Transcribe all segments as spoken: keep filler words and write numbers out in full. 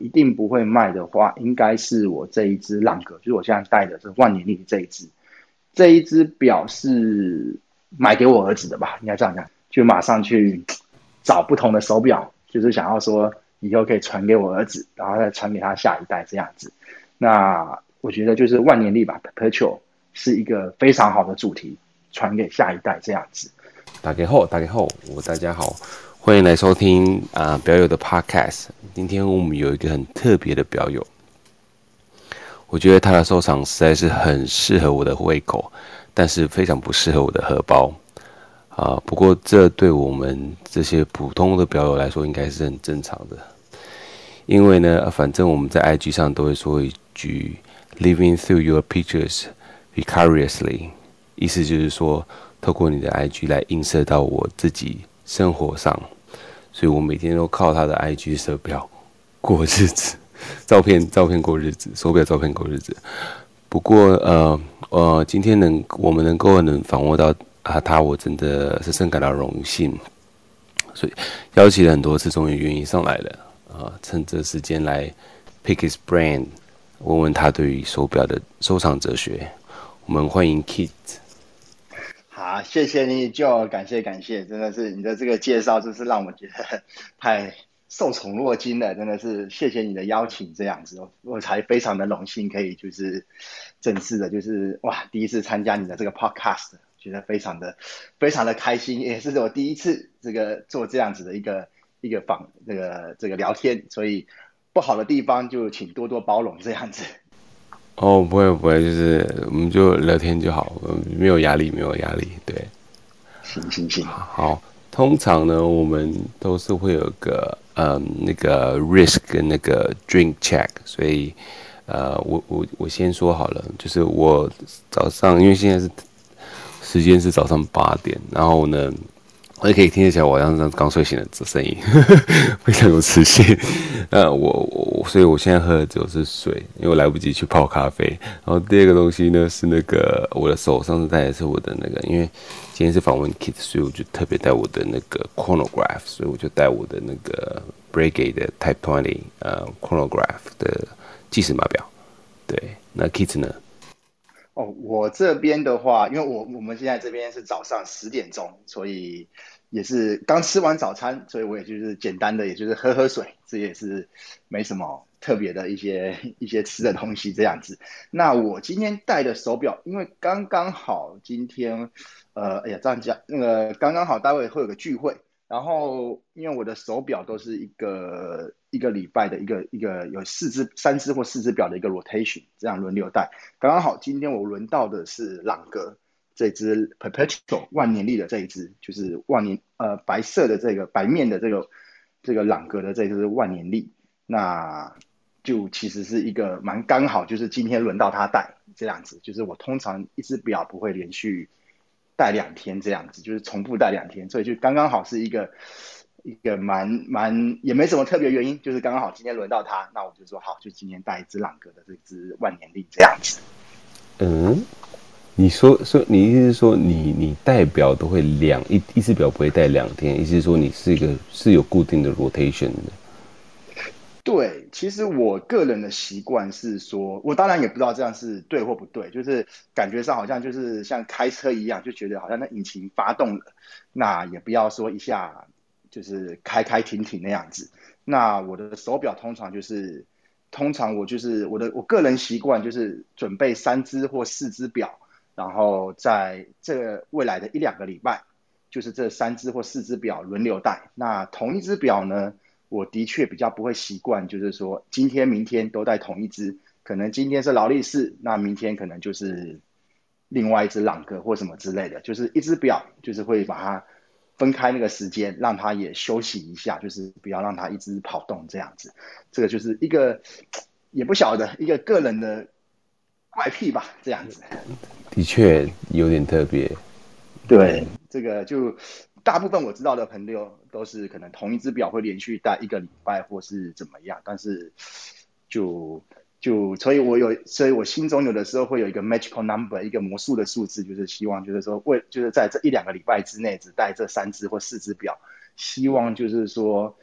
一定不会卖的话，应该是我这一只朗格，就是我现在戴的这万年历这一只。这一只表是买给我儿子的吧，应该这样讲，就马上去找不同的手表，就是想要说以后可以传给我儿子，然后再传给他下一代这样子。那我觉得就是万年历吧 ，Perpetual 是一个非常好的主题，传给下一代这样子。 大家好，大家好，我大家好，欢迎来收听啊、呃、表友的 Podcast。今天我们有一个很特别的表友，我觉得他的收藏实在是很适合我的胃口，但是非常不适合我的荷包啊、呃。不过这对我们这些普通的表友来说，应该是很正常的，因为呢，反正我们在 I G 上都会说一句 "Living through your pictures vicariously"， 意思就是说，透过你的 I G 来映射到我自己生活上，所以我每天都靠他的 I G 手表过日子，照片照片过日子，手表照片过日子。不过呃呃，今天能我们能够能访问到啊他，我真的是深感到荣幸，所以邀请了很多次，终于愿意上来了啊！趁这时间来 pick his brain， 问问他对于手表的收藏哲学。我们欢迎 Kit。 好，谢谢你就感谢感谢，真的是你的这个介绍，真是让我觉得太受宠若惊了，真的是谢谢你的邀请，这样子，我才非常的荣幸可以就是正式的，就是哇，第一次参加你的这个 podcast， 觉得非常的非常的开心，也是我第一次这个做这样子的一个一个访这个这个聊天，所以不好的地方就请多多包容这样子。 哦，不会不会，就是我们就聊天就好，没有压力，没有压力。对， 行行行， 好，通常呢，我们都是会有个嗯那个 risk 跟那个 drink check，所以呃，我我我先说好了，就是我早上，因为现在是时间是早上八点，然后呢，我也可以听得起来我好像刚睡醒的这声音，非常有磁性。呃，我我所以我现在喝的只有是水，因为我来不及去泡咖啡。然后第二个东西呢是那个我的手上次戴的是我的那个，因为今天是访问 Kit， 所以我就特别带我的那个 chronograph， 所以我就带我的那个 Breguet 的 Type 二十呃 chronograph 的计时码表。对，那 Kit 呢？ 哦，我这边的话，因为我我们现在这边是早上十点钟，所以也是刚吃完早餐，所以我也就是简单的，也就是喝喝水，这也是没什么特别的一些一些吃的东西这样子。那我今天戴的手表，因为刚刚好今天，呃，哎呀这样讲，那个刚刚好待会会有个聚会，然后因为我的手表都是一个一个礼拜的一个一个有四只三只或四只表的一个 rotation， 这样轮流戴。刚刚好今天我轮到的是朗格这只 Perpetual 万年历的这一只，就是万年呃白色的这个白面的这个这个朗格的这只万年历，那就其实是一个蛮刚好，就是今天轮到他戴这样子，就是我通常一只表不会连续戴两天这样子，就是重复戴两天，所以就刚刚好是一个一个蛮蛮也没什么特别原因，就是刚刚好今天轮到他，那我就说好，就今天戴一只朗格的这只万年历这样子。 嗯，你说说，你意思是说你你戴表都会两一一只表不会戴两天，意思是说你是一个是有固定的 rotation 的。 对，其实我个人的习惯是说，我当然也不知道这样是对或不对，就是感觉上好像就是像开车一样，就觉得好像那引擎发动了，那也不要说一下就是开开停停那样子。那我的手表通常就是，通常我就是我的我个人习惯就是准备三只或四只表，然后在这个未来的一两个礼拜，就是这三只或四只表轮流戴。那同一只表呢？我的确比较不会习惯，就是说今天、明天都戴同一只，可能今天是劳力士，那明天可能就是另外一只朗格或什么之类的，就是一只表，就是会把它分开那个时间，让它也休息一下，就是不要让它一直跑动这样子。这个就是一个也不晓得一个个人的怪癖吧，这样子。 的确有点特别。 对，这个就大部分我知道的朋友都是可能同一只表会连续戴一个礼拜或是怎么样，但是就就所以我有，所以我心中有的时候会有一个 magical number， 一个魔术的数字，就是希望就是说为就是在这一两个礼拜之内只戴这三只或四只表，希望就是说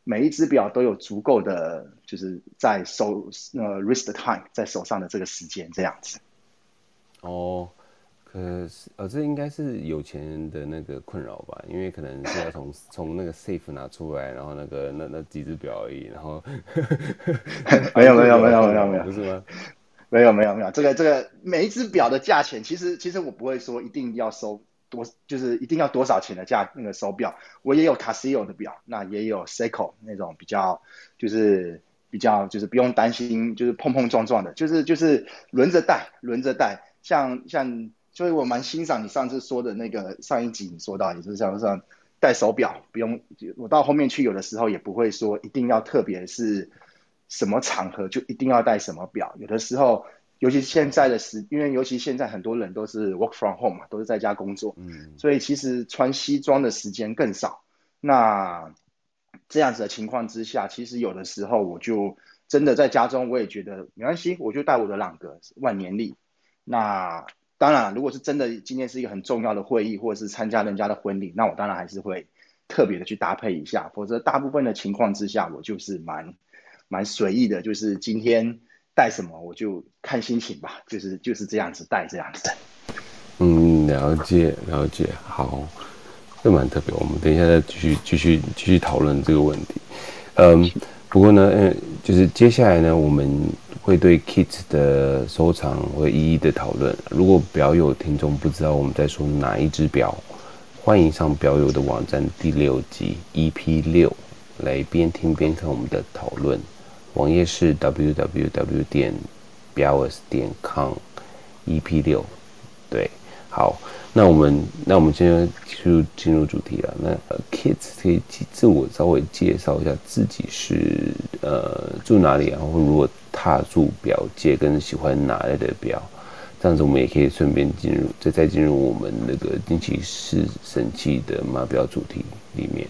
每一只表都有足够的就是在手呃 wrist time 在手上的这个时间这样子。 哦，可是呃，这应该是有钱人的那个困扰吧？因为可能是要从从那个 safe 拿出来，然后那个那那几只表而已，然后没有没有没昂贵表的困扰嘛， 有没有没有不是吗？ 没有没有没有，这个这个每一只表的价钱，其实其实我不会说一定要收多，就是一定要多少钱的价那个手表，我也有 Casio 的表，那也有 Seiko 那种比较就是比较就是不用担心就是碰碰撞撞的，就是就是轮着戴轮着戴，像像所以我蛮欣赏你上次说的那个上一集你说到，也就是像像戴手表不用，我到后面去有的时候也不会说一定要特别是什么场合就一定要戴什么表，有的时候，尤其现在的时，因为尤其现在很多人都是 work from home 嘛，都是在家工作， 嗯所以其实穿西装的时间更少。那这样子的情况之下，其实有的时候我就真的在家中，我也觉得没关系，我就戴我的朗格万年历。那当然，如果是真的今天是一个很重要的会议，或者是参加人家的婚礼，那我当然还是会特别的去搭配一下。否则，大部分的情况之下，我就是蛮蛮随意的，就是今天带什么我就看心情吧，就是就是这样子带这样子。 嗯，了解了解，好，这蛮特别。我们等一下再继续继续继续讨论这个问题。嗯，不过呢，嗯，就是接下来呢，我们会对 Kit 的收藏会一一的讨论。如果表友听众不知道我们在说哪一只表，欢迎上表友的网站第六集 E P 六来边听边看我们的讨论。网页是 w w w 点 biaos 点 com E P 六，对。好，那我们那我们现在就进入主题了。那呃，Kit 可以自我稍微介绍一下自己是呃住哪里，然后如果踏入表界跟喜欢哪类的表，这样子我们也可以顺便进入再再进入我们那个近期是神器的马表主题里面。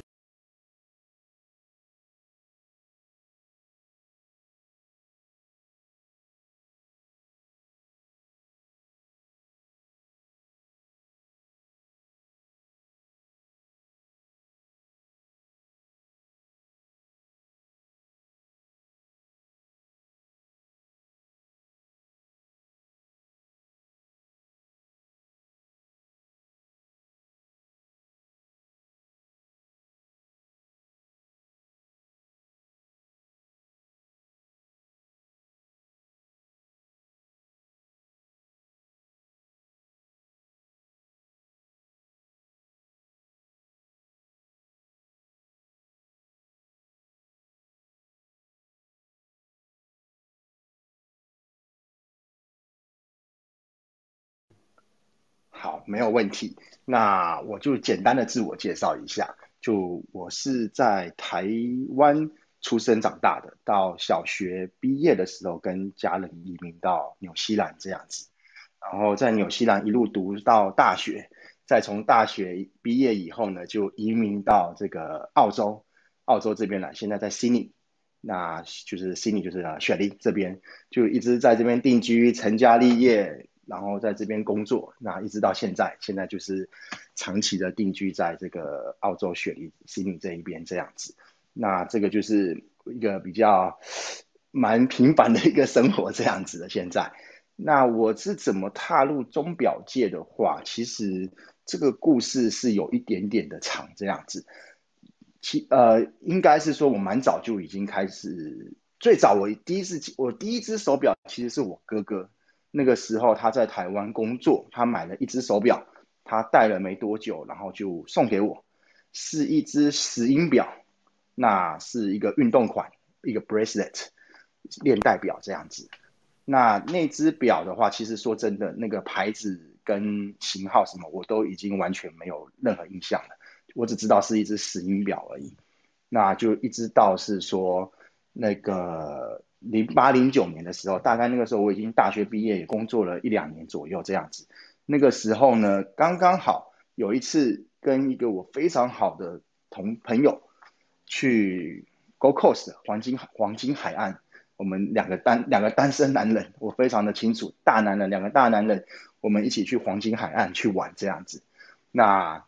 好，没有问题。那我就简单的自我介绍一下，就我是在台湾出生长大的，到小学毕业的时候跟家人移民到纽西兰这样子，然后在纽西兰一路读到大学，再从大学毕业以后呢，就移民到这个澳洲，澳洲这边来，现在在悉尼，那就是悉尼就是呃雪梨这边，就一直在这边定居，成家立业，然后在这边工作，那一直到现在，现在就是长期的定居在这个澳洲雪梨悉尼这一边这样子。那这个就是一个比较蛮平凡的一个生活这样子的现在。那我是怎么踏入钟表界的话，其实这个故事是有一点点的长这样子。其呃，应该是说我蛮早就已经开始，最早我第一次我第一只手表其实是我哥哥，那个时候他在台湾工作，他买了一只手表，他戴了没多久，然后就送给我，是一只石英表，那是一个运动款，一个 bracelet 链带表这样子。那那只表的话，其实说真的，那个牌子跟型号什么，我都已经完全没有任何印象了。我只知道是一只石英表而已。那就一直到是说那个零八零九年的时候，大概那个时候我已经大学毕业，也工作了一两年左右这样子。那个时候呢，刚刚好有一次跟一个我非常好的同朋友去 Gold Coast 黄金黄金海岸，我们两个单两个单身男人，我非常的清楚，大男人两个大男人，我们一起去黄金海岸去玩这样子。那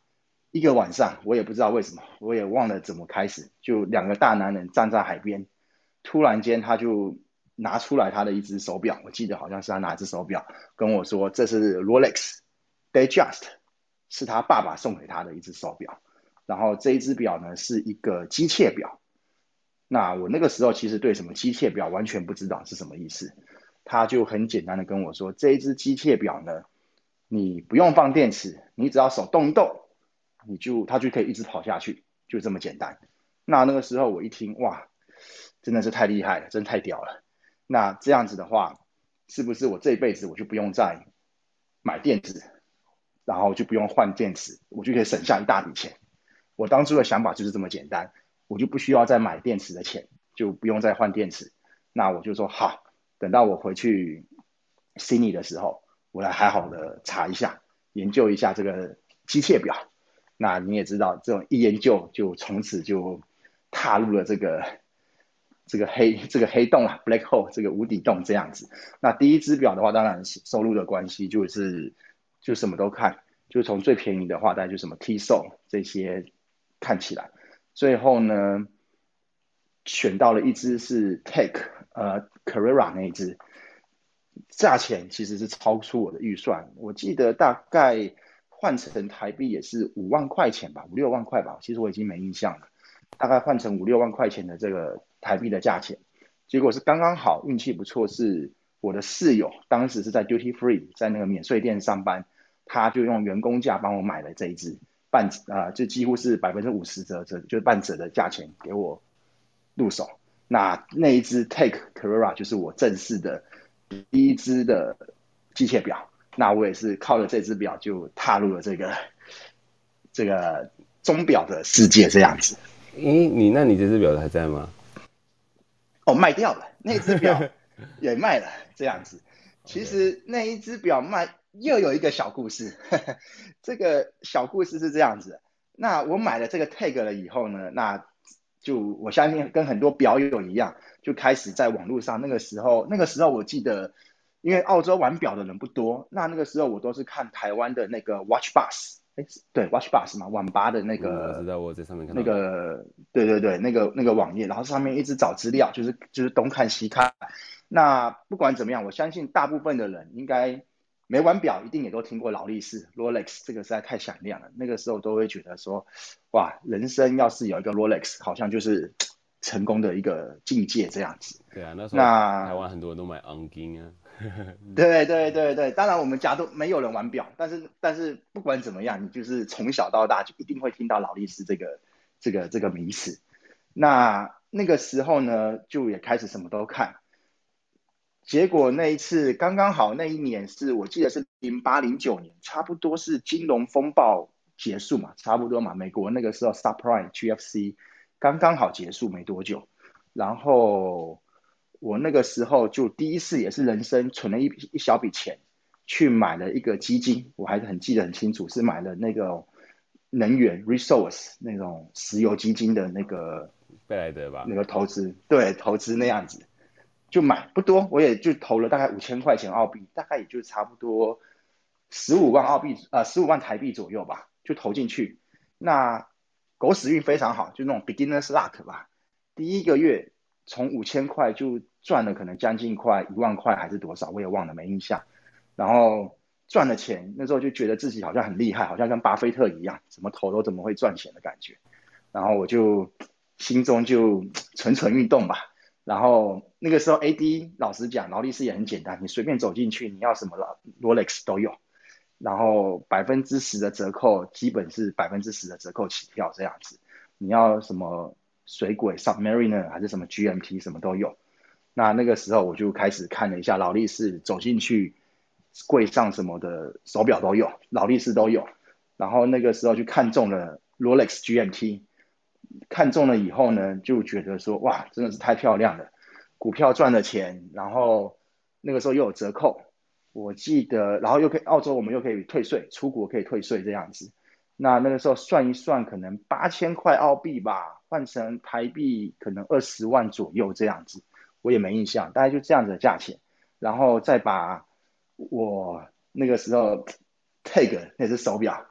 一个晚上，我也不知道为什么，我也忘了怎么开始，就两个大男人站在海边，突然间他就拿出来他的一只手表，我记得好像是他拿一只手表跟我说这是 Rolex Datejust，是他爸爸送给他的一只手表，然后这一只表呢是一个机械表。那我那个时候其实对什么机械表完全不知道是什么意思，他就很简单的跟我说，这一只机械表呢，你不用放电池，你只要手动一动，你就它就可以一直跑下去，就这么简单。那那个时候我一听，哇，真的是太厉害了，真太屌了。那这样子的话，是不是我这一辈子我就不用再买电池，然后就不用换电池，我就可以省下一大笔钱？我当初的想法就是这么简单，我就不需要再买电池的钱，就不用再换电池。那我就说好，等到我回去悉尼的时候，我来好好的查一下，研究一下这个机械表。那你也知道，这种一研究就从此就踏入了这个这个黑这个黑洞啊，black hole 这个无底洞这样子。那第一只表的话，当然收入的关系就是就什么都看，就从最便宜的话，大概就什么 T-Sol 这些看起来，最后呢选到了一只是 Take 呃 Carrera 那一只，价钱其实是超出我的预算，我记得大概换成台币也是五万块钱吧，五六万块吧，其实我已经没印象了，大概换成五六万块钱的这个台币的价钱，结果是刚刚好，运气不错，是我的室友当时是在 Duty Free，在那个免税店上班，他就用员工价帮我买了这一支半啊、呃，就几乎是百分之五十折折，就是半折的价钱给我入手。那那一支 Take Carrera 就是我正式的第一支的机械表，那我也是靠了这只表就踏入了这个这个钟表的世界这样子。 咦，你那你这只表还在吗？ 哦，卖掉了，那只表也卖了这样子。其 OK， 实那一只表卖又有一个小故事，呵呵，这个小故事是这样子。那我买了这个 tag 了以后呢，那就我相信跟很多表友一样，就开始在网络上。那个时候，那个时候我记得，因为澳洲玩表的人不多，那那个时候我都是看台湾的那个 Watch Bus，哎，对，Watch Bus 嘛，网吧的那嗯，我知个道，我在上面看那到你。 个，对对对，那个那个网页，然后上面一直找资料，就是就是东看西看。那不管怎么样，我相信大部分的人应该没玩表，一定也都听过劳力士 Rolex，这个实在太响亮了。那个时候都会觉得说，哇，人生要是有一个 Rolex，好像就是成功的一个境界这样子。 对啊，那时候台那湾很多人都买昂金啊。 对对对对，当然我们家都没有人玩表，但是但是不管怎么样，你就是从小到大就一定会听到劳力士这个这个这个名词。那那个时候呢，就也开始什么都看。结果那一次刚刚好，那一年是我记得是零八零九年，差不多是金融风暴结束嘛，差不多嘛。美国那个时候 subprime G F C 刚刚好结束没多久，然后我那个时候就第一次也是人生存了一笔一小笔钱，去买了一个基金，我还是很记得很清楚，是买了那个能源 resource 那种石油基金的那个贝莱德吧。 那个投资，对，投资那样子。就买不多，我也就投了大概五千块钱澳币，大概也就差不多十五万澳币，呃，十五万台币左右吧，就投进去。那狗屎运非常好，就那种 beginner's luck 吧。第一个月从五千块就赚了可能将近快一万块还是多少，我也忘了，没印象。然后赚了钱，那时候就觉得自己好像很厉害，好像跟巴菲特一样，怎么投都怎么会赚钱的感觉。然后我就心中就蠢蠢欲动吧。然后那个时候 A D 老实讲，劳力士也很简单，你随便走进去，你要什么 Rolex 都有，然后百分之十的折扣，基本是百分之十的折扣起跳这样子。你要什么水鬼 Submariner 还是什么 G M T 什么都有。那那个时候我就开始看了一下劳力士，走进去柜上什么的手表都有，劳力士都有。然后那个时候就看中了 Rolex G M T，看中了以后呢，就觉得说哇，真的是太漂亮了，股票赚了钱，然后那个时候又有折扣，我记得，然后又可以澳洲我们又可以退税，出国可以退税这样子。那那个时候算一算，可能八千块澳币吧，换成台币可能二十万左右这样子，我也没印象，大概就这样子的价钱。然后再把我那个时候 Tag 那只手表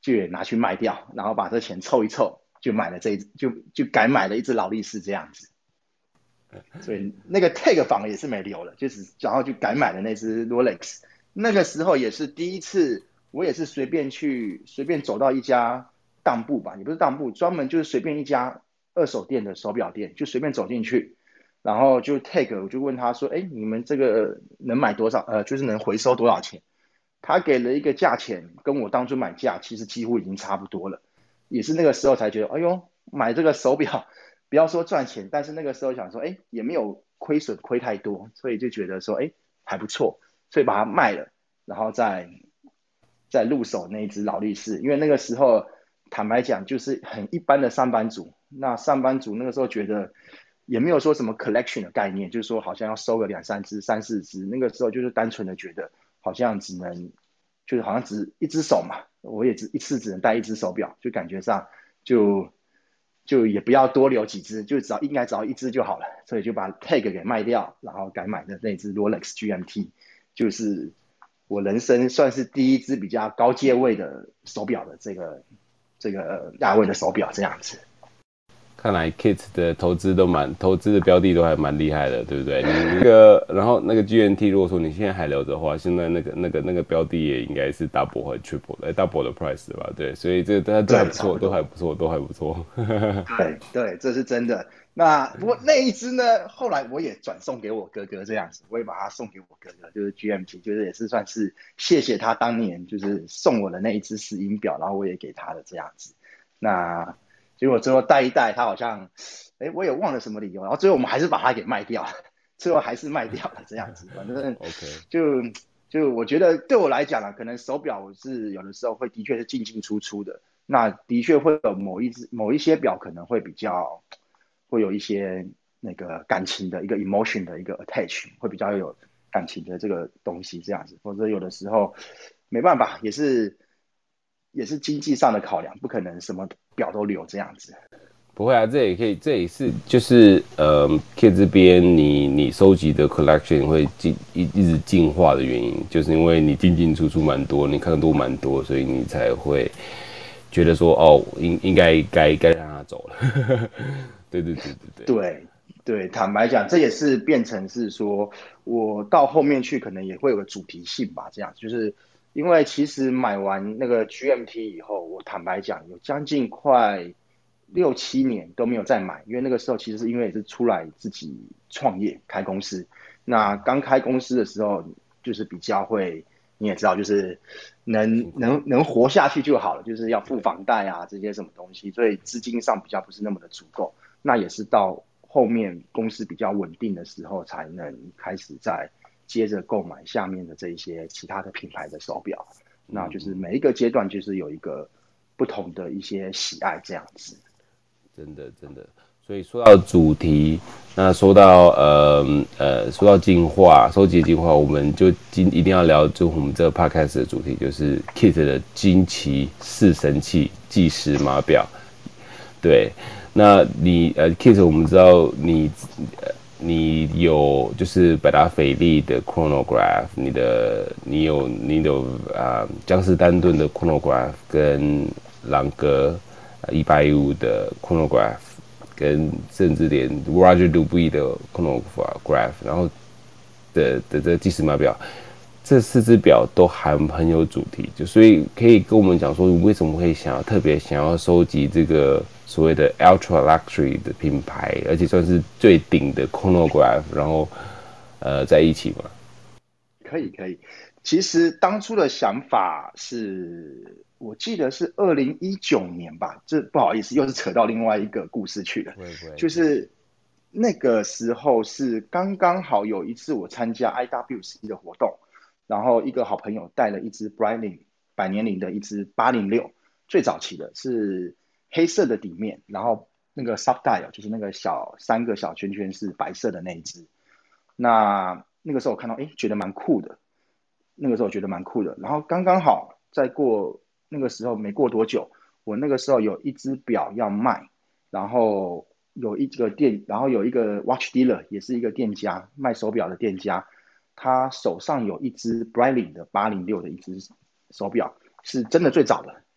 就也拿去卖掉，然后把这钱凑一凑，就买了这一就就改买了一只劳力士这样子。所以那个 tag 房也是没留了，就是然后就改买了那只 Rolex。那个时候也是第一次，我也是随便去随便走到一家当铺吧，也不是当铺，专门就是随便一家二手店的手表店，就随便走进去，然后就 tag， 我就问他说，哎，你们这个能买多少？呃，就是能回收多少钱？他给了一个价钱，跟我当初买价其实几乎已经差不多了。也是那个时候才觉得，哎呦，买这个手表，不要说赚钱，但是那个时候想说，哎，也没有亏损亏太多，所以就觉得说，哎，还不错，所以把它卖了，然后再再入手那一只劳力士。因为那个时候坦白讲，就是很一般的上班族。那上班族那个时候觉得也没有说什么 collection 的概念，就是说好像要收个两三只、三四只。那个时候就是单纯的觉得好像只能，就是好像只一只手嘛，我也只一次只能戴一只手表，就感觉上就就也不要多留几只，就只要应该只要一只就好了，所以就把 tag 给卖掉，然后改买的那只 Rolex G M T， 就是我人生算是第一只比较高阶位的手表的这个这个价位的手表这样子。 看来 Kit 的投资都蛮投资的标的都还蛮厉害的，对不对？你那个，然后那个 G N T， 如果说你现在还留着的话，现在那个那个那个标的也应该是 double 和 triple 的 double 的 price 吧？对，所以这都都还不错，都还不错，都还不错。 对对，这是真的。那不过那一只呢，后来我也转送给我哥哥这样子，我也把它送给我哥哥，就是 G M T， 就是也是算是谢谢他当年就是送我的那一只石英表，然后我也给他的这样子。那结果最后戴一戴，他好像，哎，我也忘了什么理由，然后最后我们还是把它给卖掉了，最后还是卖掉了这样子。反正 OK， 就就我觉得对我来讲啊，可能手表是有的时候会的确是进进出出的。那的确会有某一只某一些表可能会比较会有一些那个感情的一个 emotion 的一个 attach， 会比较有感情的这个东西这样子，否则有的时候没办法，也是也是经济上的考量，不可能什么表都留这样子。 不会啊，这也可以，这也是就是呃，Kit 这边你你收集的 collection 会进一一直进化的原因，就是因为你进进出出蛮多，你看多蛮多，所以你才会觉得说哦，应应该该该让他走了。对对对对对， 对对，坦白讲，这也是变成是说，我到后面去可能也会有个主题性吧，这样就是因为其实买完那个 G M T 以后，我坦白讲有将近快六七年都没有再买，因为那个时候其实是因为也是出来自己创业开公司，那刚开公司的时候就是比较会，你也知道，就是能辛苦。 能能活下去就好了，就是要付房贷啊这些什么东西，所以资金上比较不是那么的足够。那也是到后面公司比较稳定的时候，才能开始再接着购买下面的这一些其他的品牌的手表。那就是每一个阶段就是有一个不同的一些喜爱这样子。 真的真的。所以说到主题，那说到呃呃，说到进化，收集进化，我们就今一定要聊，就我们这个 podcast 的主题，就是 Kit 的惊奇四神器计时码表。对，那你呃，Kit，我们知道你呃，你有就是百达翡丽的 chronograph，你的你有你有啊、呃、江诗丹顿的 chronograph，跟朗格一八一五的 chronograph，跟甚至连 Roger Dubuis 的 chronograph，然后的的这个计时码表。这四只表都还很有主题，就所以可以跟我们讲说，你为什么会想要特别想要收集这个所谓的 ultra luxury 的品牌，而且算是最顶的 chronograph，然后呃在一起嘛？ 可以可以，其实当初的想法是，我记得是二零一九年吧，这不好意思，又是扯到另外一个故事去了。 不会不会，没事。 就是那个时候是刚刚好有一次我参加 I W C 的活动，然后一个好朋友带了一只 Breitling 百年灵的一只八零六，最早期的是黑色的底面，然后那个 subdial 就是那个小三个小圈圈是白色的那一只。那那个时候我看到，哎，觉得蛮酷的。那个时候我觉得蛮酷的。然后刚刚好再过那个时候没过多久，我那个时候有一只表要卖，然后有一个店，然后有一个 watch dealer，也是一个店家卖手表的店家，他手上有一只 Breitling 的八零六的一只手表，是真的最早的，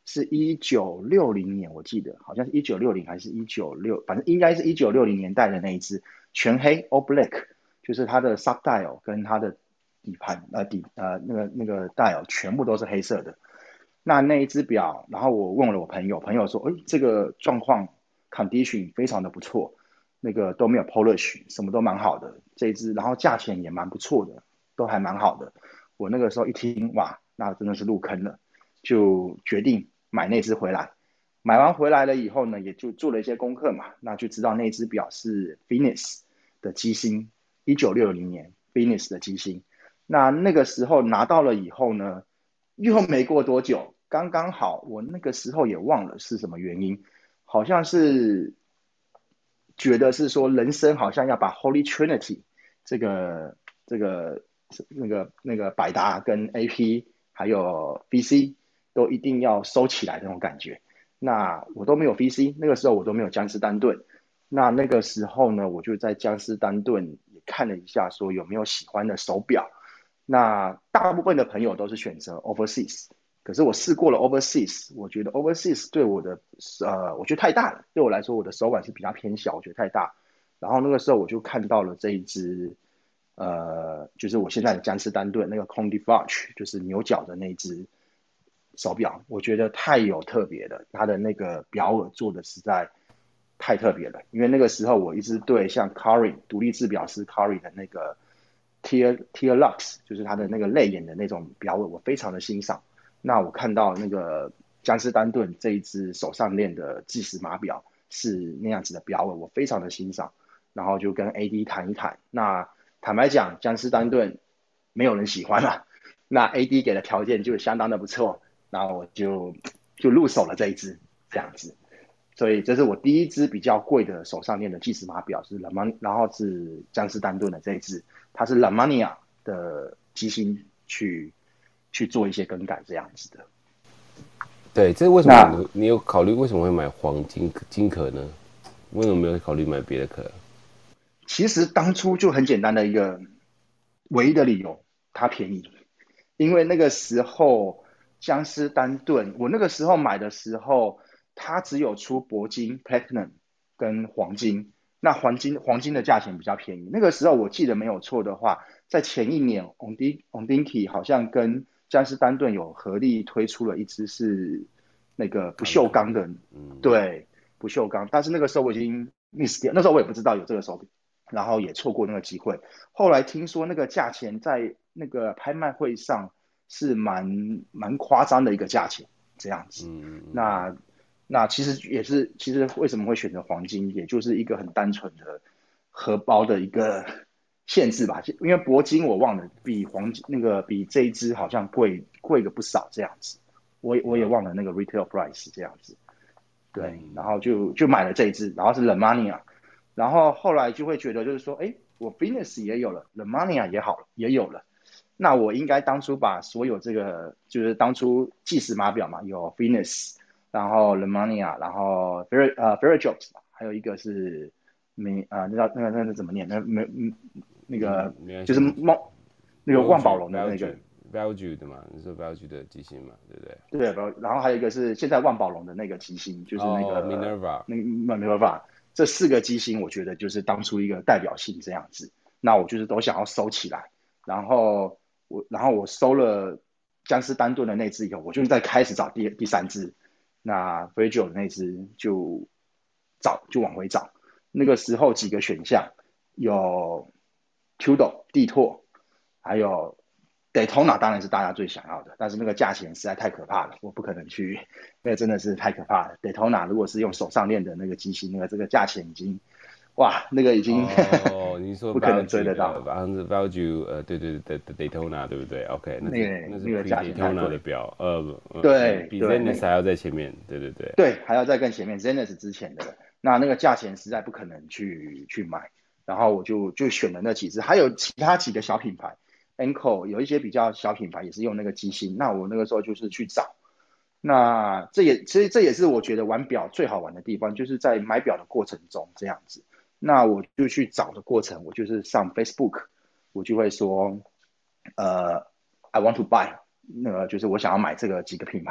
是一九六零年，我记得好像是一九六零还是一九六，反正应该是一九六零年代的那一只全黑 all black，就是它的 sub dial 跟它的底盘呃底呃那个那个 dial 全部都是黑色的。那那一只表，然后我问了我朋友，朋友说，哎，这个状况 condition 非常的不错，那个都没有 polish，什么都蛮好的，这一只，然后价钱也蛮不错的，都还蛮好的。我那个时候一听，哇，那真的是入坑了，就决定买那只回来。买完回来了以后呢，也就做了一些功课嘛，那就知道那只表是 Venus 的机芯，一九六零年 Venus 的机芯。那那个时候拿到了以后呢，又没过多久，刚刚好，我那个时候也忘了是什么原因，好像是觉得是说人生好像要把 Holy Trinity 这个这个那个那个百达跟 A P 还有 V C 都一定要收起来的那种感觉。那我都没有 V C，那个时候我都没有江诗丹顿。那那个时候呢，我就在江诗丹顿也看了一下，说有没有喜欢的手表。那大部分的朋友都是选择 Overseas，可是我试过了 Overseas，我觉得 Overseas 对我的呃，我觉得太大了，对我来说我的手腕是比较偏小，我觉得太大。然后那个时候我就看到了这一只，呃，就是我现在的江诗丹顿那个 Conde Watch，就是牛角的那只手表，我觉得太有特别了，它的那个表耳做的实在太特别了。因为那个时候我一直对像 Curry 独立制表师 Curry 的那个 Tier Tier Lux，就是它的那个泪眼的那种表耳，我非常的欣赏。那我看到那个江诗丹顿这一只手上链的计时码表是那样子的表耳，我非常的欣赏。然后就跟 A D 谈一谈。那坦白讲，江诗丹顿没有人喜欢了，那 A D 给的条件就相当的不错，然后我就就入手了这一只这样子。所以这是我第一只比较贵的手上链的计时码表，是 Lam， 然后是江诗丹顿的这一只，它是 Lamania 的机芯去去做一些更改这样子的。 对，这为什么那你你有考虑为什么会买黄金金壳呢？为什么没有考虑买别的壳？ 其实当初就很简单的一个唯一的理由，它便宜。因为那个时候江诗丹顿，我那个时候买的时候，它只有出铂金 Platinum 跟黄金。那黄金黄金的价钱比较便宜。那个时候我记得没有错的话，在前一年 Ondinki 好像跟江诗丹顿有合力推出了一支是那个不锈钢的， 嗯， 对，不锈钢。但是那个时候我已经 miss 掉，那时候我也不知道有这个手表，然后也错过那个机会。后来听说那个价钱在那个拍卖会上是蛮蛮夸张的一个价钱，这样子。 嗯嗯嗯， 那那其实也是，其实为什么会选择黄金，也就是一个很单纯的荷包的一个限制吧。因为铂金我忘了比黄金那个比这一支好像贵贵个不少这样子，我我也啊， 忘了那个 retail price 这样子。对， 嗯， 然后就就买了这一支，然后是 Lemania，然后后来就会觉得就是说，哎，我 Venus 也有了，Lemania 也好了，也有了，那我应该当初把所有这个就是当初计时码表嘛，有 Venus，然后 Lemania，然后 Fer 呃 Ferrojobs，还有一个是没啊、呃，那叫那个那个怎么念？那没那嗯， 个就是没关系，你猫那个万宝 value 龙的那个 value value 的嘛，你说 value 的机芯嘛，对不对？ 对，然后还有一个是现在万宝龙的那个机芯，就是那哦个 ，Minerva， 那个没办法，这四个机芯我觉得就是当初一个代表性这样子。那我就是都想要收起来，然后我然后我收了江诗丹顿的那只以后，我就再开始找第第三只，那 Virgil 的那只就找就往回找。那个时候几个选项有 Tudor 地拓，还有 Daytona 当然是大家最想要的，但是那个价钱实在太可怕了，我不可能去，那个真的是太可怕了。Daytona 如果是用手上链的那个机芯，那个这个价钱已经，哇，那个已经哦，你说不可能追 value 得到， 的，好像是 value，呃，对对对对，Daytona 对不对？OK，那是那个那是那个 pre 价钱太 Daytona 的贵。 表，呃呃，比比对对，那 Zenith 还要在前面，对对对， 对还要再更前面 Zenith 之前的，那那个价钱实在不可能去去买，然后我就就选了那几只，还有其他几个小品牌 a n k o 有一些比较小品牌也是用那个机芯，那我那个时候就是去找。那这也其实这也是我觉得玩表最好玩的地方，就是在买表的过程中这样子。那我就去找的过程，我就是上 Facebook，我就会说，呃，I want to buy，那个就是我想要买这个几个品牌，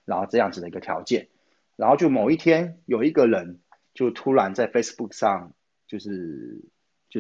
然后这样子的一个条件，然后就某一天有一个人就突然在 Facebook 上就是就是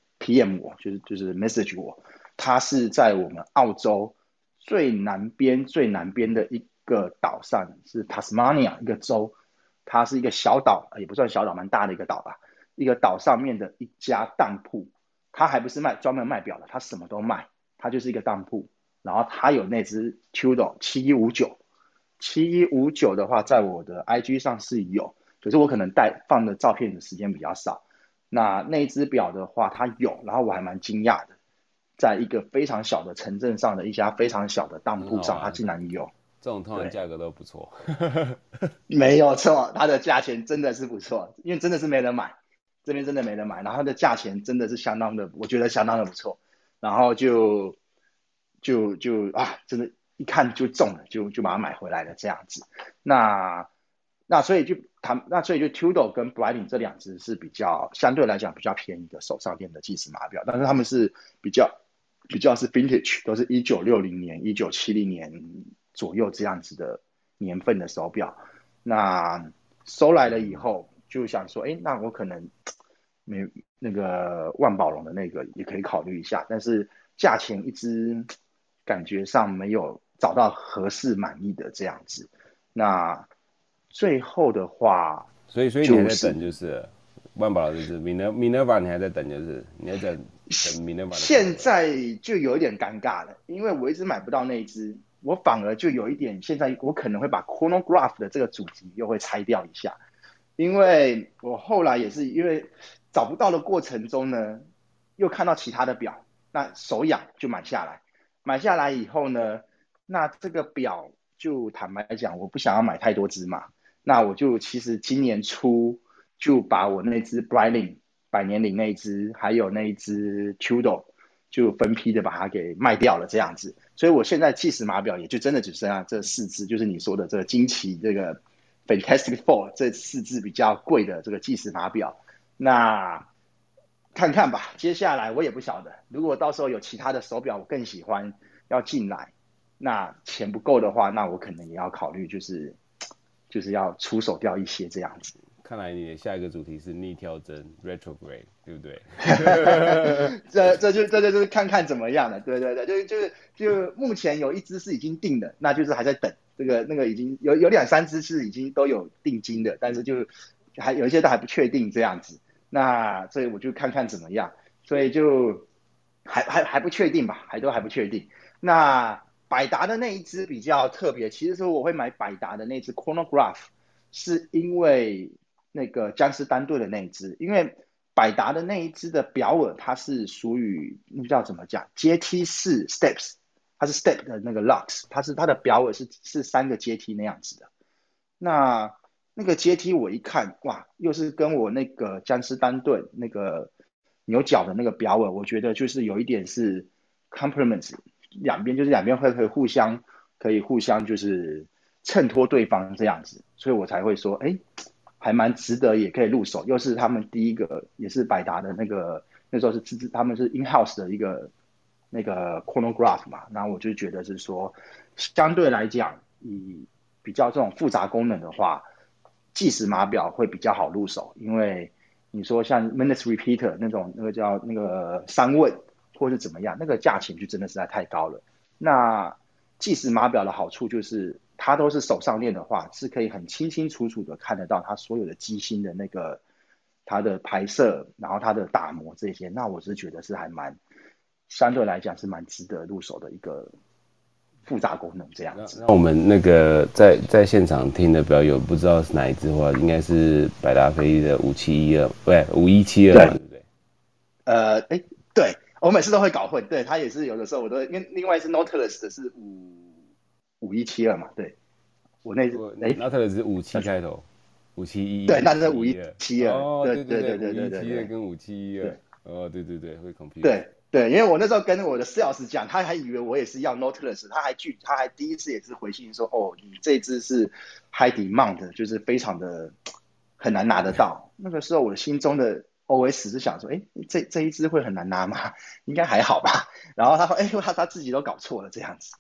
P M 我，就是就是 message 我，他是在我们澳洲最南边最南边的一个岛上，是 Tasmania 一个州，它是一个小岛，也不算小岛，蛮大的一个岛吧。一个岛上面的一家当铺，他还不是卖专门卖表的，他什么都卖，他就是一个当铺。然后他有那只 Tudor 七一五九，七一五九的话，在我的 I G 上是有，可是我可能带放的照片的时间比较少。那那只表的话，它有，然后我还蛮惊讶的，在一个非常小的城镇上的一家非常小的当铺上，它竟然有。 这种通常价格都不错。 没有错，它的价钱真的是不错，因为真的是没人买，这边真的没人买，然后它的价钱真的是相当的，我觉得相当的不错，然后就就就啊，真的，一看就中了，就就把它买回来了这样子。那那所以就谈，那所以就 Tudor 跟 Breitling 这两只是比较相对来讲比较便宜的手上店的计时码表，但是他们是比较比较是 vintage， 都是一九六零年、一九七零年左右这样子的年份的手表。那收来了以后，就想说，哎，那我可能没那个万宝龙的那个也可以考虑一下，但是价钱一直感觉上没有找到合适满意的这样子。那最后的话， 所以所以你还在等，就是万宝就是 Minerva， 你还在等，就是你还在等 Minerva 的。 现在就有一点尴尬了，因为我一直买不到那一只，我反而就有一点，现在我可能会把 Chronograph 的这个主题又会拆掉一下，因为我后来也是因为找不到的过程中呢，又看到其他的表，那手痒就买下来，买下来以后呢，那这个表就坦白讲，我不想要买太多只嘛，那我就其实今年初就把我那只 Breitling 百年灵那一只，还有那一只 Tudor 就分批的把它给卖掉了这样子，所以我现在计时码表也就真的只剩下这四只，就是你说的这个惊奇这个 Fantastic Four 这四只比较贵的这个计时码表，那看看吧，接下来我也不晓得，如果到时候有其他的手表我更喜欢要进来，那钱不够的话，那我可能也要考虑就是就是要出手掉一些这样子。 看来你的下一个主题是逆跳针 retrograde， 对不对？ 这这就这就就是看看怎么样了，对对对，就就是就目前有一只是已经定的，那就是还在等这个那个已经有有两三只是已经都有定金的，但是就还有一些都还不确定这样子，那所以我就看看怎么样，所以就还还还不确定吧，还都还不确定。那百达的那一只比较特别，其实说我会买百达的那只 Chronograph，是因为那个江诗丹顿的那一只，因为百达的那一只的表耳它是属于那叫怎么讲阶梯式 steps， 它是 step 的那个 locks， 它是它的表耳是是三个阶梯那样子的。那那个阶梯我一看，哇，又是跟我那个江诗丹顿那个牛角的那个表耳，我觉得就是有一点是 complements， 两边就是两边会可以互相可以互相就是衬托对方这样子，所以我才会说，哎，还蛮值得，也可以入手。又是他们第一个，也是百达的那个，那时候是自制，他们是 in house 的一个那个 chronograph 嘛。然后我就觉得是说，相对来讲，以比较这种复杂功能的话，计时码表会比较好入手，因为你说像 minutes repeater 那种，那个叫那个三问，或是怎么样，那个价钱就真的实在太高了。那计时码表的好处就是，它都是手上链的话，是可以很清清楚楚的看得到它所有的机芯的那个它的排射，然后它的打磨这些。那我是觉得是还蛮相对来讲是蛮值得入手的一个复杂功能这样子。 那我们那个在在现场听的表友不知道是哪一支的话，应该是百达翡丽的五七一二，对，五一七二嘛，对不对？ 呃，哎，对，我每次都会搞混，对，它也是有的时候我都因为另外是 Nautilus 的是五五一七二嘛，对，我那哎 Nautilus 是五七开头，五七一， 对，那是五一七二， 哦， 对对对对对对对对，五一七二跟五七一二， 对， 哦，对对对，会 confuse。 对对，因为我那时候跟我的 sales 讲，他还以为我也是要 Nautilus，他还拒，他还第一次也是回信说，哦，你这支是 high demand，就是非常的很难拿得到。那个时候我心中的 O S 是想说，哎，这这一支会很难拿吗？应该还好吧。然后他说，哎，他他自己都搞错了这样子。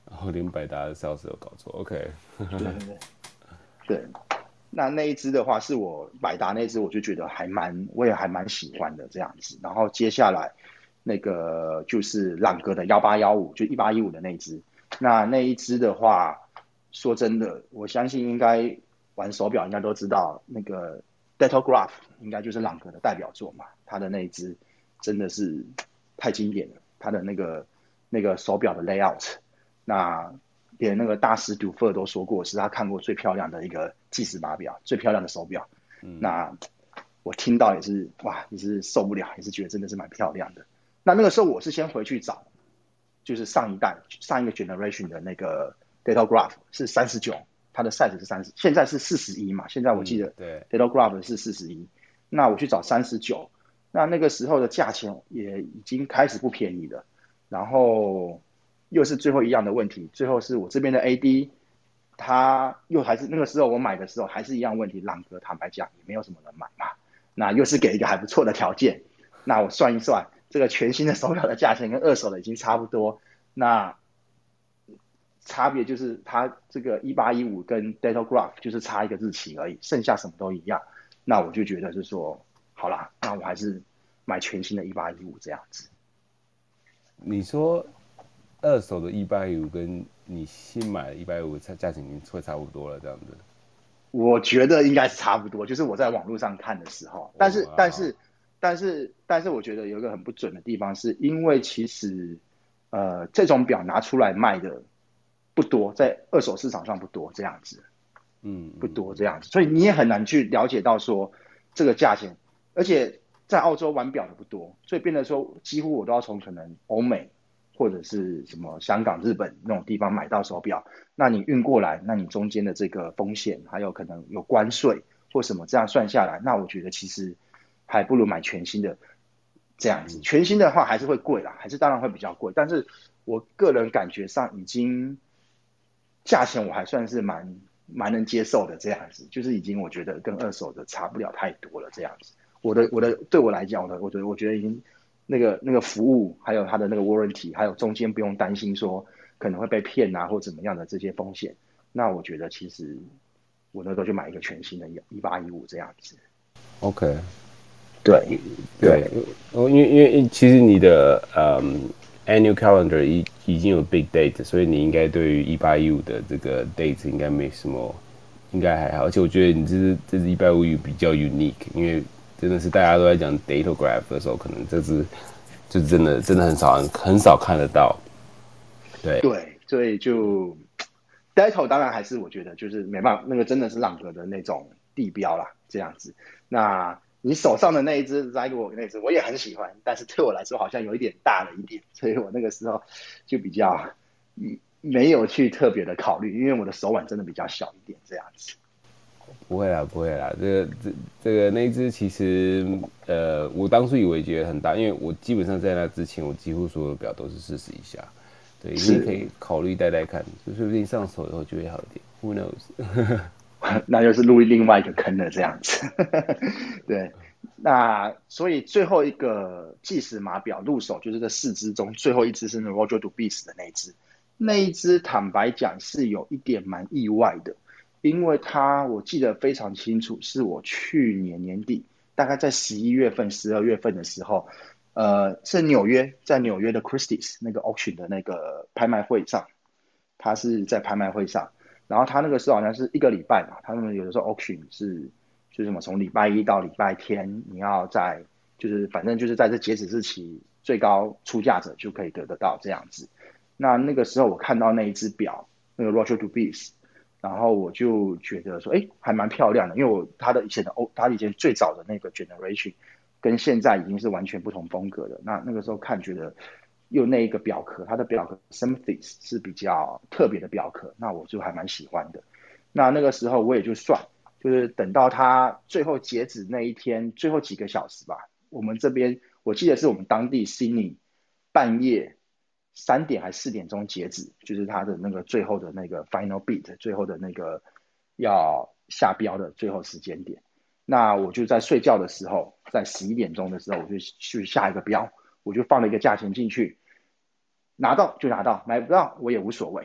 然后连百达的 sales 都搞错 ，OK， 对对对对。那那一支的话，是我百达那一支，我就觉得还蛮，我也还蛮喜欢的这样子。然后接下来那个就是朗格的幺八一五，就一八一五的那一支。那那一支的话，说真的，我相信应该玩手表应该都知道，那个 Datograph 应该就是朗格的代表作嘛。它的那一支真的是太经典了，它的那个那个手表的 layout，那连那个大师杜弗都说过，是他看过最漂亮的一个计时码表，最漂亮的手表。嗯、那我听到也是哇，也是受不了，也是觉得真的是蛮漂亮的。那那个时候我是先回去找，就是上一代上一个 generation 的那个 Datograph 是三十九，它的 size 是三十，现在是四十一嘛，现在我记得 Datograph 是四十一，那我去找三十九，那那个时候的价钱也已经开始不便宜了，然后又是最后一样的问题，最后是我这边的 A D， 他又还是那个时候我买的时候还是一样问题，朗格坦白讲也没有什么人买嘛，那又是给一个还不错的条件，那我算一算，这个全新的手表的价钱跟二手的已经差不多，那差别就是它这个一八一五跟 Datograph 就是差一个日期而已，剩下什么都一样，那我就觉得是说，好啦，那我还是买全新的一八一五这样子。 你说二手的一八一五跟你新买的一八一五价钱已经会差不多了，这样子？ 我觉得应该是差不多，就是我在网络上看的时候，但是、oh, 但是但是但是我觉得有一个很不准的地方，是因为其实呃这种表拿出来卖的不多，在二手市场上不多这样子，嗯，不多这样子，所以你也很难去了解到说这个价钱，而且在澳洲玩表的不多，所以变得说几乎我都要从可能欧美或者是什么香港、日本那种地方买到手表，那你运过来，那你中间的这个风险，还有可能有关税或什么，这样算下来，那我觉得其实还不如买全新的这样子。全新的话还是会贵啦，还是当然会比较贵，但是我个人感觉上已经价钱我还算是蛮蛮能接受的这样子，就是已经我觉得跟二手的差不了太多了这样子。我的我的对我来讲，我的我觉得我觉得已经。那个那个服务，还有它的那个 warranty， 还有中间不用担心说可能会被骗啊或怎么样的这些风险，那我觉得其实我那时候就买一个全新的一八一五这样子。 OK， 对对，因为因为其实你的嗯 annual calendar 已已经有 big date， 所以你应该对于一八一五的这个 date 应该没什么，应该还好。而且我觉得你这是这是一八一五比较 unique， 因为真的是大家都在讲 Datograph 的时候，可能这是就真的真的很少很少看得到。对对，所以就 Dato 当然还是我觉得就是没办法，那个真的是朗格的那种地标啦，这样子。那你手上的那一只 Zygo 那一只我也很喜欢，但是对我来说好像有一点大了一点，所以我那个时候就比较没有去特别的考虑，因为我的手腕真的比较小一点这样子。 不会啦，不会啦，这个这这个那一只其实，呃，我当初以为觉得很大，因为我基本上在那之前，我几乎所有表都是四十以下，对，你可以考虑戴戴看，说不定上手以后就会好一点 ，Who knows？ 那就是入另外一个坑了，这样子。对，那所以最后一个计时码表入手就是这四只中最后一只是 Roger Dubuis 的那一只，那一只坦白讲是有一点蛮意外的。因为它我记得非常清楚，是我去年年底，大概在十一月份、十二月份的时候，呃，是纽约，在纽约的 Christie's 那个 auction 的那个拍卖会上，它是在拍卖会上，然后它那个时候好像是一个礼拜嘛，他们有的时候 auction 是就是什么从礼拜一到礼拜天，你要在就是反正就是在这截止日期最高出价者就可以得得到这样子。那那个时候我看到那一只表，那个 Roger Dubuis。然后我就觉得说，哎，还蛮漂亮的，因为我他的以前的欧，他以前最早的那个 generation，跟现在已经是完全不同风格的。那那个时候看觉得，又那一个表壳，它的表壳 Synthes 是比较特别的表壳，那我就还蛮喜欢的。那那个时候我也就算，就是等到它最后截止那一天，最后几个小时吧，我们这边我记得是我们当地 Sydney 半夜。三点还四点钟截止，就是他的那个最后的那个 final bid， 最后的那个要下标的最后时间点。那我就在睡觉的时候，在十一点钟的时候，我就去下一个标，我就放了一个价钱进去，拿到就拿到，买不到我也无所谓。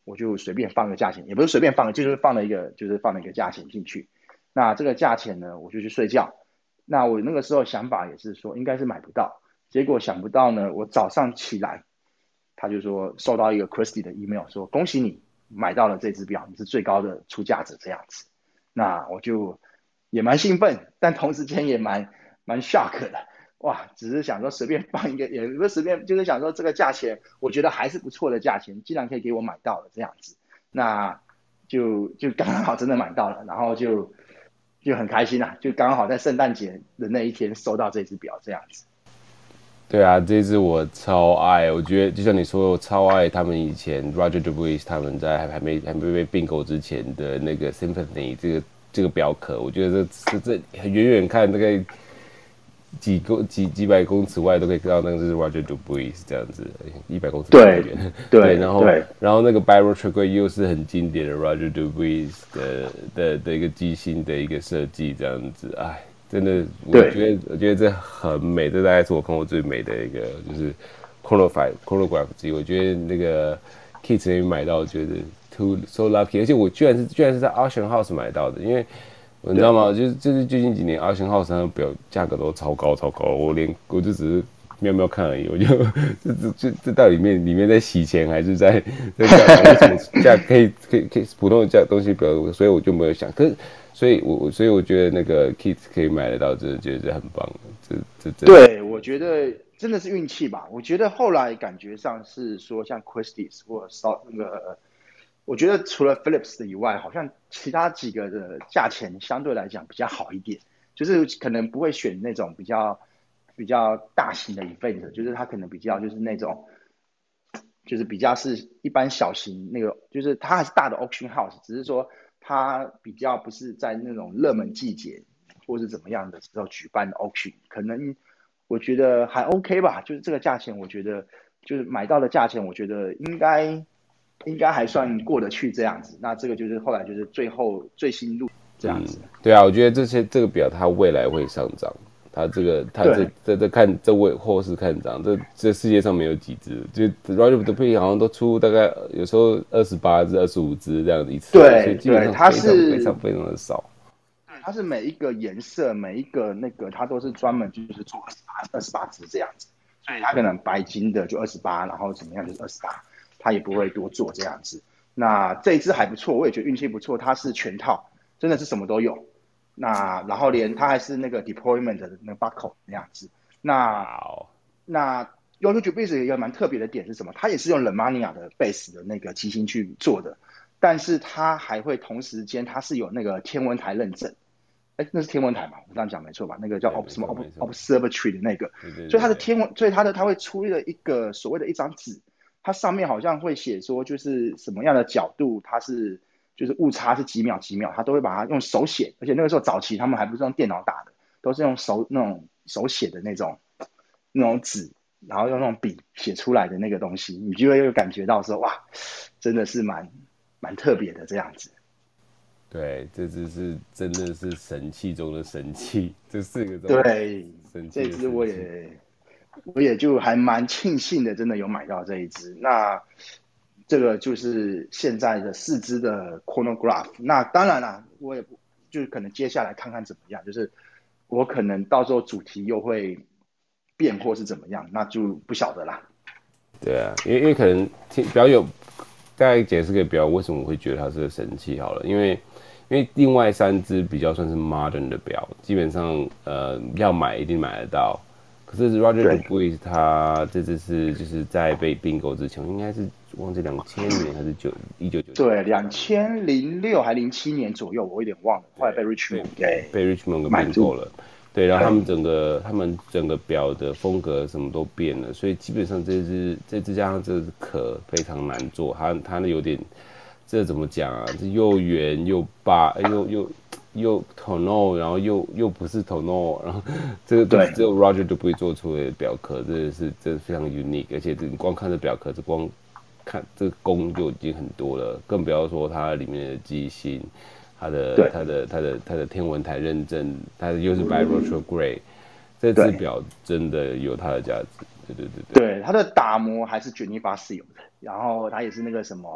我就随便放个价钱，也不是随便放，就是放了一个就是放了一个价钱进去。那这个价钱呢，我就去睡觉。那我那个时候想法也是说应该是买不到，结果想不到呢，我早上起来他就说收到一个 Christie 的 email 说恭喜你买到了这只表，你是最高的出价者这样子。那我就也蛮兴奋，但同时间也蛮蛮 shock 的。哇，只是想说随便放一个，也不是随便，就是想说这个价钱，我觉得还是不错的价钱，竟然可以给我买到了这样子，那就就刚刚好真的买到了，然后就就很开心啊，就刚好在圣诞节的那一天收到这只表这样子。 对啊，这支我超爱，我觉得就像你说，我超爱他们以前 Roger Dubuis 他们在还还没还没被并购之前的那个 Symphony 这个这个表壳，我觉得这这这远远看大概几公几几百公尺外都可以看到那个是 Roger Dubuis 这样子，一百公尺对远， 对对，然后对然后那个 Barrel Trick 又是很经典的 Roger Dubuis 的的的一个机芯的一个设计这样子，哎。真的，我觉得我觉得这很美，这大概是我看过最美的一个，就是 chronograph chronograph 机。我觉得那个 Keith 那边买到，觉得 too so lucky，而且我居然是居然是在 Auction House 买到的，因为你知道吗？就是就是最近几年 Auction House 它的表价格都超高超高，我连我就只是瞄瞄看而已，我就这这这这到里面里面在洗钱还是在在干什么价可以可以可以普通的价东西表，所以我就没有想，可是。所以我，所以我觉得那个 Keith 可以买得到，这觉得很棒。这这这。 对，我觉得真的是运气吧。我觉得后来感觉上是说，像 Christie's 或者那个，我觉得除了 Phillips 的以外，好像其他几个的价钱相对来讲比较好一点，就是可能不会选那种比较比较大型的 event，就是它可能比较就是那种。就是比较是一般小型那个，就是它还是大的 auction house，只是说它比较不是在那种热门季节或是怎么样的时候举办的 auction，可能我觉得还 OK 吧，就是这个价钱，我觉得就是买到的价钱，我觉得应该应该还算过得去这样子。那这个就是后来就是最后最新入这样子。 嗯，对啊，我觉得这些这个表它未来会上涨。它这个，它这这这看这位或是看涨，这这世界上没有几只，就 Roger Dubuis 好像都出大概有时候二十八只、二十五只这样子一次，所以基本对对，它上非常是非常非常的少。 它是每一个颜色，每一个那个，它都是专门就是做二十八二十八只这样子，所以它可能白金的就二十八，然后怎么样就是二十八，它也不会多做这样子。那这一只还不错，我也觉得运气不错，它是全套，真的是什么都有。那然后连它还是那个 deployment 的那个 buckle 那样子。那那 Roger Dubuis 一个蛮特别的点是什么？它也是用 Lemania 的 base 的那个机芯去做的，但是它还会同时间它是有那个天文台认证。哎，那是天文台嘛？我这样讲没错吧？那个叫 ob 什么 observatory 的那个， 对对对， 所以它的天文，所以它的它会出了一个所谓的一张纸，它上面好像会写说，就是什么样的角度它是就是误差是几秒几秒，它都会把它用手写，而且那个时候早期他们还不是用电脑打的，都是用手那种手写的那种那种纸，然后用那种笔写出来的那个东西，你就会有感觉到说，哇，真的是蛮蛮特别的这样子。 对，这只是真的是神器中的神器，这四个中对， 神器这支我的神器。 也我也就还蛮庆幸的，真的有买到这一支。那这个就是现在的四支的 chronograph。那当然啦，我也不就是可能接下来看看怎么样，就是我可能到时候主题又会变或是怎么样，那就不晓得啦。 对啊，因为因为可能听表友大概解释给表友为什么我会觉得它是个神器好了，因为因为另外三只比较算是 modern 的表，基本上呃要买一定买得到。可是 Roger Dubuis 他这只是就是在被并购之前，应该是忘记两千年还是九一九九对，两千零六还零七年左右，我有点忘了。后来被 Richmond 给被 Richmond 给买住并购了。对，然后他们整个他们整个表的风格什么都变了，所以基本上这只这只加上这只壳非常难做，它它那有点这怎么讲啊？这又圆又巴又又又 tonneau， 然后又又不是 tonneau， 然后这个只有 Roger Dubuis 做出的表壳，这是这非常 unique， 而且这你光看这表壳，这光看这个工就已经很多了，更不要说它里面的机芯。它的它的它的它的天文台认证，它又是 by retrograde， 这只表真的有它的价值。对对对对，对它的打磨还是 Geneva Seal 的，然后它也是那个什么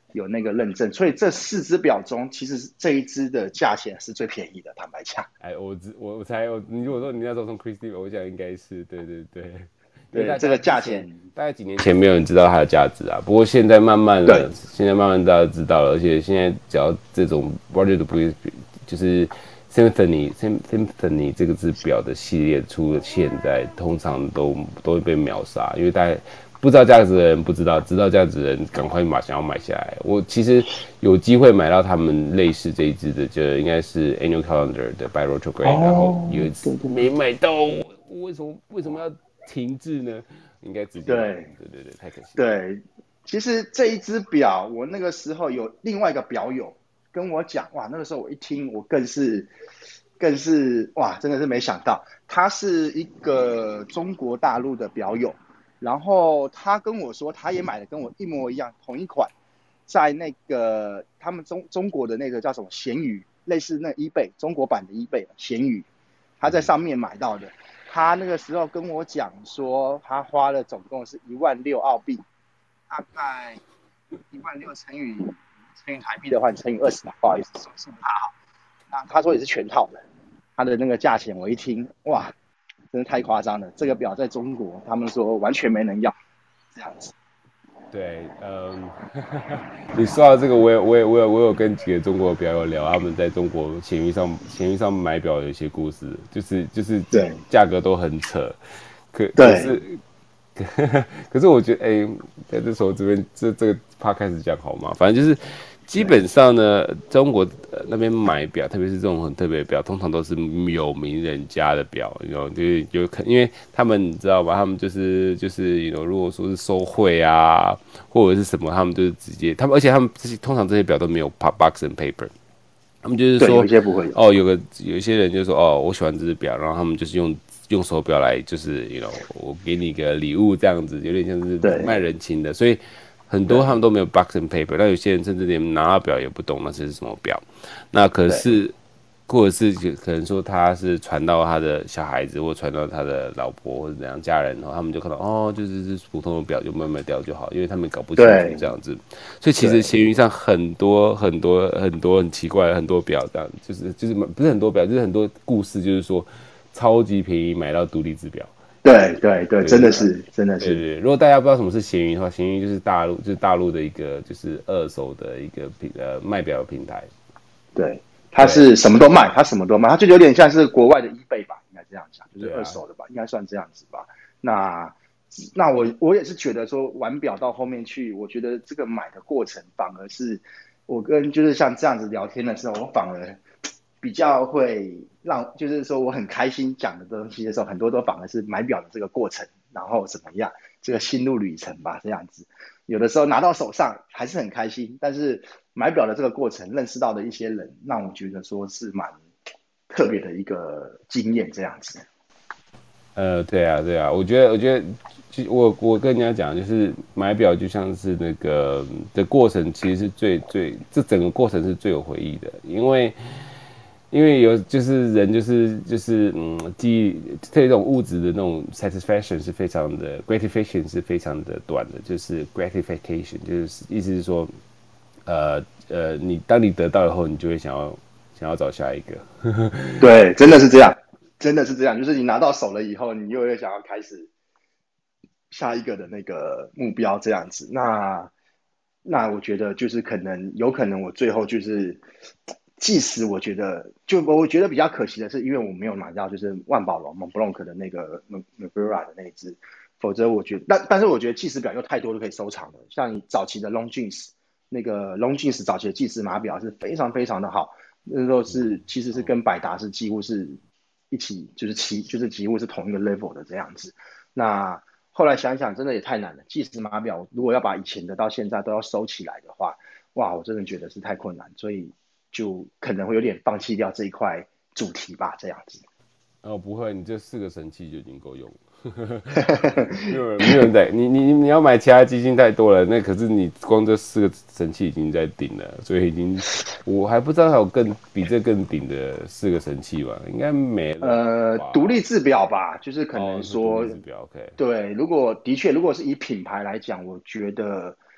有那个认证，所以这四只表中，其实这一只的价钱是最便宜的，坦白讲。 哎，我知我我猜，我你如果说你那时候从 Christie，我想应该是对对对，因为对， 大这个家之前价钱， 大概几年前没有人知道它的价值啊，不过现在慢慢对的，现在慢慢大家知道了，而且现在只要这种 Roger 的不就是 Symphony Symphony 这个只表的系列出了现在，通常都都会被秒杀，因为大家不知道价值的人不知道，知道价值的人赶快买，想要买下来。我其实有机会买到他们类似这一支的，就应该是 Annual Calendar 的 by Roger Gray，然后有一次对对没买到，我为什么为什么要停滞呢？应该直接买， 对对对对，太可惜。 对，其实这一只表，我那个时候有另外一个表友跟我讲，哇，那个时候我一听，我更是更是哇，真的是没想到，他是一个中国大陆的表友，然后他跟我说，他也买的跟我一模一样，同一款，在那个他们中中国的那个叫什么闲鱼，类似那 eBay 中国版的 eBay 闲鱼，他在上面买到的。他那个时候跟我讲说，他花了总共是一万六澳币，大概一万六乘以乘以台币的话，乘以二十，不好意思，手势不太好。那他说也是全套的，他的那个价钱我一听，哇，真的太夸张了。这个表在中国，他们说完全没人要，这样子。 对，嗯，你说到这个，我也我也我有我有跟几个中国的表友聊，他们在中国闲鱼上闲鱼上买表有一些故事，就是就是对价格都很扯，可可对是可是我觉得，哎、欸，在这时候这边这这个趴开始讲好吗？反正就是基本上呢，中国、呃、那边买表，特别是这种很特别的表，通常都是有名人家的表，你知道，就是有可，因为他们你知道吧，他们就是就是有，如果说是收贿啊，或者是什么，他们就是直接，他们而且他们这些通常这些表都没有 box and paper。他们就是对，有说， 一些不会有。 哦，有个有一些人就说，哦，我喜欢这只表，然后他们就是用用手表来，就是，you know，我给你一个礼物这样子，有点像是对卖人情的，所以很多他们都没有 box and paper，那有些人甚至连拿到表也不懂那是什么表，那可对是。或者是可能说他是传到他的小孩子，或传到他的老婆或者怎样家人，然后他们就看到哦，就是是普通的表就卖卖掉就好，因为他们搞不清楚这样子。所以其实闲鱼上很多很多很多很奇怪的很多表，这样就是就是不是很多表，就是很多故事，就是说超级便宜买到独立制表。 对对对，真的是真的是。 对对对，如果大家不知道什么是闲鱼的话，闲鱼就是大陆就是大陆的一个就是二手的一个平呃卖表的平台。 对。他是什么都卖，他什么都卖，他就有点像是国外的 eBay 吧，应该这样讲，就是二手的吧，应该算这样子吧。那那我我也是觉得说，玩表到后面去，我觉得这个买的过程反而是我跟就是像这样子聊天的时候，我反而比较会让，就是说我很开心讲的东西的时候，很多都反而是买表的这个过程，然后怎么样，这个心路旅程吧，这样子。有的时候拿到手上还是很开心，但是买表的这个过程认识到的一些人，让我觉得说是蛮特别的一个经验，这样子。 呃，对啊，对啊，我觉得，我觉得，我我跟人家讲，就是买表就像是那个的过程，其实是最最，这整个过程是最有回忆的，因为因为有就是人就是就是嗯，记忆对这种物质的那种 satisfaction 是非常的 gratification 是非常的短的，就是 gratification 就是意思是说，呃呃，你当你得到以后，你就会想要想要找下一个， 对，真的是这样。真的是这样，就是你拿到手了以后，你又会想要开始下一个的那个目标这样子。那那我觉得就是可能有可能我最后就是，即使我觉得就我觉得比较可惜的是，因为我没有买到就是万宝龙 Montblanc 的那个 Nebura 的那一只，否则我觉得，但但是我觉得计时表有太多都可以收藏了，像你早期的 Longines 那个 Longines 早期的计时码表是非常非常的好，那时候是其实是跟百达是几乎是。一起就是齐就是几乎是同一个 level 的这样子。那后来想想，真的也太难了。计时码表如果要把以前的到现在都要收起来的话，哇，我真的觉得是太困难，所以就可能会有点放弃掉这一块主题吧，这样子。 哦，不会，你这四个神器就已经够用了。没有人，没有人在你你你要买其他基金太多了，那可是你光这四个神器已经在顶了，所以已经我还不知道还有更比这更顶的四个神器吧，应该没了呃， 吧？ 独立制表吧，就是可哦， 能说， 是独立制表，OK。 对，如果的确如果是以品牌来讲，我觉得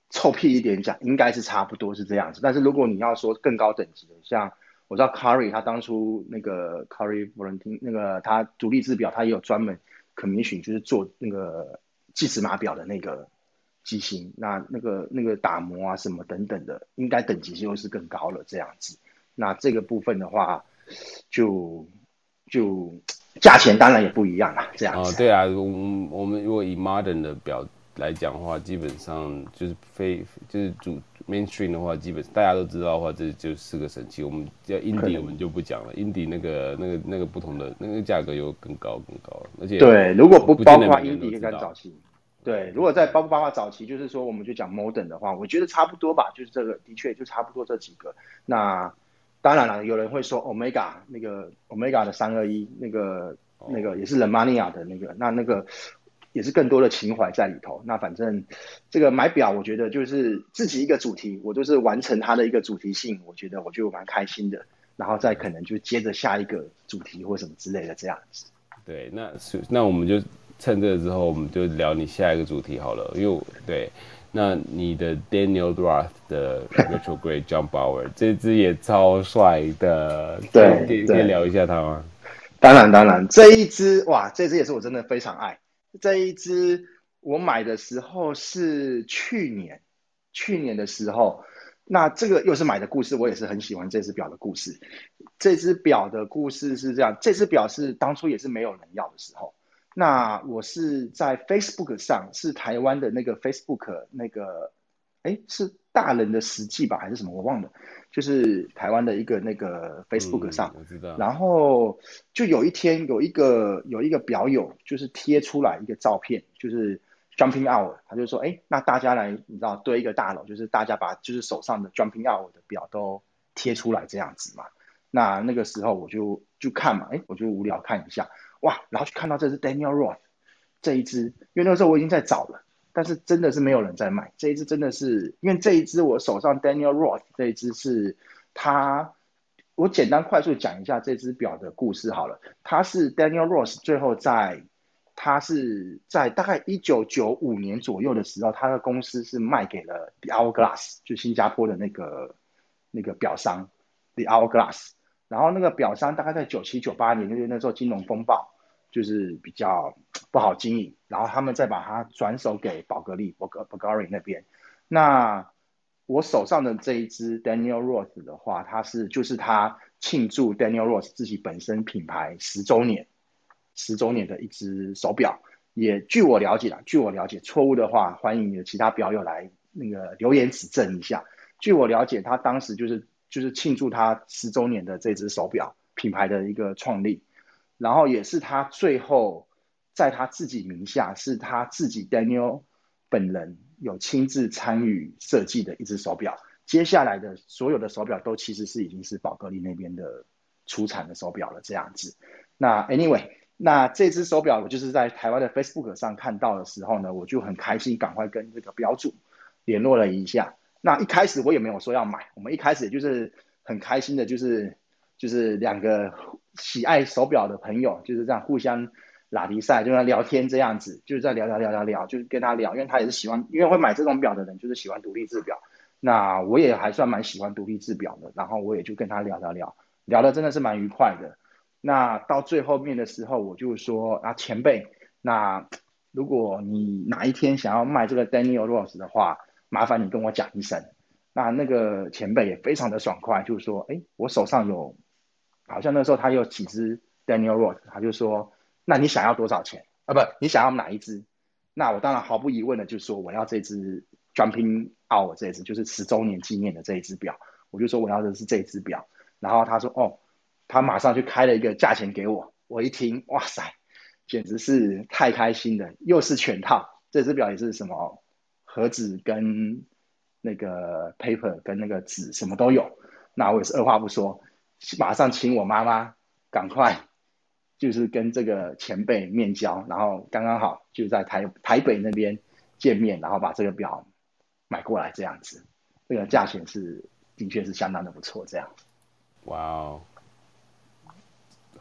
臭屁一点讲，应该是差不多是这样子。但是如果你要说更高等级的，像我知道 Curry 他当初那个 Curry Valentine 那个他独立制表，他也有专门 commission 就是做那个计时码表的那个机芯，那那个那个打磨啊什么等等的，应该等级又是更高了这样子。那这个部分的话，就就价钱当然也不一样啦，这样哦， 子。 对啊，我我们如果以 modern 的表来讲的话，基本上就是非就是主 mainstream 的话，基本大家都知道的话，这就四个神器。我们叫 indie，我们就不讲了，indie 那个那个那个不同的那个价格又更高更高了，而且对，如果不不包括见得每个人都 indie 知道。 跟早期，对，如果在包不包括早期，就是说我们就讲 modern 的话，我觉得差不多吧，就是这个的确就差不多这几个。那当然了，有人会说 Omega 那个 Omega 的三二一那个那哦， 个也是 Lemania 的那个，那那个也是更多的情怀在里头。那反正这个买表，我觉得就是自己一个主题，我就是完成它的一个主题性，我觉得我就蛮开心的。然后再可能就接着下一个主题或什么之类的这样子。 对，那那我们就趁这个之后，我们就聊你下一个主题好了，因为我对。那你的 Daniel Roth 的 Retrograde Jump Hour 这支也超帅的，可以可以可以对对， 聊一下它吗？ 当然当然，这一支哇，这支也是我真的非常爱。这一支我买的时候是去年，去年的时候，那这个又是买的故事，我也是很喜欢这只表的故事。这只表的故事是这样，这只表是当初也是没有人要的时候，那我是在 Facebook 上，是台湾的那个 Facebook 那个，哎，是大人的实际吧，还是什么？我忘了，就是台湾的一个那个 Facebook 嗯， 上。 我知道。 然后就有一天有一个有一个表友就是贴出来一个照片，就是 jumping hour，他就说，哎，那大家来，你知道堆一个大楼，就是大家把就是手上的 jumping hour 的表都贴出来这样子嘛。那那个时候我就就看嘛，哎，我就无聊看一下，哇，然后就看到这是 Daniel Roth 这一支，因为那个时候我已经在找了，但是真的是没有人在卖这一支，真的是因为这一支我手上 Daniel Roth 这一支是他。我简单快速讲一下这只表的故事好了。它是 Daniel Roth 最后在，他是在大概一九九五年左右的时候，他的公司是卖给了 The Hourglass，就新加坡的那个那个表商 The Hourglass。然后那个表商大概在九七九八年，就是那时候金融风暴，就是比较不好经营，然后他们再把它转手给宝格丽 Bulgari 那边。那我手上的这一支 Daniel Roth 的话，它是就是他庆祝 Daniel Roth 自己本身品牌十周年十周年的一只手表。也据我了解啦，据我了解，错误的话，欢迎你的其他表友来那个留言指正一下。据我了解，他当时就是就是庆祝他十周年的这只手表品牌的一个创立，然后也是他最后在他自己名下，是他自己 Daniel 本人有亲自参与设计的一只手表。接下来的所有的手表都其实是已经是宝格丽那边的出产的手表了，这样子。那 anyway，那这只手表我就是在台湾的 Facebook 上看到的时候呢，我就很开心，赶快跟这个表主联络了一下。那一开始我也没有说要买，我们一开始就是很开心的，就是就是两个喜爱手表的朋友，就是这样互相拉迪赛，就在聊天这样子，就是在聊聊聊聊聊，就是跟他聊，因为他也是喜欢，因为会买这种表的人就是喜欢独立制表。那我也还算蛮喜欢独立制表的，然后我也就跟他聊聊聊，聊的真的是蛮愉快的。那到最后面的时候，我就说啊，前辈，那如果你哪一天想要卖这个 Daniel Roth 的话，麻烦你跟我讲一声。那那个前辈也非常的爽快，就是说，哎，我手上有，好像那时候他有几只 Daniel Roth，他就说，那你想要多少钱啊？不，你想要哪一只？那我当然毫不疑问的就说我要这只 Jumping Hour 这一只，就是十周年纪念的这一只表，我就说我要的是这只表。然后他说，哦，他马上就开了一个价钱给我，我一听，哇塞，简直是太开心了，又是全套，这只表也是什么盒子跟那个 paper 跟那个纸什么都有。那我也是二话不说，马上请我妈妈赶快就是跟这个前辈面交，然后刚刚好就在台台北那边见面，然后把这个表买过来这样子。这个价钱是的确是相当的不错，这样。 哇哦，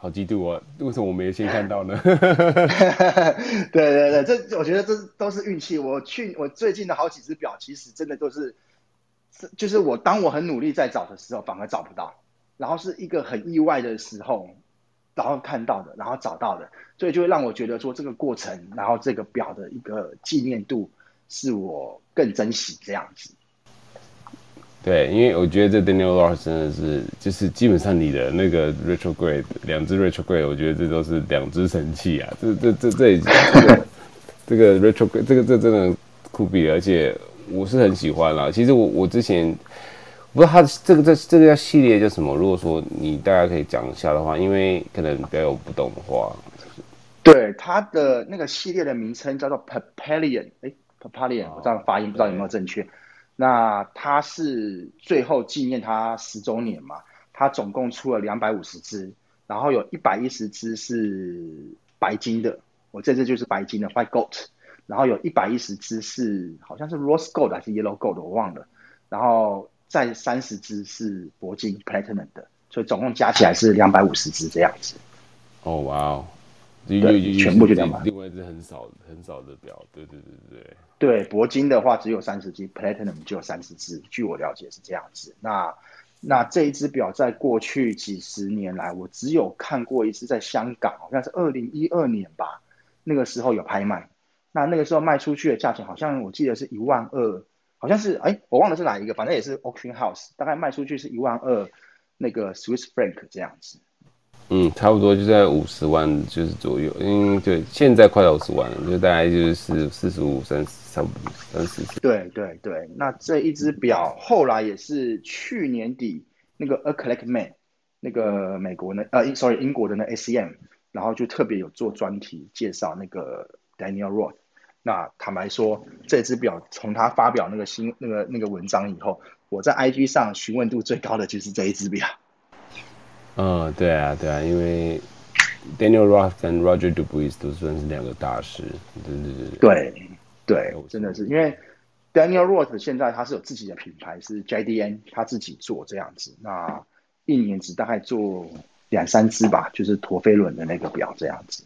好嫉妒哦！为什么我没先看到呢？ 对对对，这我觉得这都是运气。我去我最近的好几只表，其实真的都是，就是我当我很努力在找的时候，反而找不到，然后是一个很意外的时候，然后看到的，然后找到的，所以就会让我觉得说这个过程，然后这个表的一个纪念度，是我更珍惜这样子。 对，因为我觉得这 Daniel Ross 真的是，就是基本上你的那个 retrograde 两只 retrograde，我觉得这都是两只神器啊！这这这这已经这个这个 retrograde 这个这真的酷毙了，而且我是很喜欢啦。其实我我之前不知道它这个这这个叫系列叫什么，如果说你大家可以讲一下的话，因为可能比较有不懂的话。 对，它的那个系列的名称叫做 Papalion， 哎 Papalion， 我这样发音不知道有没有正确。那它是最后纪念它十周年嘛，它总共出了两百五十只，然后有一百一十只是白金的，我这只就是白金的 White Gold， 然后有一百一十只是好像是 Rose Gold 还是 Yellow Gold， 我忘了，然后再三十只是铂金 Platinum 的，所以总共加起来是两百五十只这样子。 哦，哇哦，又又对， 又又是全部就两百。 另外一只很少很少的表，对对对对。 对，铂金的话只有三十只 Platinum 就有三十只，据我了解是这样子。那那这一只表在过去几十年来，我只有看过一次，在香港，好像是二零一二年吧，那个时候有拍卖。那那个时候卖出去的价钱，好像我记得是一万二，好像是哎，我忘了是哪一个，反正也是 auction house，大概卖出去是一万二，那个 Swiss franc 这样子。 嗯，差不多就在五十万就是左右，嗯，对，现在快到五十万了，就大概就是四四十五、三十，差不多三四十。 对对对，那这一只表后来也是去年底那个 A Collect Man，那个美国呢，呃，sorry，英国的那 A C M，然后就特别有做专题介绍那个 Daniel Roth。那坦白说，这只表从他发表那个新那个那个文章以后，我在 I G 上询问度最高的就是这一只表。 嗯，对啊，对啊，因为 Daniel Roth 跟 Roger Dubuis 都算是两个大师，对对对对， 对对， 没有错。 真的是因为 Daniel Roth 现在他是有自己的品牌，是 J D N，他自己做这样子。那一年只大概做两三只吧，就是陀飞轮的那个表这样子。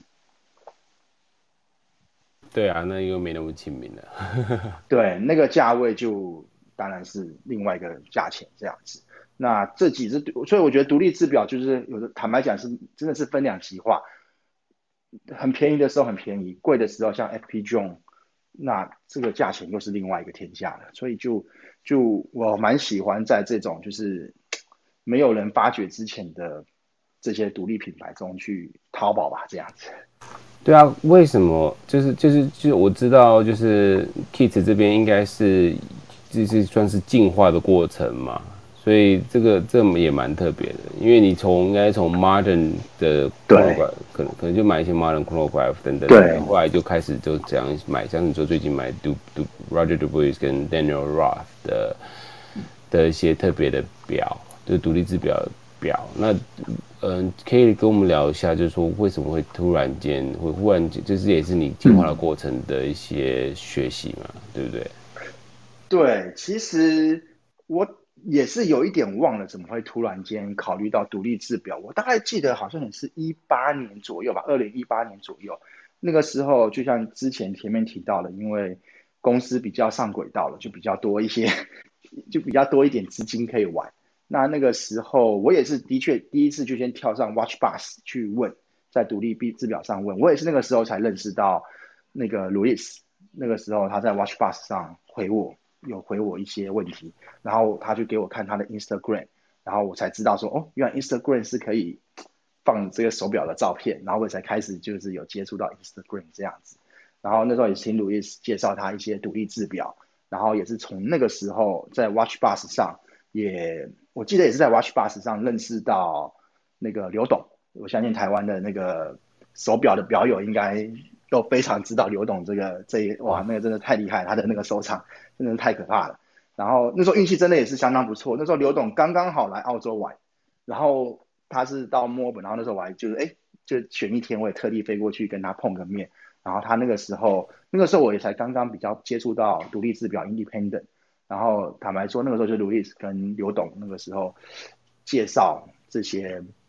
对啊，那又没那么亲民了。 对，那个价位就当然是另外一个价钱这样子。那这几只，所以我觉得独立制表就是有的，坦白讲是真的是分两极化，很便宜的时候很便宜，贵的时候像 F P Jones，那这个价钱又是另外一个天价了。所以就就我蛮喜欢在这种就是没有人发掘之前的这些独立品牌中去淘宝吧，这样子。 对啊，为什么？就是就是就是我知道，就是 Kit 这边应该是就是算是进化的过程嘛，所以这个这也蛮特别的，因为你从应该从 modern 的对 chronograph 可能可能就买一些 modern chronograph 等等的， 对后来就开始就这样买，像你说最近买 Du Du Roger Dubuis 跟 Daniel Roth 的的一些特别的表，就是独立制表的表，那嗯，可以跟我们聊一下，就是说为什么会突然间会忽然间，就是也是你进化的过程的一些学习嘛，对不对？ 对，其实我也是有一点忘了，怎么会突然间考虑到独立制表？我大概记得好像也是一八年左右吧，二零一八年左右，那个时候就像之前前面提到的，因为公司比较上轨道了，就比较多一些，就比较多一点资金可以玩。那那个时候我也是的确第一次就先跳上 Watch Bus 去问，在独立制表上问，我也是那个时候才认识到那个 Louis，那个时候他在 Watch Bus 上回我。有回我一些问题，然后他就给我看他的 Instagram，然后我才知道说，哦，原来 Instagram 是可以放这个手表的照片，然后我才开始就是有接触到 Instagram 这样子，然后那时候也请鲁伊斯介绍他一些独立制表，然后也是从那个时候在 Watch Bus 上也，我记得也是在 Watch Bus 上认识到那个刘董，我相信台湾的那个手表的表友应该都非常知道刘董这个这一哇，那个真的太厉害，他的那个收藏真的是太可怕了。然后那时候运气真的也是相当不错，那时候刘董刚刚好来澳洲玩，然后他是到墨尔本，然后那时候我还就是哎，就选一天我也特地飞过去跟他碰个面，然后他那个时候那个时候我也才刚刚比较接触到独立制表 independent，然后坦白说那个时候就路易斯跟刘董那个时候介绍这些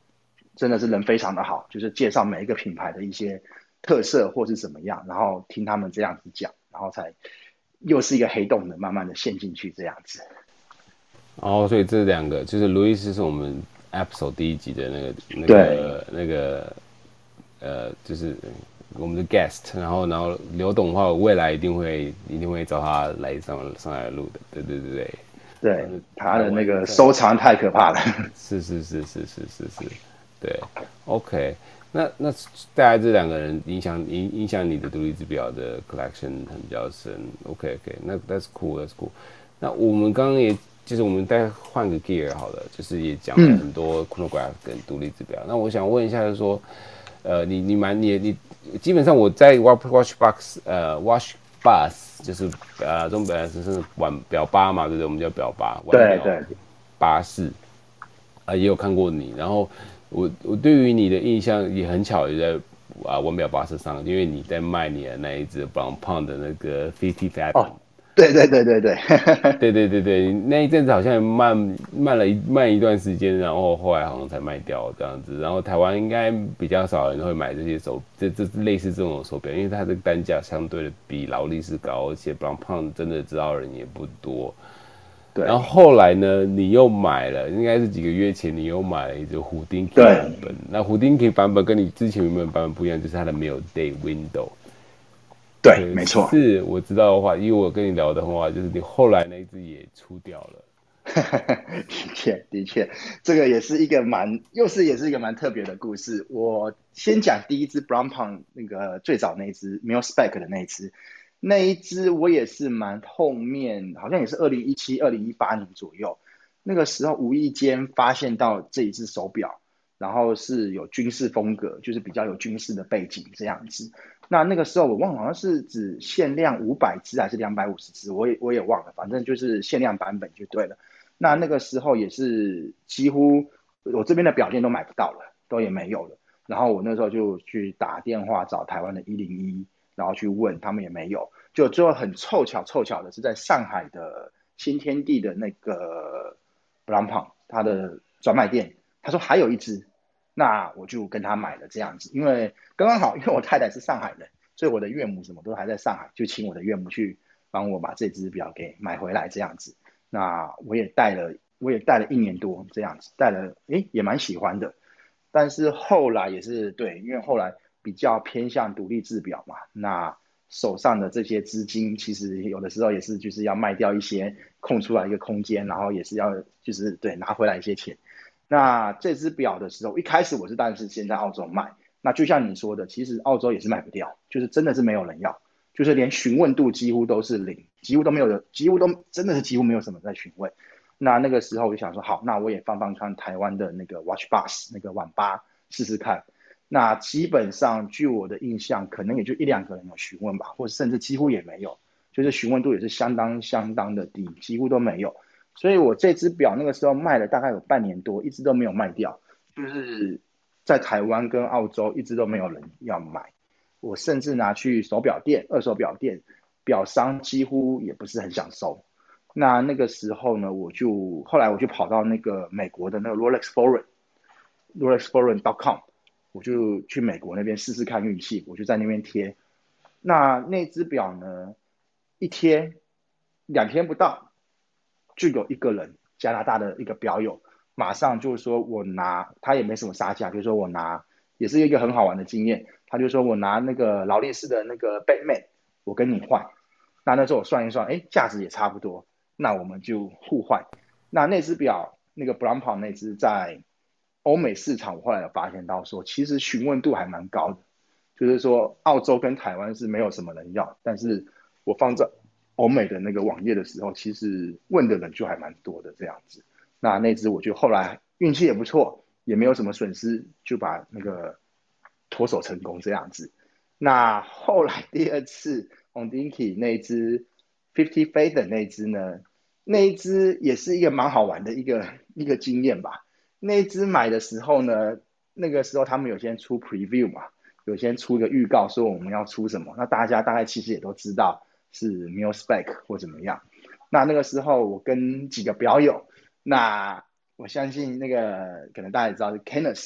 真的是人非常的好，就是介绍每一个品牌的一些特色或是怎么样，然后听他们这样子讲，然后才又是一个黑洞的慢慢的陷进去这样子。 哦，所以这两个就是路易斯是我们 episode 第一集的那个那对个那个呃，就是我们的 guest，然后然后刘董的话，未来一定会一定会找他来上上来录的，对对对对。 对， 呃， 他台的那个湾在收藏太可怕了。 是是是是是是是，对，OK，那那大概这两个人影响影影响你的独立制表的 collection 很比较深，OK OK，那 that's cool that's cool。那我们刚刚也就是我们再换个 gear 好了，就是也讲了嗯很多 chronograph 跟独立制表。那我想问一下，就是说，呃，你你蛮你你基本上我在 watch watch box 呃 watch bus 就是呃中本来是是腕表八嘛，对不对？我们叫表八腕表对对。 巴士。啊，也有看过你，然后我我对于你的印象也很巧，也在啊腕表巴士上，因为你在卖你的那一只 Brown Pound 的那个 Fifty Fathom。 哦，对对对对对。 对对对对，那一阵子好像慢慢了一慢一段时间，然后后来好像才卖掉这样子。然后台湾应该比较少人会买这些手，这这类似这种手表，因为它的单价相对的比劳力士高，而且 Brown Pound 真的知道的人也不多。然后对后来呢，你又买了，应该是几个月前，你又买了一只虎丁 K 版对本。那虎丁 K 版本跟你之前原本版本不一样，就是它的没有 day window。 对， 可没错。 是我知道的话，因为我跟你聊的话，就是你后来那一只也出掉了。 的确，的确，这个也是一个蛮，又是也是一个蛮特别的故事。我先讲第一只 Brown Pound 那个最早那一只没有 spec 的那一只，那一只我也是蛮后面，好像也是二零一七、二零一八年左右，那个时候无意间发现到这一只手表，然后是有军事风格，就是比较有军事的背景这样子。那那个时候我忘了，好像是只限量五百只还是两百五十只，我也我也忘了，反正就是限量版本就对了。那那个时候也是几乎我这边的表店都买不到了，都也没有了。然后我那时候就去打电话找台湾的一零一，然后去问他们也没有。就最后很凑巧凑巧的是在上海的新天地的那个 Brown Pound 他的专卖店，他说还有一只，那我就跟他买了这样子。因为刚刚好，因为我太太是上海人，所以我的岳母什么都还在上海，就请我的岳母去帮我把这只表给买回来这样子。那我也戴了，我也戴了一年多这样子，戴了，诶，也蛮喜欢的。但是后来也是对，因为后来比较偏向独立制表嘛，那手上的这些资金，其实有的时候也是就是要卖掉一些，空出来一个空间，然后也是要就是对拿回来一些钱。那这只表的时候，一开始我是当然是先在澳洲卖，那就像你说的，其实澳洲也是卖不掉，就是真的是没有人要。就是连询问度几乎都是零，几乎都没有的，几乎都真的是几乎没有什么在询问。那那个时候我就想说，好，那我也放放看台湾的那个 Watch Box 那个晚八试试看。那基本上据我的印象，可能也就一两个人有询问吧，或者甚至几乎也没有，就是询问度也是相当相当的低，几乎都没有。所以我这只表那个时候卖了大概有半年多，一直都没有卖掉，就是在台湾跟澳洲一直都没有人要买。我甚至拿去手表店、二手表店，表商几乎也不是很想收。那那个时候呢，我就后来我就跑到那个美国的那个 Rolex Forum，Rolex Forum dot com，我就去美国那边试试看运气，我就在那边贴。那那只表呢，一贴两天不到，就有一个人，加拿大的一个表友，马上就说我拿，他也没什么杀价，就说我拿，也是一个很好玩的经验。他就说我拿那个劳力士的那个 Batman，我跟你换。那那时候我算一算，哎，价值也差不多，那我们就互换。那那只表，那个 Brown Pound 那只在欧美市场，我后来有发现到说，其实询问度还蛮高的，就是说澳洲跟台湾是没有什么人要，但是我放在欧美的那个网页的时候，其实问的人就还蛮多的这样子。那那只我就后来运气也不错，也没有什么损失，就把那个脱手成功这样子。那后来第二次 On Dinky 那只 Fifty Fathom 那只呢，那一只也是一个蛮好玩的一个一个经验吧。那一只买的时候呢，那个时候他们有先出 preview 嘛，有先出一个预告说我们要出什么，那大家大概其实也都知道是 mil spec 或怎么样。那那个时候我跟几个表友，那我相信那个可能大家也知道是 Canis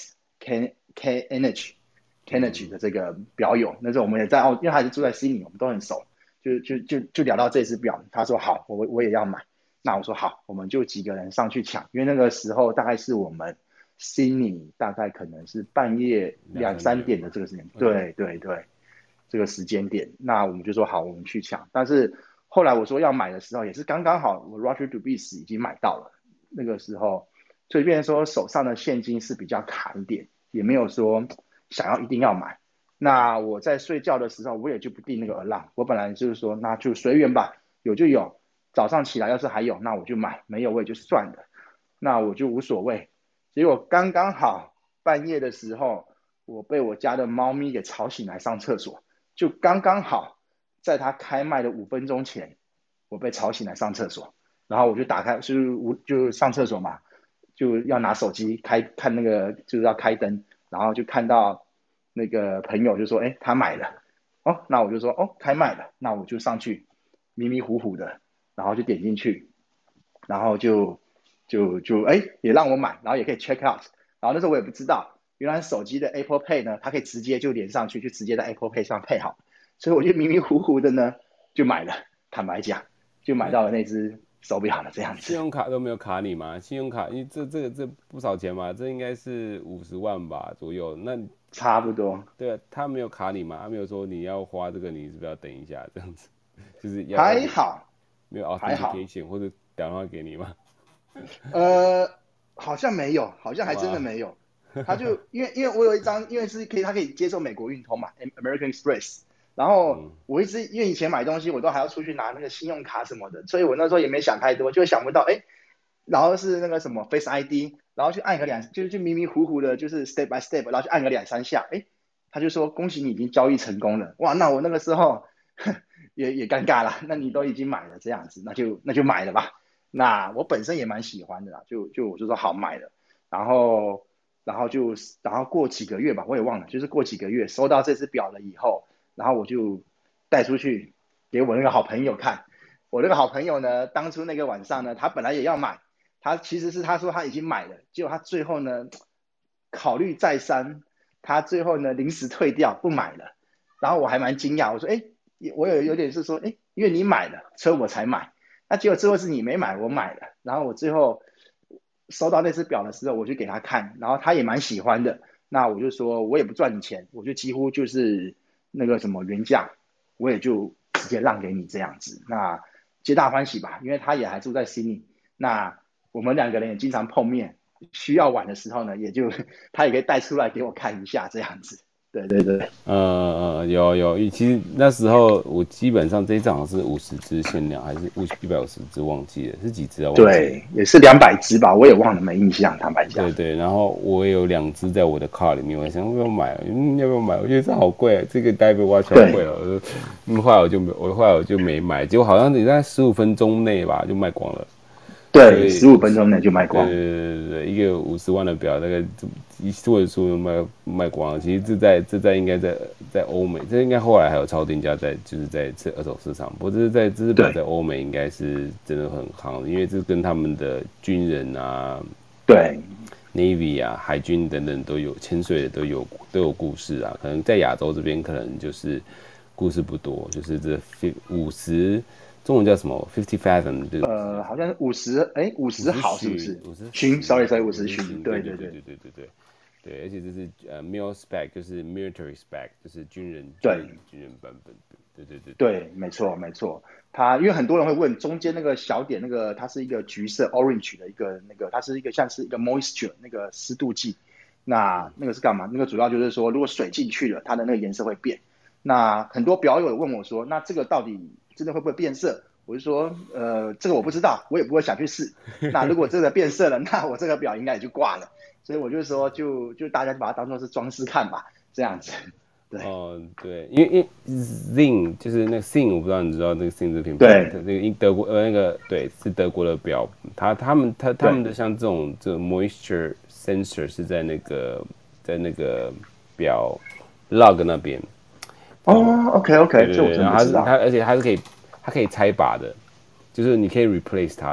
K K Energy Energy 的这个表友，那时候我们也在澳，因为他是住在悉尼，我们都很熟，就就就就聊到这只表，他说好，我我也要买，那我说好，我们就几个人上去抢，因为那个时候大概是我们悉尼大概可能是半夜两三点的这个时间，对对对，这个时间点，那我们就说好，我们去抢，但是后来我说要买的时候，也是刚刚好，我 Roger Dubis 已经买到了，那个时候，所以变成说手上的现金是比较卡一点，也没有说想要一定要买。那我在睡觉的时候，我也就不定那个 alarm， 我本来就是说那就随缘吧，有就有，早上起来要是还有，那我就买，没有我也就算了，那我就无所谓。结果刚刚好半夜的时候，我被我家的猫咪给吵醒来上厕所，就刚刚好在它开卖的五分钟前，我被吵醒来上厕所，然后我就打开，就是就上厕所嘛，就要拿手机开看那个，就是要开灯，然后就看到那个朋友就说，哎，他买了，哦，那我就说，哦，开卖了，那我就上去迷迷糊糊的，然后就点进去，然后就就就哎也让我买，然后也可以 check out， 然后那时候我也不知道，原来手机的 Apple Pay 呢，它可以直接就连上去，就直接在 Apple Pay 上配好，所以我就迷迷糊糊的呢就买了，坦白讲，就买到了那只手表了这样子。 信用卡都没有卡你吗？信用卡，因为这这个这不少钱嘛，这应该是五十万吧左右。那差不多。 对，他没有卡你吗？他没有说你要花这个，你是不是要等一下这样子？就是要还好， 没有 authentication 或者打电话给你吗？ 呃，好像没有，好像还真的没有。他就因为因为我有一张，因为是可以，他可以接受美国运通嘛 ，American Express。然后我一直因为以前买东西我都还要出去拿那个信用卡什么的，所以我那时候也没想太多，就想不到哎，然后是那个什么 Face I D， 然后去按个两，就是就迷迷糊糊的，就是 step by step， 然后去按个两三下，哎，他就说恭喜你已经交易成功了。哇，那我那个时候也也尴尬了，那你都已经买了这样子，那就那就买了吧。那我本身也蛮喜欢的啦，就就我就说好买了，然后然后就然后过几个月吧，我也忘了，就是过几个月收到这只表了以后，然后我就带出去给我那个好朋友看。我那个好朋友呢，当初那个晚上呢，他本来也要买，他其实是他说他已经买了，结果他最后呢考虑再三，他最后呢临时退掉不买了。然后我还蛮惊讶，我说哎，我有有点是说哎，因为你买了，所以我才买。那结果最后是你没买，我买了，然后我最后收到那只表的时候，我就给他看，然后他也蛮喜欢的。那我就说，我也不赚你钱，我就几乎就是那个什么原价，我也就直接让给你这样子。那皆大欢喜吧，因为他也还住在悉尼，那我们两个人也经常碰面，需要玩的时候呢，也就他也可以带出来给我看一下这样子。对对对， 呃呃有有，其实那时候我基本上这一张好像是五十只限量，还是一百五十只忘记了，是几只啊？忘记了对，也是两百只吧，我也忘了，没印象，坦白讲。 对对，然后我也有两只在我的 car 里面，我想要不要买？嗯，要不要买？我觉得这好贵、啊，这个 David Watch 好贵了、哦。嗯，后来我就没，我后来我就没买，结果好像你在十五分钟内吧就卖光了。 对，十五分钟内就卖光。 对对对，一个五十万的表，大概一或者说卖卖光了。其实这在这在应该在在欧美，这应该后来还有超定价在，就是在这二手市场。不过这是在这只表在欧美应该是真的很夯，因为这跟他们的军人啊， 对 ，Navy 啊，海军等等都有，潜水的都有都有故事啊。可能在亚洲这边可能就是故事不多，就是这五十。中文叫什么 ？Fifty fathom， 呃，好像是五十，哎，五十好是不是？ 五十勋 ，sorry sorry，五十勋，对对对对对对对对对，而且这是呃 mil spec， 就是 military spec， 就是军人对军人版本，对对对对，没错没错。它因为很多人会问中间那个小点那个，它是一个橘色 orange 的一个那个，它是一个像是一个 moisture 那个湿度计。那那个是干嘛？那个主要就是说，如果水进去了，它的那个颜色会变。那很多表友问我说，那这个到底真的会不会变色？我就说，呃，这个我不知道，我也不会想去试。那如果真的变色了，那我这个表应该也就挂了。所以我就说就，就大家就把它当做是装饰看吧，这样子。对， 哦对，因为因为 Zing 就是那个 Zing， 我不知道你知道那个 Zing 这品牌， 对， 那个德国呃那个对是德国的表，它他们他他们的像这种这 moisture sensor 是在那个在那个表 lug 那边。 哦 ，OK OK， 对对对，然后它是它，而且它是可以，它可以拆拔的，就是你可以 replace 它的。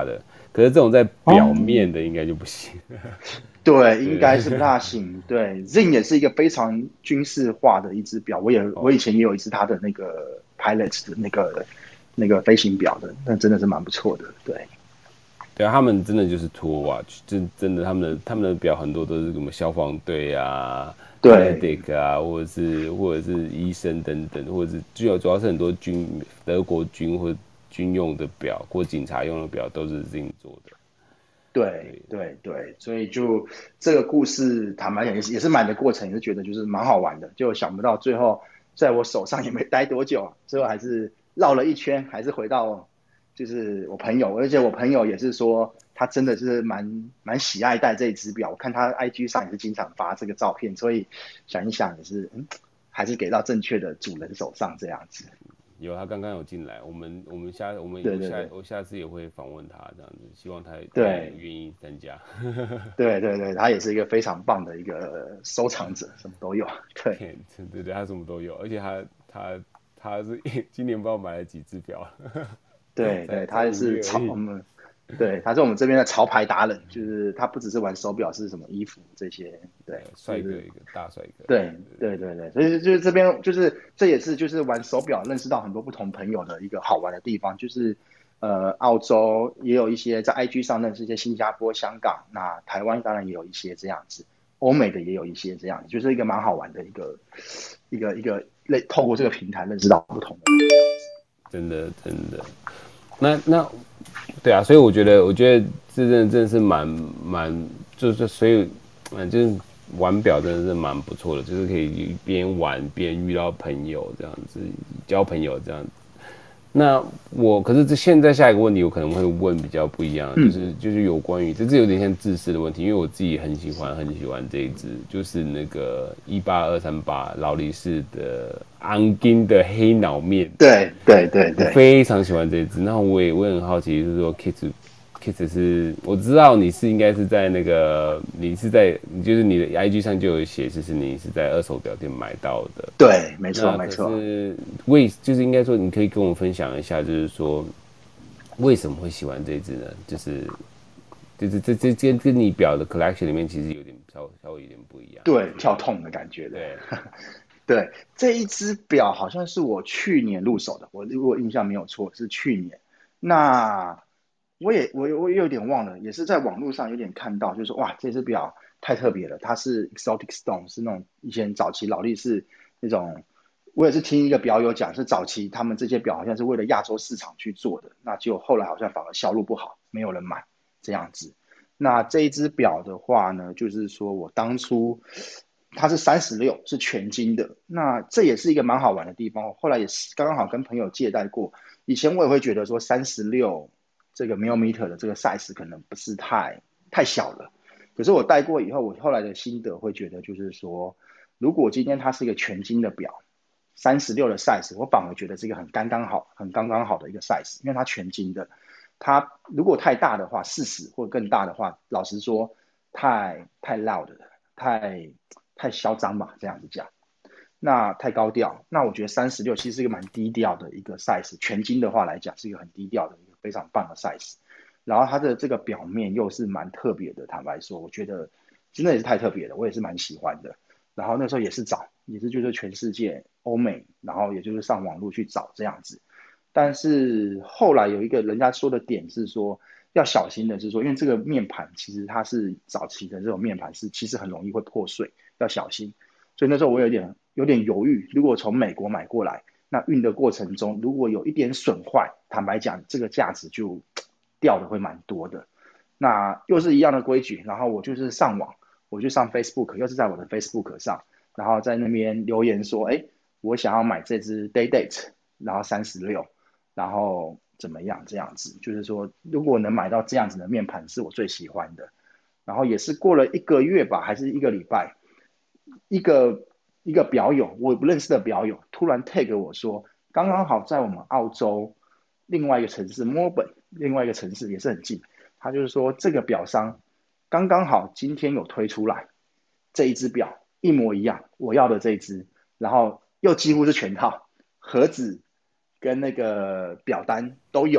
可是这种在表哦， 面的应该就不行。 对，应该对， 是不大行。对，Zing 也是一个非常军事化的一只表，我也我哦， 以前也有一只它的那个 Pilot 的那个那个飞行表的，那真的是蛮不错的。对， 对啊，他们真的就是 tour watch，真真的他们的他们的表很多都是什么消防队啊、 对， medic 啊，或者是或者是医生等等，或者是主要主要是很多军德国军或军用的表或警察用的表都是 Zing 做的。 对， 对， 对，对，所以就这个故事，坦白讲也是也是买的过程，也是觉得就是蛮好玩的，就想不到最后在我手上也没待多久，最后还是绕了一圈，还是回到就是我朋友，而且我朋友也是说他真的是蛮蛮喜爱戴这一只表，我看他 I G 上也是经常发这个照片，所以想一想也是，嗯，还是给到正确的主人手上这样子。 有他刚刚有进来，我们我们下我们我下对对对我下次也会访问他这样子，希望他他也对愿意参加。 对对对，他也是一个非常棒的一个收藏者，什么都有。对。 对对对，他什么都有，而且他他他是今年不知道买了几只表， 对对， 才才五他是月而已。 潮我们，对，他是我们这边的潮牌达人，就是他不只是玩手表，是什么衣服这些，对， 呃， 就是帅哥一个大帅哥， 对对对对，所以就是这边就是这也是就是玩手表认识到很多不同朋友的一个好玩的地方，就是呃澳洲也有一些在 I G 上认识一些新加坡、香港，那台湾当然也有一些这样子，欧美的也有一些这样子，就是一个蛮好玩的一个一个一个类透过这个平台认识到不同的人这样子。 真的真的。那那对啊，所以我觉得我觉得这真的真的是蛮蛮就是所以嗯就是玩表真的是蛮不错的，就是可以边玩边遇到朋友这样子，交朋友这样子。那我可是这现在下一个问题，我可能会问比较不一样，就嗯， 是就是有关于这这有点像自私的问题，因为我自己很喜欢很喜欢这一支，就是那个一八二三八劳力士的昂金的黑脑面， 对对对我对。 非常喜欢这一支。那我也我也很好奇，就是说 Kiss Kiss 是我知道你是应该是在那个你是在就是你的 I G 上就有写，就是你是在二手表店买到的。 对，没错那可没错。 是为就是应该说，你可以跟我分享一下，就是说为什么会喜欢这支呢？就是就是这这这跟你表的 collection 里面其实有点稍稍微有点不一样。 对，跳痛的感觉的。 对， 对，这一只表好像是我去年入手的，我如果印象没有错是去年。那我也我我也有点忘了，也是在网络上有点看到，就是说哇，这只表太特别了，它是 exotic stone，是那种以前早期劳力士那种。我也是听一个表友讲，是早期他们这些表好像是为了亚洲市场去做的，那就后来好像反而销路不好，没有人买这样子。那这一只表的话呢，就是说我当初它是三十六，是全金的。那这也是一个蛮好玩的地方。后来也是刚刚好跟朋友借贷过。以前我也会觉得说三十六这个 millimeter 的这个 size 可能不是太太小了。可是我戴过以后，我后来的心得会觉得就是说，如果今天它是一个全金的表，三十六的 size，我反而觉得是一个很刚刚好、很刚刚好的一个 size，因为它全金的。它如果太大的话，四十或更大的话，老实说，太太 loud 了，太太嚣张吧，这样子讲。那太高调，那我觉得三十六其实是一个蛮低调的一个 size，全金的话来讲是一个很低调的一个非常棒的 size。然后它的这个表面又是蛮特别的，坦白说，我觉得真的也是太特别了，我也是蛮喜欢的。然后那时候也是找，也是就是全世界欧美，然后也就是上网络去找这样子。但是后来有一个人家说的点是说，要小心的是说，因为这个面盘其实它是早期的这种面盘是其实很容易会破碎，要小心。所以那时候我有点有点犹豫，如果从美国买过来，那运的过程中如果有一点损坏，坦白讲，这个价值就掉的会蛮多的。那又是一样的规矩，然后我就是上网，我就上 Facebook，又是在我的 Facebook 上，然后在那边留言说，哎，我想要买这只 Day Date，然后三十六，然后怎么样这样子，就是说如果能买到这样子的面盘是我最喜欢的。然后也是过了一个月吧，还是一个礼拜，一个一个表友，我不认识的表友，突然 tag 我说，刚刚好在我们澳洲另外一个城市墨尔本，另外一个城市也是很近，他就是说这个表商刚刚好今天有推出来这一只表，一模一样，我要的这一只，然后又几乎是全套，盒子跟那个表单都有，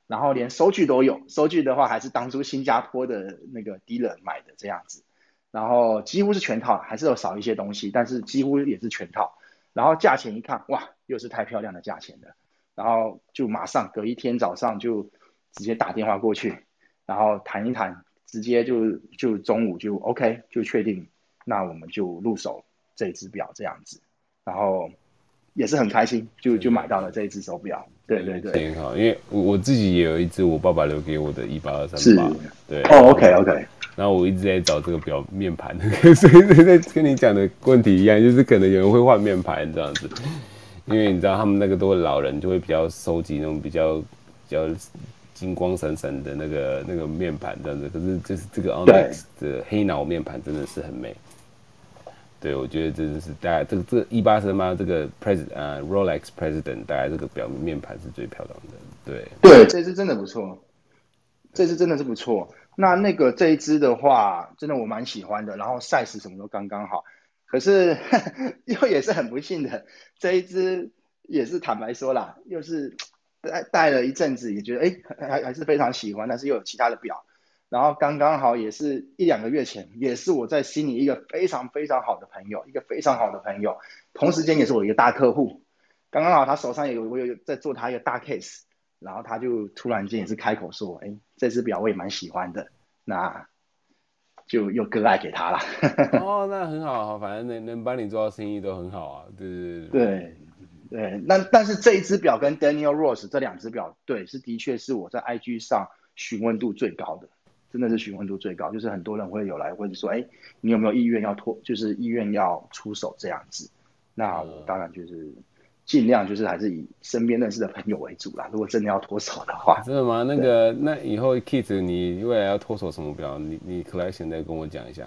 然后连收据都有，收据的话还是当初新加坡的那个 dealer 买的这样子，然后几乎是全套，还是有少一些东西，但是几乎也是全套。然后价钱一看，哇，又是太漂亮的价钱了，然后就马上隔一天早上就直接打电话过去，然后谈一谈，直接就就中午就 OK 就确定，那我们就入手这一只表这样子，然后也是很开心，就就真的买到了这一只手表。对对运对， 气很好，因为我我自己也有一只我爸爸留给我的一八二三八， 是对， 哦然 ，OK 后 OK， 然后我一直在找这个表面盘，所以在跟你讲的问题一样，就是可能有人会换面盘这样子，因为你知道他们那个都是老人，就会比较收集那种比较比较金光闪闪的那个那个面盘这样子，可是就是这个对， Onyx 的黑脑面盘真的是很美。对，我觉得真的是大概这个这个一八三八这个 President 呃 Rolex President 大概这个表面盘是最漂亮的。对， 对，这只真的不错，这只真的是不错。那那个这一只的话，真的我蛮喜欢的，然后 size 什么都刚刚好。可是又也是很不幸的，这一只也是坦白说啦，又是戴戴了一阵子，也觉得哎还还是非常喜欢，但是又有其他的表，然后刚刚好也是一两个月前，也是我在悉尼一个非常非常好的朋友，一个非常好的朋友，同时间也是我一个大客户，刚刚好他手上有我有在做他一个大 case。然后他就突然间也是开口说：“哎，这只表我也蛮喜欢的，那就又割爱给他了。 哦，那很好，反正能能帮你做到生意都很好啊。对对对对对，那但是这一只表跟 Daniel Rose 这两只表，对，是的确是我在 I G 上询问度最高的，真的是询问度最高，就是很多人会有来问说：哎，你有没有意愿要脱，就是意愿要出手这样子？那我当然就是尽量就是还是以身边认识的朋友为主啦。如果真的要脱手的话， 真的吗？那对。 个，那以后 Kit 你未来要脱手什么表？你你 collection 再跟我讲一下。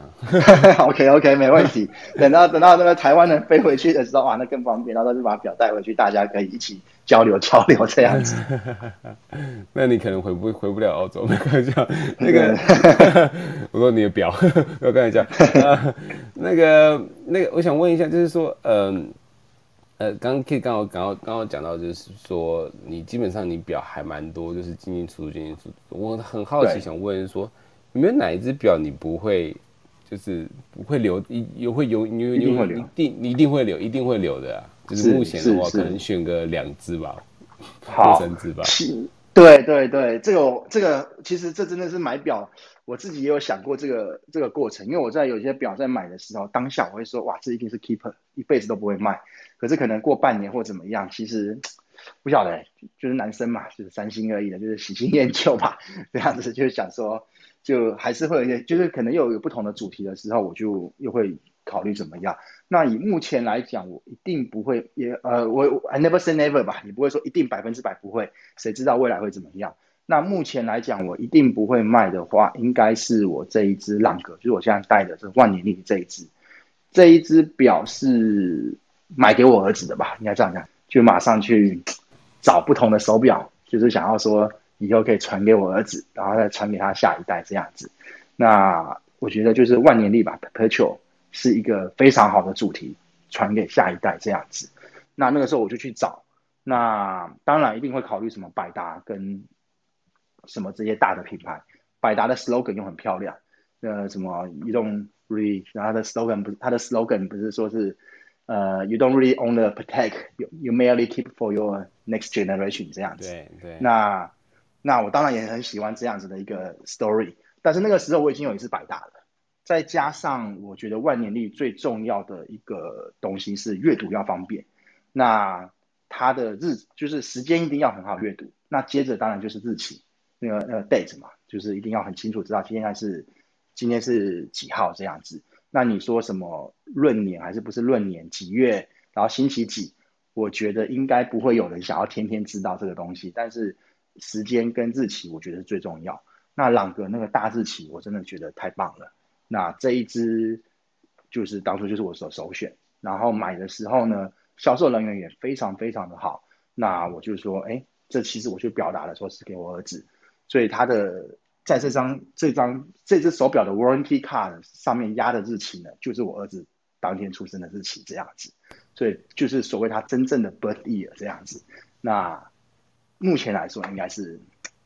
OK OK，没问题。等到等到那个台湾人飞回去的时候，哇，那更方便，然后就把表带回去，大家可以一起交流交流这样子。 那你可能回不回不了澳洲，没关系。那个， 对， 我说你的表，我看一下。呃，那个那个，我想问一下，就是说，嗯、呃，刚刚 K 刚好刚好刚好讲到，就是说你基本上你表还蛮多，就是进进出出进进出出。我很好奇， 对， 想问说，有没有哪一只表你不会，就是不会留，一有会有你一定会留。 你一定你一定会留，一定会留的啊。就是目是前的话，可是是， 能选个两只吧，或好， 三只吧。 其对对对，这个这个其实这真的是买表，我自己也有想过这个这个过程，因为我在有些表在买的时候，当下我会说哇，这一定是 keeper，一辈子都不会卖。可是可能过半年或怎么样，其实不晓得，就是男生嘛，就是三心二意的，就是喜新厌旧吧，这样子就是想说，就还是会有一些，就是可能又有不同的主题的时候，我就又会考虑怎么样。那以目前来讲，我一定不会，也呃，我 I never say never 吧，也不会说一定百分之百不会，谁知道未来会怎么样？那目前来讲，我一定不会卖的话，应该是我这一只浪格，就是我现在戴的这万年历这一只。这一只表是买给我儿子的吧，应该这样讲，就马上去找不同的手表，就是想要说以后可以传给我儿子，然后再传给他下一代这样子。那我觉得就是万年历吧，Perpetual 是一个非常好的主题，传给下一代这样子。那那个时候我就去找，那当然一定会考虑什么百达跟什么这些大的品牌。百达的 slogan 又很漂亮，呃，什么 you don't really，然后它的 slogan 不是它的 slogan 不是说是呃 you don't really own the protect you you merely keep for your next generation 这样子。 对对， 那那我当然也很喜欢这样子的一个 story，但是那个时候我已经有一只百达了。再加上我觉得万年历最重要的一个东西是阅读要方便，那它的日就是时间一定要很好阅读，那接着当然就是日期，那个那个 date 嘛，就是一定要很清楚知道今天是今天是几号这样子。那你说什么闰年还是不是闰年几月，然后星期几，我觉得应该不会有人想要天天知道这个东西，但是时间跟日期我觉得是最重要。那朗格那个大日期我真的觉得太棒了。那这一支就是当初就是我的首选，然后买的时候呢，销售人员也非常非常的好。那我就说，哎，这其实我去表达的说是给我儿子，所以他的在这张这张这只手表的 warranty card 上面压的日期呢，就是我儿子当天出生的日期这样子，所以就是所谓他真正的 birth year 这样子。那目前来说应该是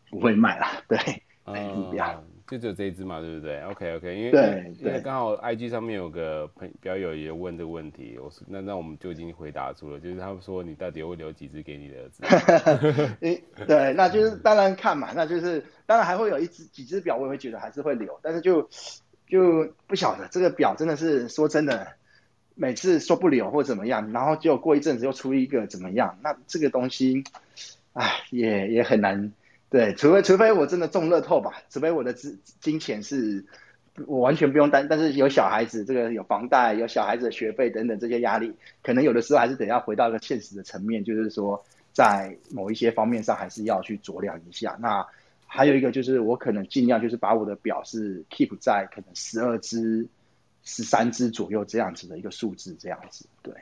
不会卖啦，对，代步嗯， 表， 就只有这一支嘛，对不对？OK OK，因为因为对对。 因为刚好 I G 上面有个朋表友也问这个问题，我说那那我们就已经回答出了，就是他们说你到底会留几支给你的儿子？ 诶，对，那就是当然看嘛，那就是当然还会有一只几只表，我也会觉得还是会留，但是就就不晓得这个表真的是说真的，每次说不留或怎么样，然后就过一阵子又出一个怎么样，那这个东西，唉，也也很难，对，除非除非我真的中乐透吧，除非我的资金钱是。我完全不用担，但是有小孩子，这个有房贷，有小孩子的学费等等这些压力，可能有的时候还是得要回到一个现实的层面，就是说在某一些方面上还是要去酌量一下。那还有一个就是我可能尽量就是把我的表是 keep 在可能十二支、十三支左右这样子的一个数字，这样子。对。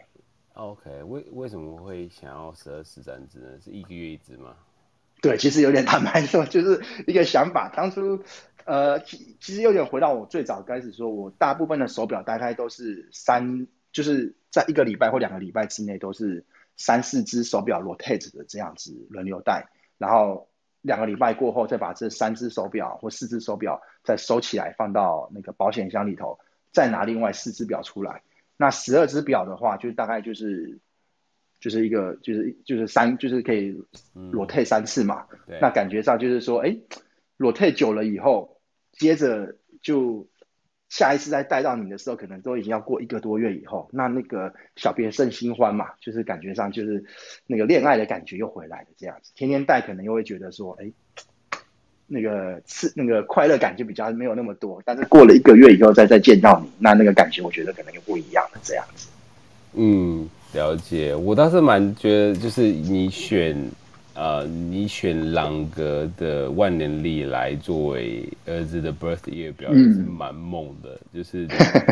OK，为为什么会想要十二十三支呢？是一个月一支吗？ 对，其实有点坦白说，就是一个想法。当初，呃，其其实有点回到我最早开始说，我大部分的手表大概都是三，就是在一个礼拜或两个礼拜之内都是三四只手表 rotate 的这样子轮流戴，然后两个礼拜过后再把这三只手表或四只手表再收起来放到那个保险箱里头，再拿另外四只表出来。那十二只表的话，就大概就是就是一个就是就是三就是可以裸退三次嘛，那对。 感觉上就是说，哎，裸退久了以后，接着就下一次再带到你的时候，可能都已经要过一个多月以后，那那个小别胜新欢嘛，就是感觉上就是那个恋爱的感觉又回来了，这样子，天天带可能又会觉得说，哎，那个是那个快乐感就比较没有那么多，但是过了一个月以后再再见到你，那那个感觉我觉得可能又不一样了，这样子。 嗯，了解。我倒是蛮觉得，就是你选，呃，你选朗格的万年历来作为儿子的 birth year 表也是嗯， 蛮猛的。就是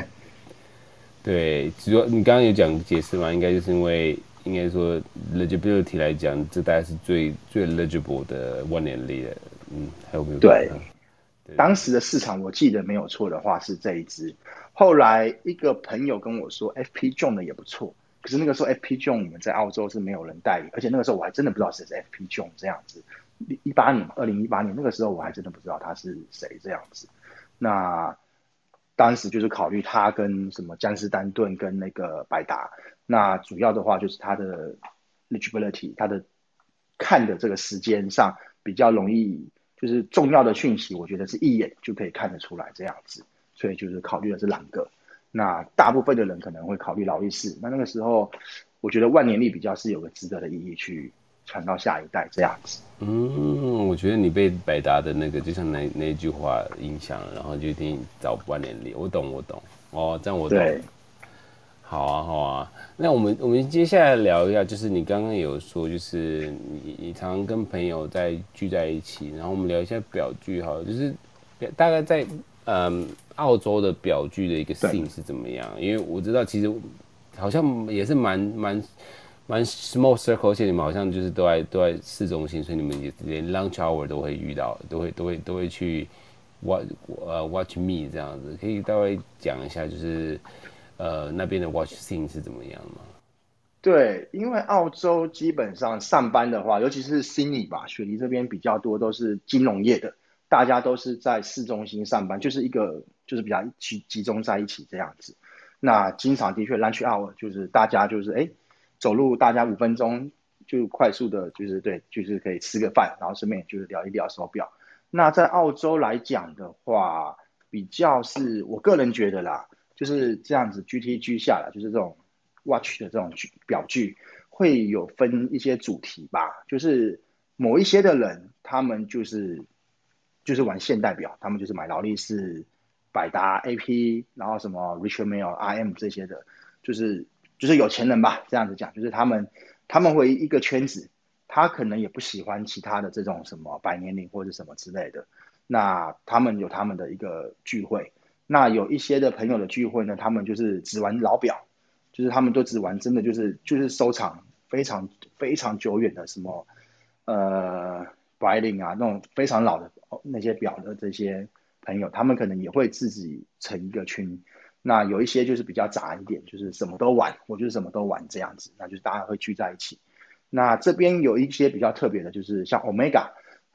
对，主要你刚刚有讲解释嘛，应该就是因为应该说 legibility 来讲，这大概是最最 legible 的万年历了。嗯，还有没有别的？ 对， 对对对。 当时的市场我记得没有错的话是这一支，后来一个朋友跟我说 F P Jones 的也不错，可是那个时候 F P Jones 你们在澳洲是没有人代理，而且那个时候我还真的不知道谁是 F P Jones 这样子。一八年，二零一八年那个时候我还真的不知道他是谁这样子。那当时就是考虑他跟什么江诗丹顿跟那个百达，那主要的话就是他的 legibility，他的看的这个时间上比较容易，就是重要的讯息，我觉得是一眼就可以看得出来这样子，所以就是考虑的是朗格。那大部分的人可能会考虑劳力士，那那个时候我觉得万年历比较是有个值得的意义去传到下一代这样子。 嗯，我觉得你被百达的那个，就像那那一句话影响，然后就一定找万年历。我懂，我懂。哦，这样我懂了。 对， 好啊，好啊。那我们我们接下来聊一下，就是你刚刚有说，就是你你常常跟朋友在聚在一起，然后我们聊一下表具，好了，就是大概在嗯澳洲的表具的一个对， 性是怎么样？因为我知道其实好像也是蛮蛮蛮 small circle，而且你们好像就是都在都在市中心，所以你们也连 lunch hour 都会遇到，都会都会都会去 watch 呃 watch me 这样子，可以大概讲一下，就是呃那边的 watch scene 是怎么样吗？ 对，因为澳洲基本上上班的话，尤其是悉尼吧，雪梨这边比较多都是金融业的，大家都是在市中心上班，就是一个就是比较集集中在一起这样子。那经常的确 lunch hour 就是大家就是哎走路大家五分钟就快速的，就是对，就是可以吃个饭，然后顺便就是聊一聊手表。那在澳洲来讲的话，比较是我个人觉得啦，就是这样子 G T G 下来，就是这种 watch 的这种表具，会有分一些主题吧。就是某一些的人，他们就是就是玩现代表，他们就是买劳力士、百达、A P，然后什么 Richard Mille、R M 这些的，就是就是有钱人吧，这样子讲，就是他们他们会一个圈子，他可能也不喜欢其他的这种什么百年灵或者什么之类的。那他们有他们的一个聚会，那有一些的朋友的聚会呢，他们就是只玩老表，就是他们都只玩真的就是就是收藏非常非常久远的什么呃 Breitling 啊那种非常老的那些表的这些朋友，他们可能也会自己成一个群。那有一些就是比较杂一点，就是什么都玩，我就是什么都玩这样子，那就是大家会聚在一起。那这边有一些比较特别的，就是像 Omega，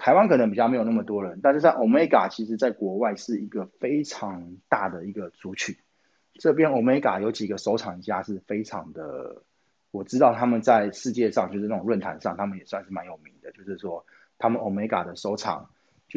台湾可能比较没有那么多人，但是在 Omega 其实在国外是一个非常大的一个族群。这边 Omega 有几个收藏家是非常的，我知道他们在世界上就是那种论坛上，他们也算是蛮有名的。就是说，他们 Omega 的收藏，就是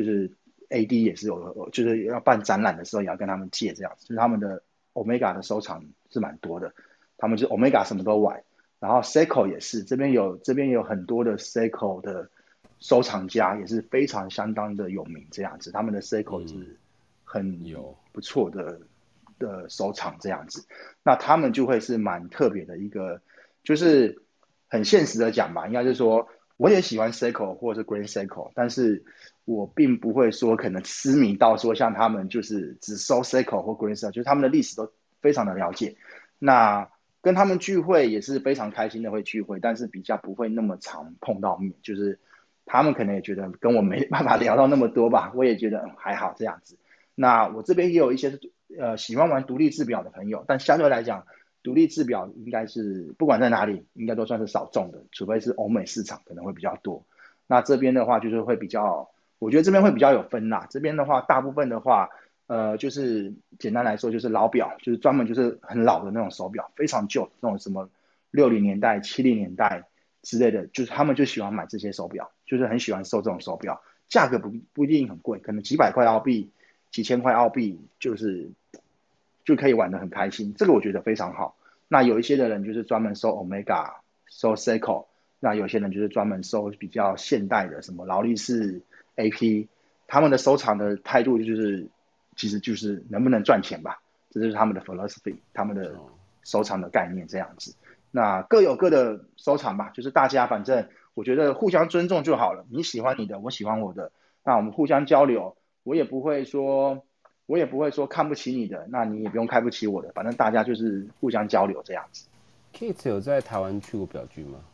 A D 也是有，就是要办展览的时候也要跟他们借这样子。就是他们的 Omega 的收藏是蛮多的，他们就 Omega 什么都玩。然后 Seiko 也是，这边有这边有很多的 Seiko 的收藏家，也是非常相当的有名这样子。他们的 Seiko 是很不错的。的收藏这样子，那他们就会是蛮特别的一个，就是很现实的讲吧，应该是说，我也喜欢 Seiko 或者是 Grand Seiko， 但是我并不会说可能痴迷到说像他们就是只收 Seiko 或 Grand Seiko， 就是他们的历史都非常的了解。那跟他们聚会也是非常开心的会聚会，但是比较不会那么常碰到面，就是他们可能也觉得跟我没办法聊到那么多吧，我也觉得、嗯、还好这样子。那我这边也有一些呃喜欢玩独立制表的朋友，但相对来讲，独立制表应该是不管在哪里，应该都算是少众的，除非是欧美市场可能会比较多。那这边的话就是会比较，我觉得这边会比较有分啦。这边的话，大部分的话，呃，就是简单来说就是老表，就是专门就是很老的那种手表，非常旧，那种什么六零年代、七零年代之类的，就是他们就喜欢买这些手表，就是很喜欢收这种手表，价格不不一定很贵，可能几百块澳币。几千块澳币，就是就可以玩得很开心，这个我觉得非常好。那有一些的人就是专门收 Omega、收 Seiko， 那有些人就是专门收比较现代的，什么劳力士、A P， 他们的收藏的态度就是，其实就是能不能赚钱吧，这就是他们的 philosophy， 他们的收藏的概念这样子。那各有各的收藏吧，就是大家反正我觉得互相尊重就好了，你喜欢你的，我喜欢我的，那我们互相交流。我也不会说，我也不会说看不起你的，那你也不用看不起我的，反正大家就是互相交流这样子。 Kate 有在台湾去过表具吗？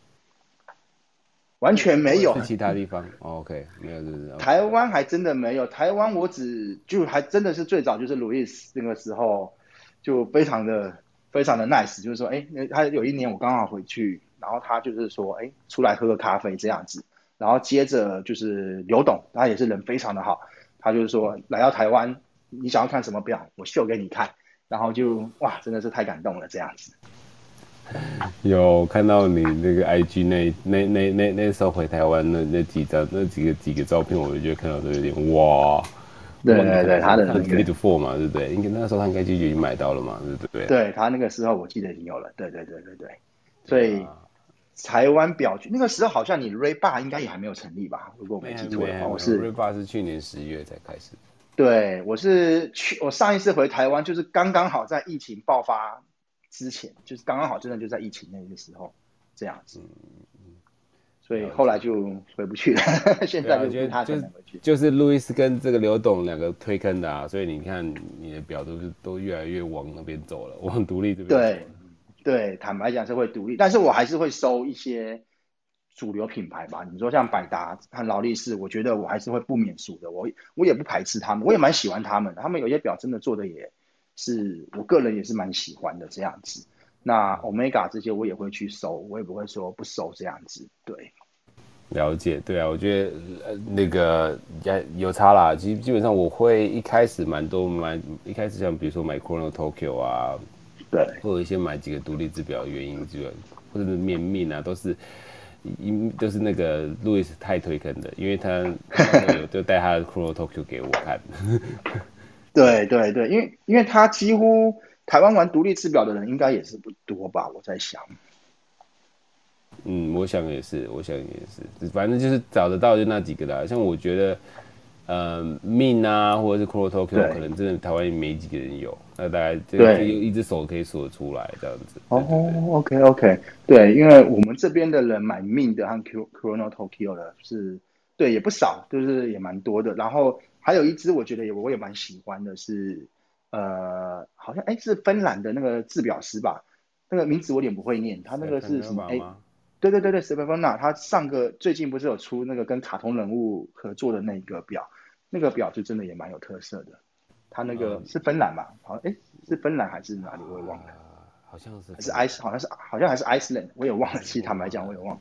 完全没有。 是其他地方、哦、？OK， 没有，是不是？ Okay. 台湾还真的没有，台湾我只就还真的是最早就是路易斯那个时候，就非常的非常的 nice， 就是说，哎，他有一年我刚好回去，然后他就是说，哎，出来喝个咖啡这样子，然后接着就是刘董，他也是人非常的好。他就是说来到台湾，你想要看什么表，我秀给你看，然后就哇，真的是太感动了这样子。 有看到你那个 I G 那那那那那时候回台湾那那几张那几个几个照片，我就觉得看到都有点哇。 对对对，他的那个 Great Four 嘛，对不对？应该那时候他应该就已经买到了嘛，对不对？ 对，他那个时候我记得已经有了，对对对对对。所以台湾表那个时候好像你 Ray Bar 应该也还没有成立吧？如果我没记错的话，我是 Ray Bar 是去年十月才开始。 对，我是去我上一次回台湾就是刚刚好在疫情爆发之前，就是刚刚好真的就在疫情那个时候这样子。所以后来就回不去了，现在就不太可能回去。 就是路易斯跟这个刘董两个推坑的啊，所以你看你的表都是都越来越往那边走了，往独立这边走了。 对对，坦白讲是会独立，但是我还是会收一些主流品牌吧。你说像百达和劳力士，我觉得我还是会不免俗的。我我也不排斥他们，我也蛮喜欢他们的。他们有些表真的做的也是我个人也是蛮喜欢的这样子。那 Omega 这些我也会去收，我也不会说不收这样子。对， 了解，对啊，我觉得呃那个有差啦。基基本上我会一开始蛮多买，一开始像比如说买 Chrono Tokyo 啊， 对， 或者一些买几个独立制表的原因，就或者是面面啊，都是因都是那个路易斯太推坑的，因为他有就带他的 Chrono Tokyo 给我看。 对对对，因为因为他几乎台湾玩独立制表的人应该也是不多吧，我在想。 嗯，我想也是，我想也是，反正就是找得到就那几个啦。像我觉得，呃，Min 啊，或者是 Chrono Tokyo， 可能真的台湾没几个人有，那大概就就一只手可以数得出来这样子。 哦 ，OK OK， 对，因为我们这边的人买 Min 的和 Chrono Tokyo 的是，对，也不少，就是也蛮多的。然后还有一只我觉得也我也蛮喜欢的是，呃，好像哎是芬兰的那个制表师吧，那个名字我有点不会念，他那个是什么？哎。对对对对 Stefano 他上个最近不是有出那个跟卡通人物合作的那个表，那个表就真的也蛮有特色的。他那个是芬兰吧？好像哎是芬兰还是哪里？我也忘了。 好像是还是 ice 好像是好像还是 Iceland， 我也忘了。其实坦白讲我也忘了。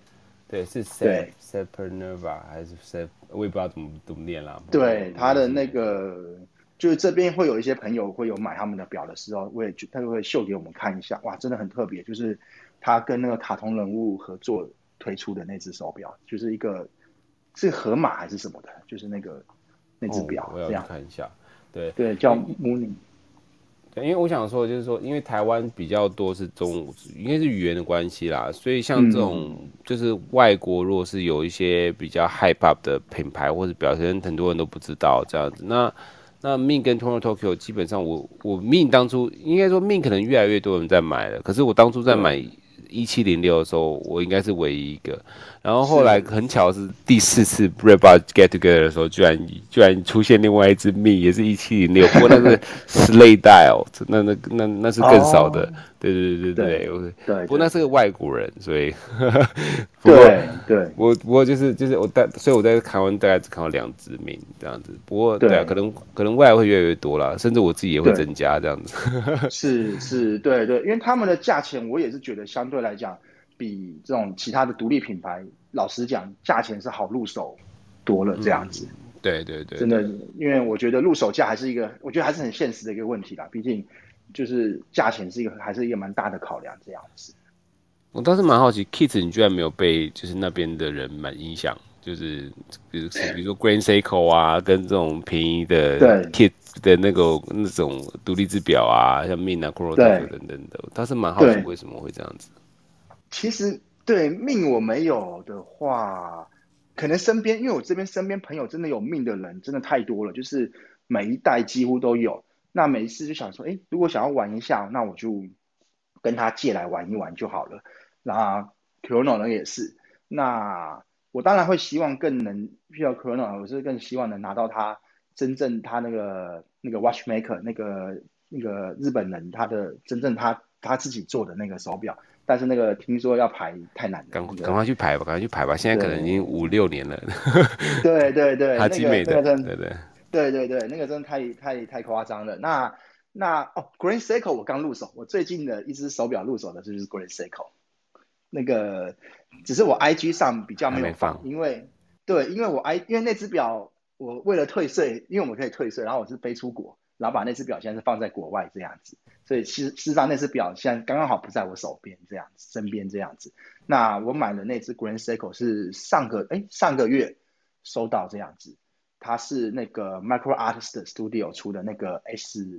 对，是 Sep 对 Sepernova 还是 Sep，我也不知道怎么怎么念啦。不过对，他我是的那个就是这边会有一些朋友会有买他们的表的时候，我也他就会秀给我们看一下，哇，真的很特别，就是他跟那个卡通人物合作推出的那只手表，就是一个是河马还是什么的，就是那个那只哦，我要去表这样， 看一下。对， 对，叫因为 Mooning， 对，因为我想说，就是说，因为台湾比较多是中，应该是语言的关系啦，所以像这种嗯嗯嗯， 就是外国，如果是有一些比较 hype up 的品牌或者表现，很多人都不知道这样子。那那 Min 跟 Tono Tokyo 基本上我，我 Min 当初应该说 Min 可能越来越多人在买了，可是我当初在买对， 一七零六的时候，我应该是唯一一个。然后后来是很巧是第四次 Red Get Together 的时候，居然居然出现另外一只 Min，也是一七零六，不过那是 Slay Dial，那那那那是更少的。 哦， 对对对对对对，我对对对不过那是个外国人，所以不过对对我不过就是就是我在，所以我在台湾大概只看到两只 Min 这样子。不过对啊，可对能可能未来会越来越多啦，甚至我自己也会对。 增加这样子。 是是，对对，因为他们的价钱，我也是觉得相对来讲，比这种其他的独立品牌，老实讲，价钱是好入手多了这样子。 对对对真的， 对。 因为我觉得入手价还是一个，我觉得还是很现实的一个问题啦。毕竟就是价钱是一个，还是一个蛮大的考量这样子。 我倒是蛮好奇，Kids 你居然没有被就是那边的人蛮影响，就是比如比如说 Grand Seiko 啊，跟这种便宜的对 Kids 的那个那种独立制表啊，像 Min 啊、Coro Tokyo 对等等的，我倒是蛮好奇对， 为什么会这样子。 其实对命我没有的话，可能身边，因为我这边身边朋友真的有命的人真的太多了，就是每一代几乎都有。那每一次就想说，哎，如果想要玩一下，那我就跟他借来玩一玩就好了。那 Chrono 呢也是，那我当然会希望更能遇到 Chrono，我是更希望能拿到他真正他那个那个 watchmaker 那个那个日本人他的真正他他自己做的那个手表。但是那个听说要排太难了， 赶赶那个快去排吧，赶快去排吧！现在可能已经五对六年了， 对对对， 哈那个基美的， 那个真对对。 对对对，那个真的太太太夸张了。那那哦，Grand Seiko 我刚入手，我最近的一只手表入手的就是 Grand Seiko，那个只是我 I G 上比较没有放， 还没放。 因为对，因为我 I 因为那只表我为了退税，因为我们可以退税，然后我是飞出国，然后把那只表现在是放在国外这样子，所以其实事实上那只表现在刚刚好不在我手边这样子，身边这样子。那我买的那只 Grand Seiko 是上个哎上个月收到这样子，它是那个 Micro Artist Studio 出的那个 S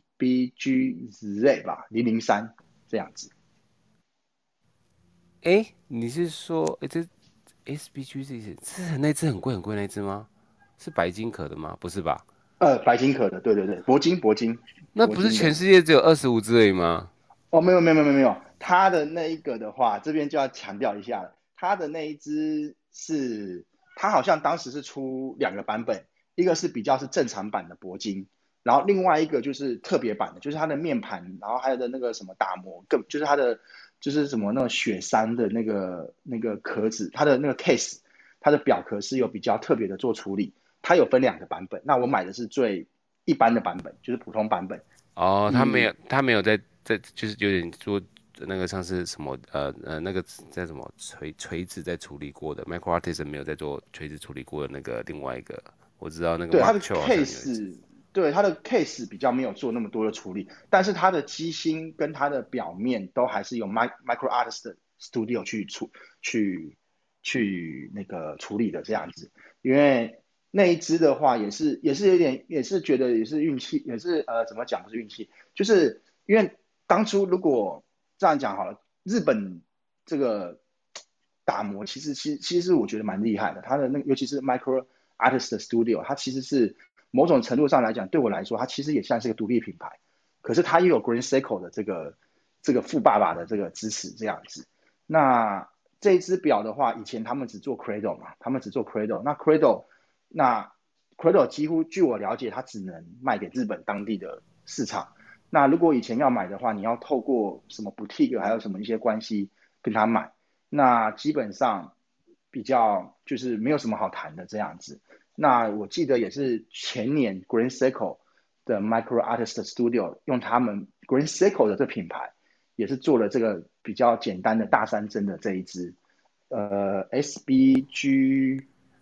B G Z 吧零零三这样子。 哎，你是说，哎，这 S B G 这是是那只很贵很贵那只吗？是白金壳的吗？不是吧？ 呃，白金壳的，对对对，铂金铂金那不是铂金的。 全世界只有二十五只而已吗？ 哦，没有没有没有没有，它的那一个的话，这边就要强调一下了，它的那一只是，它好像当时是出两个版本，一个是比较是正常版的铂金，然后另外一个就是特别版的，就是它的面盘，然后还有的那个什么打磨，更就是它的就是什么那种雪山的那个那个壳子，它的那个 case，它的表壳是有比较特别的做处理，它有分两个版本，那我买的是最一般的版本，就是普通版本。 哦，他没以有，他没有在在，就是有点说那个像是什么呃呃那个在什么锤锤子在处理过的，Micro Artisan 没有在做锤子处理过的那个另外一个，我知道那个对它 Mark 的 Cho 好像有一只。 case，对它的 case 比较没有做那么多的处理，但是它的机芯跟它的表面都还是由 Micro Artist Studio 去处去去那个处理的这样子。因为那一只的话也是也是有点也是觉得也是运气，也是呃怎么讲不是运气，就是因为当初如果这样讲好了，日本这个打磨其实其实其实我觉得蛮厉害的，它的那尤其是 Micro Artist Studio，它其实是某种程度上来讲，对我来说，它其实也像是一个独立品牌。可是它又有 Green Seiko 的这个这个富爸爸的这个支持这样子。那这一只表的话，以前他们只做 Cradle 嘛，他们只做 Cradle。那 Cradle 那 Cradle 几乎据我了解，它只能卖给日本当地的市场。那如果以前要买的话，你要透过什么 boutique 还有什么一些关系跟他买，那基本上比较就是没有什么好谈的这样子。那我记得也是前年 Green Seiko 的 Micro Artist Studio 用他们 Green Seiko 的这品牌，也是做了这个比较简单的大三针的这一支呃 S B G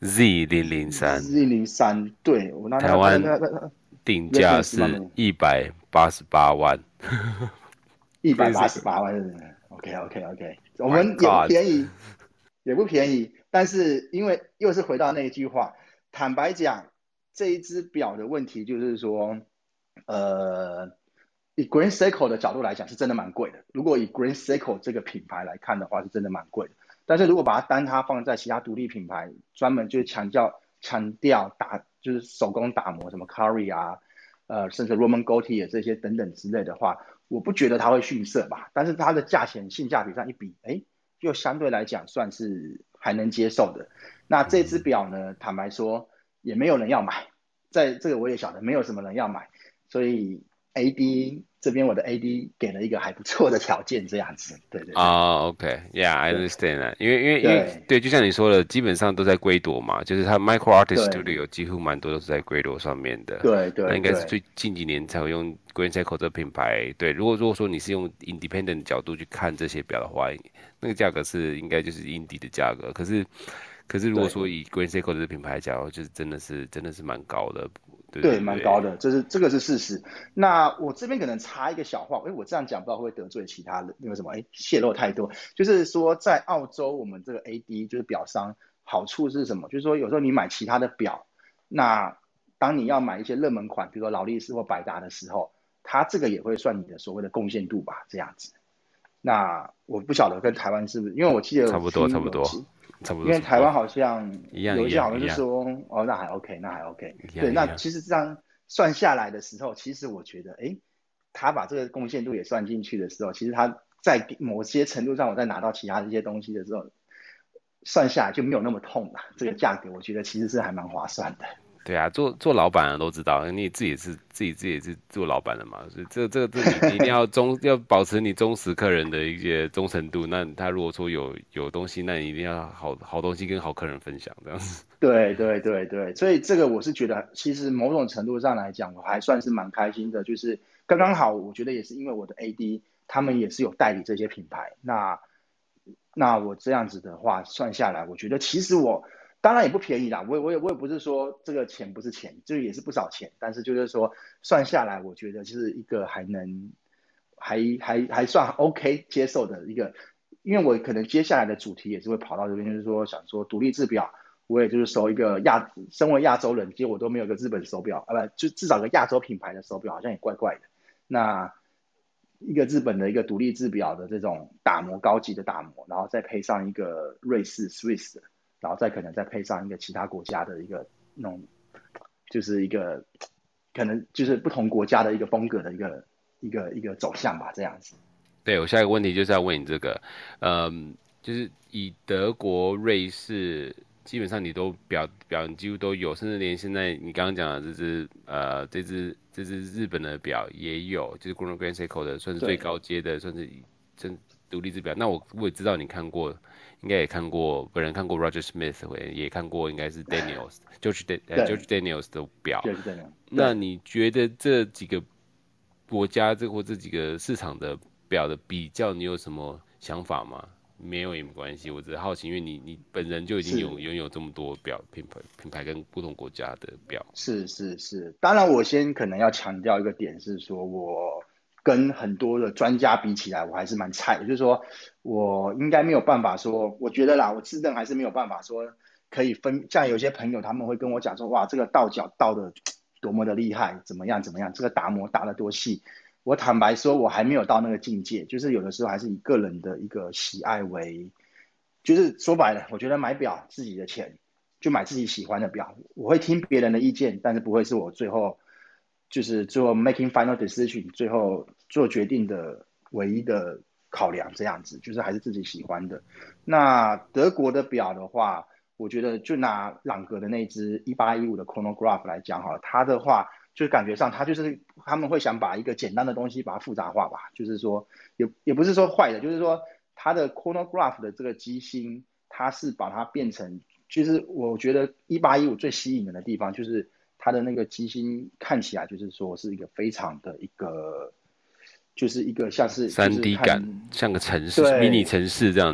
Z 零零三， Z 零三，对我那那那那台湾那那定价 reference 吗？ 是一百八十八万。 一百八十 Basic， 八万，OK OK OK，我 My 们也不 God， 便宜，也不便宜，但是因为又是回到那一句话，坦白讲，这一只表的问题就是说，呃，以 Green Seiko 的角度来讲，是真的蛮贵的。如果以 Green Seiko 这个品牌来看的话，是真的蛮贵的。但是如果把它单它放在其他独立品牌，专门就是强调强调打就是手工打磨，什么 Curry 啊，呃，甚至 Roman Gautier 这些等等之类的话，我不觉得它会逊色吧。但是它的价钱性价比上一比，哎，就相对来讲算是还能接受的。那这只表呢，坦白说也没有人要买，在这个我也晓得没有什么人要买，所以 A D 这边我的 A D 给了一个还不错的条件，这样子。对对对啊，OK，Yeah，I 对 understand that。因为因为因为对对，就像你说的，基本上都在龟朵嘛，就是它 Micro Artist 对 Studio 几乎蛮多都是在龟朵上面的。 对那应该是对对最近几年才会用 Green Seiko 这个品牌。对，如果如果说你是用 Independent 的角度去看这些表的话，那个价格是应该就是 Indie 的价格。可是可是如果对。 说以 Green Seiko 这个品牌讲，就是真的是真的是蛮高的。对对， 对对。 蛮高的，这是这个是事实。那我这边可能插一个小话，哎，我这样讲不知道会不会得罪其他的，因为什么？哎，泄露太多。就是说，在澳洲，我们这个 A D 就是表商，好处是什么？就是说，有时候你买其他的表，那当你要买一些热门款，比如说劳力士或百达的时候，它这个也会算你的所谓的贡献度吧，这样子。那我不晓得跟台湾是不是，因为我记得有差不多差不多听有其差不多因为差不多， 台湾好像一样一有一些好像样一样是说，哦，那还 OK，那还 OK。对， 一样一样。 那其实这样算下来的时候，其实我觉得，哎，他把这个贡献度也算进去的时候，其实他在某些程度上，我在拿到其他的一些东西的时候，算下来就没有那么痛了。这个价格，我觉得其实是还蛮划算的。 对啊，做做老板的都知道，你自己也是自己自己也是做老板的嘛，所以这这这你你一定要忠要保持你忠实客人的一些忠诚度。那他如果说有有东西，那你一定要好好东西跟好客人分享这样子。 对对对对，所以这个我是觉得，其实某种程度上来讲，我还算是蛮开心的。就是刚刚好，我觉得也是因为我的 A D 他们也是有代理这些品牌，那那我这样子的话算下来，我觉得其实我当然也不便宜啦，我也我也我也不是说这个钱不是钱，这也是不少钱，但是就是说算下来，我觉得是一个还能还还还算 OK 接受的一个，因为我可能接下来的主题也是会跑到这边，就是说想说独立制表。我也就是收一个亚，身为亚洲人，结果我都没有个日本手表，啊不，就至少个亚洲品牌的手表好像也怪怪的。那一个日本的一个独立制表的这种打磨高级的打磨，然后再配上一个瑞士 Swiss 的，然后再可能再配上一个其他国家的一个那种，就是一个可能就是不同国家的一个风格的一个一个一个走向吧，这样子。 对，我下一个问题就是要问你这个，嗯，就是以德国、瑞士，基本上你都表表你几乎都有，甚至连现在你刚刚讲的这只呃这只这只日本的表也有，就是 Chrono Grand Seiko 的，算是最对高阶的，算是真独立制表。那我我也知道你看过，应该也看过，本人看过 Roger Smith，也看过应该是 Daniels George Dan 呃对， George Daniels 的表。 就是这样。对， 那你觉得这几个国家这或这几个市场的表的比较，你有什么想法吗？没有也没关系，我只是好奇，因为你你本人就已经有是。 拥有这么多表品牌品牌跟不同国家的表。 是是是，当然我先可能要强调一个点是说，我跟很多的专家比起来，我还是蛮菜的，就是说我应该没有办法说，我觉得啦，我自认还是没有办法说可以分，像有些朋友他们会跟我讲说，哇，这个倒角倒的多么的厉害，怎么样怎么样，这个打磨打得多细。我坦白说，我还没有到那个境界，就是有的时候还是以个人的一个喜爱为，就是说白了，我觉得买表自己的钱。就买自己喜欢的表，我会听别人的意见，但是不会是我最后就是最后 making final decision 最后做决定的唯一的考量，这样子就是还是自己喜欢的。那德国的表的话，我觉得就拿朗格的那只一八一五的 chronograph 来讲好了，它的话就感觉上它就是他们会想把一个简单的东西把它复杂化吧，就是说也也不是说坏的，就是说它的 chronograph 的这个机芯，它是把它变成。其实我觉得一八一五最吸引人的地方，就是它的那个机芯看起来就是说是一个非常的一个，就是一个像是就三是 D 感看像个城市迷你对城市这样子。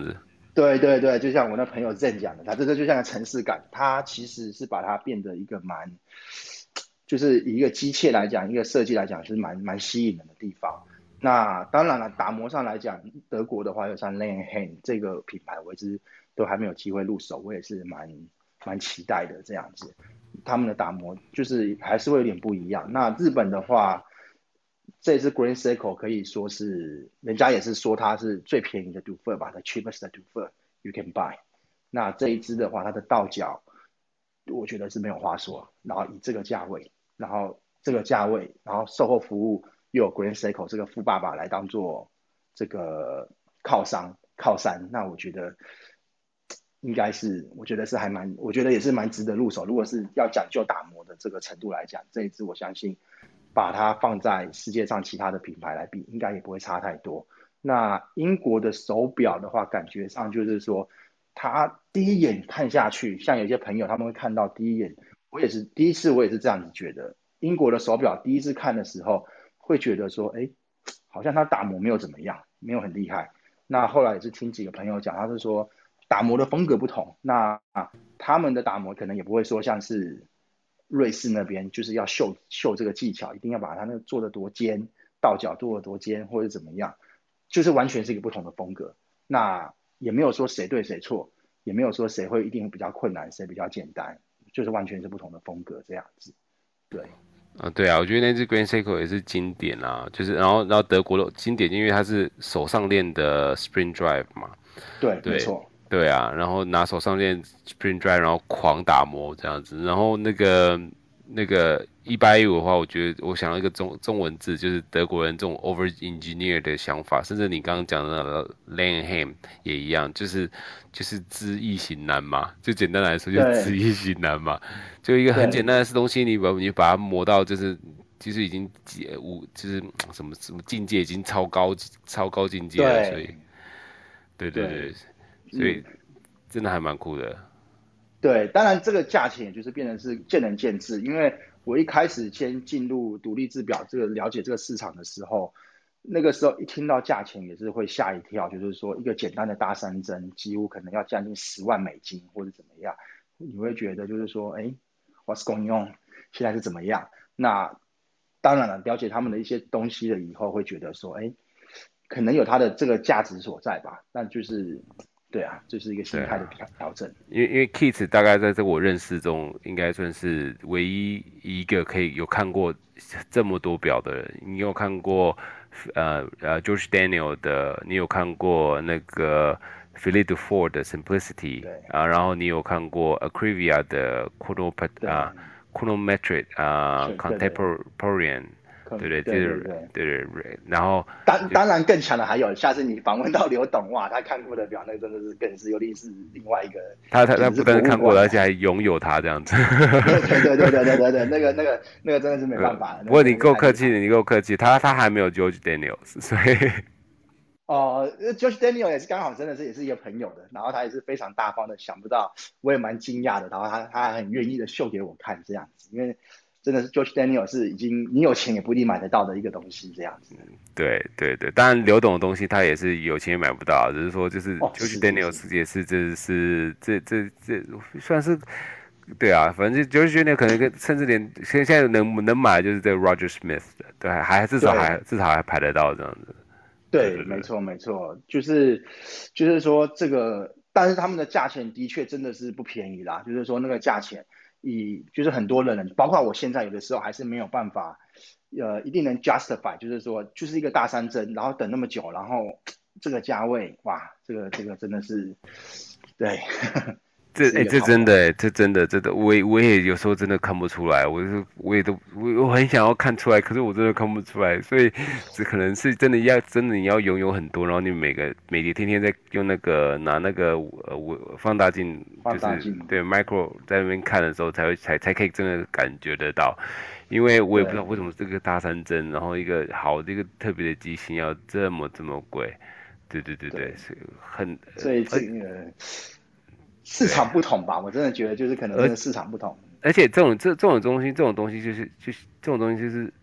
对对对，就像我那朋友 Zen 讲的，他这个就像个城市感，他其实是把它变得一个蛮，就是以一个机械来讲，一个设计来讲是蛮蛮吸引人的地方。那当然了，打磨上来讲，德国的话有像 Langenhain 这个品牌，我一直都还没有机会入手，我也是蛮蛮期待的这样子。他们的打磨就是还是会有点不一样。那日本的话，这支 Green Seiko 可以说是人家也是说它是最便宜的 Dufer 吧，the cheapest Dufer you can buy。那这一支的话，它的倒角我觉得是没有话说，然后以这个价位，然后这个价位，然后售后服务又有 Green Seiko 这个富爸爸来当做这个靠商靠山，那我觉得应该是，我觉得是还蛮，我觉得也是蛮值得入手。如果是要讲究打磨的这个程度来讲，这一支我相信把它放在世界上其他的品牌来比，应该也不会差太多。那英国的手表的话，感觉上就是说，它第一眼看下去，像有些朋友他们会看到第一眼，我也是第一次我也是这样子觉得。英国的手表第一次看的时候，会觉得说，哎，好像它打磨没有怎么样，没有很厉害。那后来也是听几个朋友讲，他是说打磨的风格不同，那他们的打磨可能也不会说像是瑞士那边就是要秀秀这个技巧，一定要把它那个做的多尖，倒角做的多尖或者怎么样，就是完全是一个不同的风格。那也没有说谁对谁错，也没有说谁会一定比较困难，谁比较简单，就是完全是不同的风格这样子。对， 啊，对啊，我觉得那只 Grand Seiko 也是经典啊，就是然后然后德国的经典，因为它是手上链的 Spring Drive 嘛， 对，没对错， 对啊，然后拿手上链 Spring Drive，然后狂打磨这样子，然后那个那个一八一五的话，我觉得我想到一个中中文字，就是德国人这种 over engineer 的想法，甚至你刚刚讲的那个 Langham 也一样，就是就是知易行难嘛，就简单来说就是知对易行难嘛，就一个很简对单的东西，你把你把它磨到就是就是已经无就是什么什么境界已经超高超高境界了，所以对对对对， 对， 所以嗯， 真的还蛮酷的。 对，当然这个价钱也就是变成是见仁见智，因为我一开始先进入独立制表这个了解这个市场的时候，那个时候一听到价钱也是会吓一跳，就是说一个简单的大三针几乎可能要将近十万美金或者怎么样，你会觉得就是说，哎，what's going on？现在是怎么样？那当然了，了解他们的一些东西了以后，会觉得说，哎，可能有它的这个价值所在吧。那就是对啊，就是一个心态的对啊， 调调整。 因为因为 Keith 大概在这我认识中，应该算是唯一一个可以有看过这么多表的人。你有看过呃呃 George Daniel 的，你有看过那个 Philippe Dufour 的 Simplicity 对啊，然后你有看过 Acrivia 的 Chronopat 啊对， Chronometric 啊是，对对， Contemporarian， 可对对，这对是对对。 对对对，然后就当当然更强的还有，下次你访问到刘董哇，他看过的表，那真的是更是有历史另外一个， 他他他不简直是博但是看过了， 物馆了。 而且还拥有它这样子。 对对对对对对对对，那个那个那个真的是没呃， 办法，那不过你个真的是够客气， 太厉害了。 你够客气，他他还没有 George Daniels，所以哦、呃 j o s h Daniel 也是刚好真的是也是一个朋友的，然后他也是非常大方的，想不到我也蛮惊讶的，然后他他还很愿意的秀给我看这样子，因为真的是 George Daniel 是已经你有钱也不一定买得到的一个东西这样子。 对对对，当然刘董的东西他也是有钱也买不到，只是说就是哦， George 是是是， Daniels 也是这是这这这算是对啊，反正 George Daniel 可能跟甚至连现现在能能买的就是这个 Roger Smith 的，对，还至少还对， 至少还排得到这样子，对对， 对对。 没错没错，就是就是说这个，但是他们的价钱的确真的是不便宜啦。就是说那个价钱，以就是很多人，包括我现在有的时候还是没有办法，呃，一定能 justify，就是说就是一个大三针，然后等那么久，然后这个价位，哇，这个这个真的是，对， 这哎、欸是一个考量。 这真的哎、这真的真的，我也我也有时候真的看不出来，我是我也都我我很想要看出来，可是我真的看不出来，所以这可能是真的要真的你要拥有很多，然后你每个每天天天在用那个拿那个呃我放大镜，就是放大镜， 对 micro 在那边看的时候才会才才可以真的感觉得到，因为我也不知道为什对么这个大三针，然后一个好的一个特别的机芯要这么这么贵，对对对对， 对， 是很呃所以呃这个市对。 场不同吧，我真的觉得就是可能真而的市场不同。 而且这种这这种东西，这种东西就是就是这种东西就是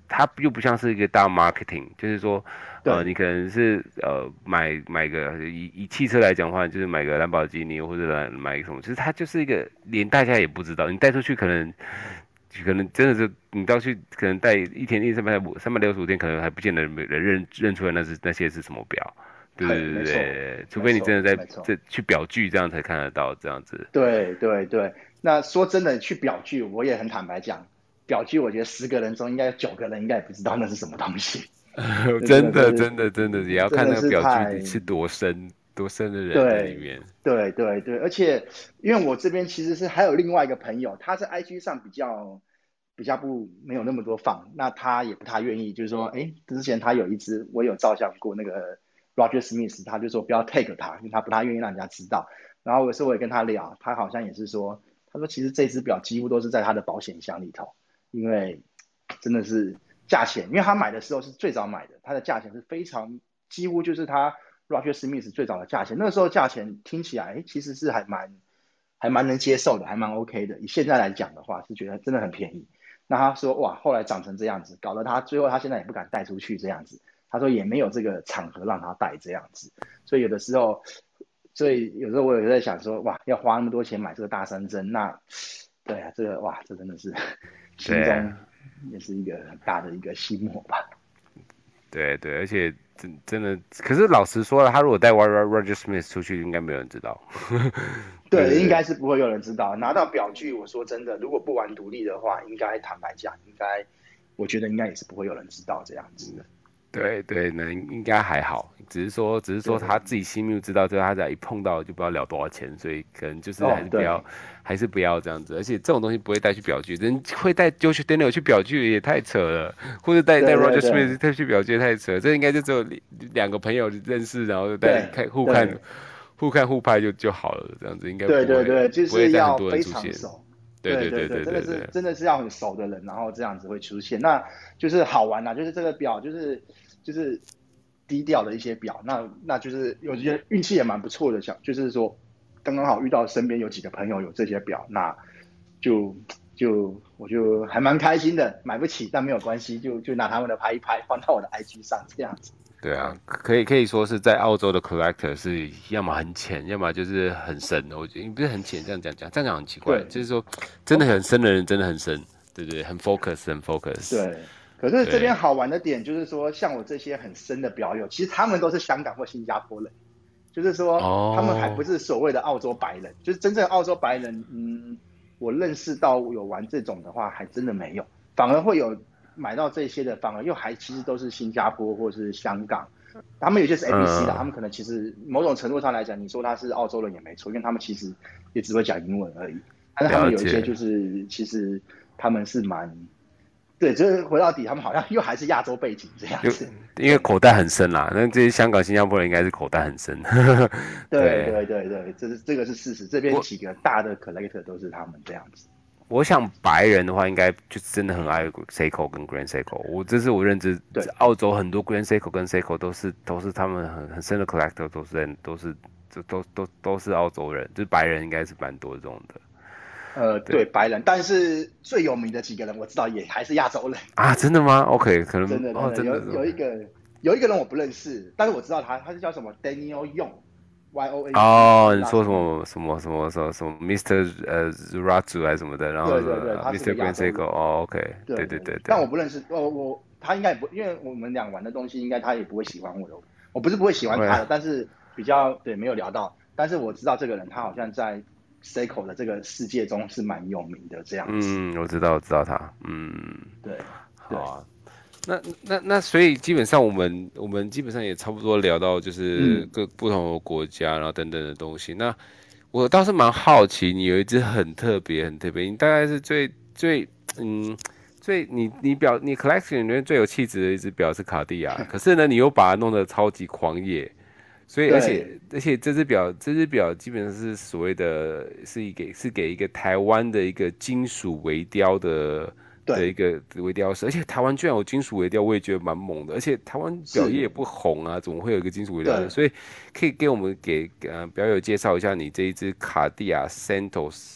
它又不像是一个大 marketing，就是说，呃， 对你可能是呃买买个以以汽车来讲的话，就是买个兰博基尼或者来买个什么，其实它就是一个连大家也不知道，你带出去可能。可能真的是你到去，可能带一天一三百五三百六十五天，可能还不见得人认认出来那是那些是什么表，对对， 对对没错， 对，除没错， 非你真的在没错。 这去表具，这样才看得到这样子。 对对对，那说真的，去表剧，我也很坦白讲，表剧我觉得十个人中应该有九个人应该也不知道那是什么东西，那真真的是的真的真的也要真的看那个表具是太你是多深多深的人在里对面。 对对对，而且因为我这边其实是还有另外一个朋友，他在 I G 上比较比较不没有那么多放，那他也不太愿意，就是说，哎，之前他有一支我有照相过那个 Roger Smith，他就说不要 take 他，因为他不太愿意让人家知道。然后有时候我也跟他聊，他好像也是说，他说其实这支表几乎都是在他的保险箱里头，因为真的是价钱，因为他买的时候是最早买的，他的价钱是非常几乎就是他 Roger Smith 最早的价钱，那个时候价钱听起来其实是还蛮还蛮能接受的，还蛮 OK 的。以现在来讲的话，是觉得真的很便宜。那他说哇，后来长成这样子，搞得他最后他现在也不敢带出去这样子。他说也没有这个场合让他带这样子，所以有的时候，所以有时候我有在想说，哇，要花那么多钱买这个大山针，那对啊，这个哇，这真的是心对中也是一个很大的一个心魔吧。 对对，而且真真的，可是老实说了，他如果带 Roger Smith 出去，应该没有人知道。对对，应对对该是不会有人知道。拿到表具，我说真的，如果不玩独立的话，应该坦白讲，应该我觉得应该也是不会有人知道这样子的。 对对，那应该还好，只是说，只是说他对， 自己心里知道，之后他只要一碰到就不知道聊多少钱，所以可能就是还哦， 是不要， 对， 还是不要这样子。而且这种东西不会带去表具，人会带 Josh Daniel 去表具也太扯了，或者带带对 Roger 对 Smith 对带去表具也太扯了，这应该就只有两个朋友认识，然后带对看互看对互看互拍就就好了，这样子应该不会对对对，就不会带很是要非多人出现。 常熟。 对对对对对对，真的对对对， 是真的是要很熟的人，然后这样子会出现。那就是好玩啦、就是这个表就是就是低调的一些表，那那就是有些运气也蛮不错的，想就是说刚刚好遇到身边有几个朋友有这些表，那就就我就还蛮开心的，买不起但没有关系，就就拿他们的拍一拍，放到我的 I G 上这样子。 对啊，可以可以说是在澳洲的 collector 是要么很浅，要么就是很深。我觉得不是很浅，这样讲讲，这样讲很奇怪。 对， 就是说，真的很深的人真的很深，对对，很 focus，很 focus。 对，可是这边对， 好玩的点就是说，像我这些很深的表友，其实他们都是香港或新加坡人，就是说他们还不哦， 是所谓的澳洲白人，就是真正的澳洲白人，嗯，我认识到有玩这种的话，还真的没有，反而会有买到这些的，反而又还其实都是新加坡或是香港，他们有些是 A B C 的，他嗯， 们可能其实某种程度上来讲，你说他是澳洲人也没错，因为他们其实也只会讲英文而已，但是他们有一些了解。 就是其实他们是蛮。对，就是回到底，他们好像又还是亚洲背景这样就子。对， 因为口袋很深啦，那这些香港、新加坡人应该是口袋很深。 对， 对， 对，对，对，这是这个是事实。这边我几个大的 collector 都是他们这样子。 我想白人的话，应该就真的很爱 Seiko 跟 Grand Seiko。我这是我认知， 对， 澳洲很多 Grand Seiko 跟 Seiko 都是都是他们很很深的 collector，都是在都是这都都都是澳洲人，就是白人应该是蛮多这种的。 呃，对， 对白人，但是最有名的几个人我知道也还是亚洲人。 啊，真的吗？OK，可能哦， 真的真的真的有有一个有一个人我不认识，但是我知道他，他是叫什么 Daniel Yong，Y O N G，他哦， 是你说什拉斯维加么什么什么什么什么 Mister 呃 Raju 还是什么的，然后对对对，他是 Mister 个 Grand 亚洲 Seiko， 人。 哦，OK，对对对对， 对对对， 但我不认识，哦，我他应该也不，因为我们俩玩的东西，应该他也不会喜欢我的。我不是不会喜欢他对， 的，但是比较对没有聊到。但是我知道这个人，他好像在 Seiko 的这个世界中是蛮有名的这样子。 嗯，我知道我知道他，嗯， 对对， 好啊。那那那，所以基本上我们我们基本上也差不多聊到就是嗯， 各不同的国家，然后等等的东西。那我倒是蛮好奇，你有一只很特别很特别，你大概是最最嗯最你你表你 collection 里面最有气质的一只表是卡地亚，可是呢你又把它弄得超级狂野，所以而且对而且这只表这只表基本上是所谓的是一给是给一个台湾的一个金属微雕的。的一对， 个微雕师，而且台湾居然有金属微雕，我也觉得蛮猛的。而且台湾表业也是， 不红啊，怎么会有一个金属微雕的？ 对。 所以可以给我们给呃表友介绍一下你这一支卡地亚 Santos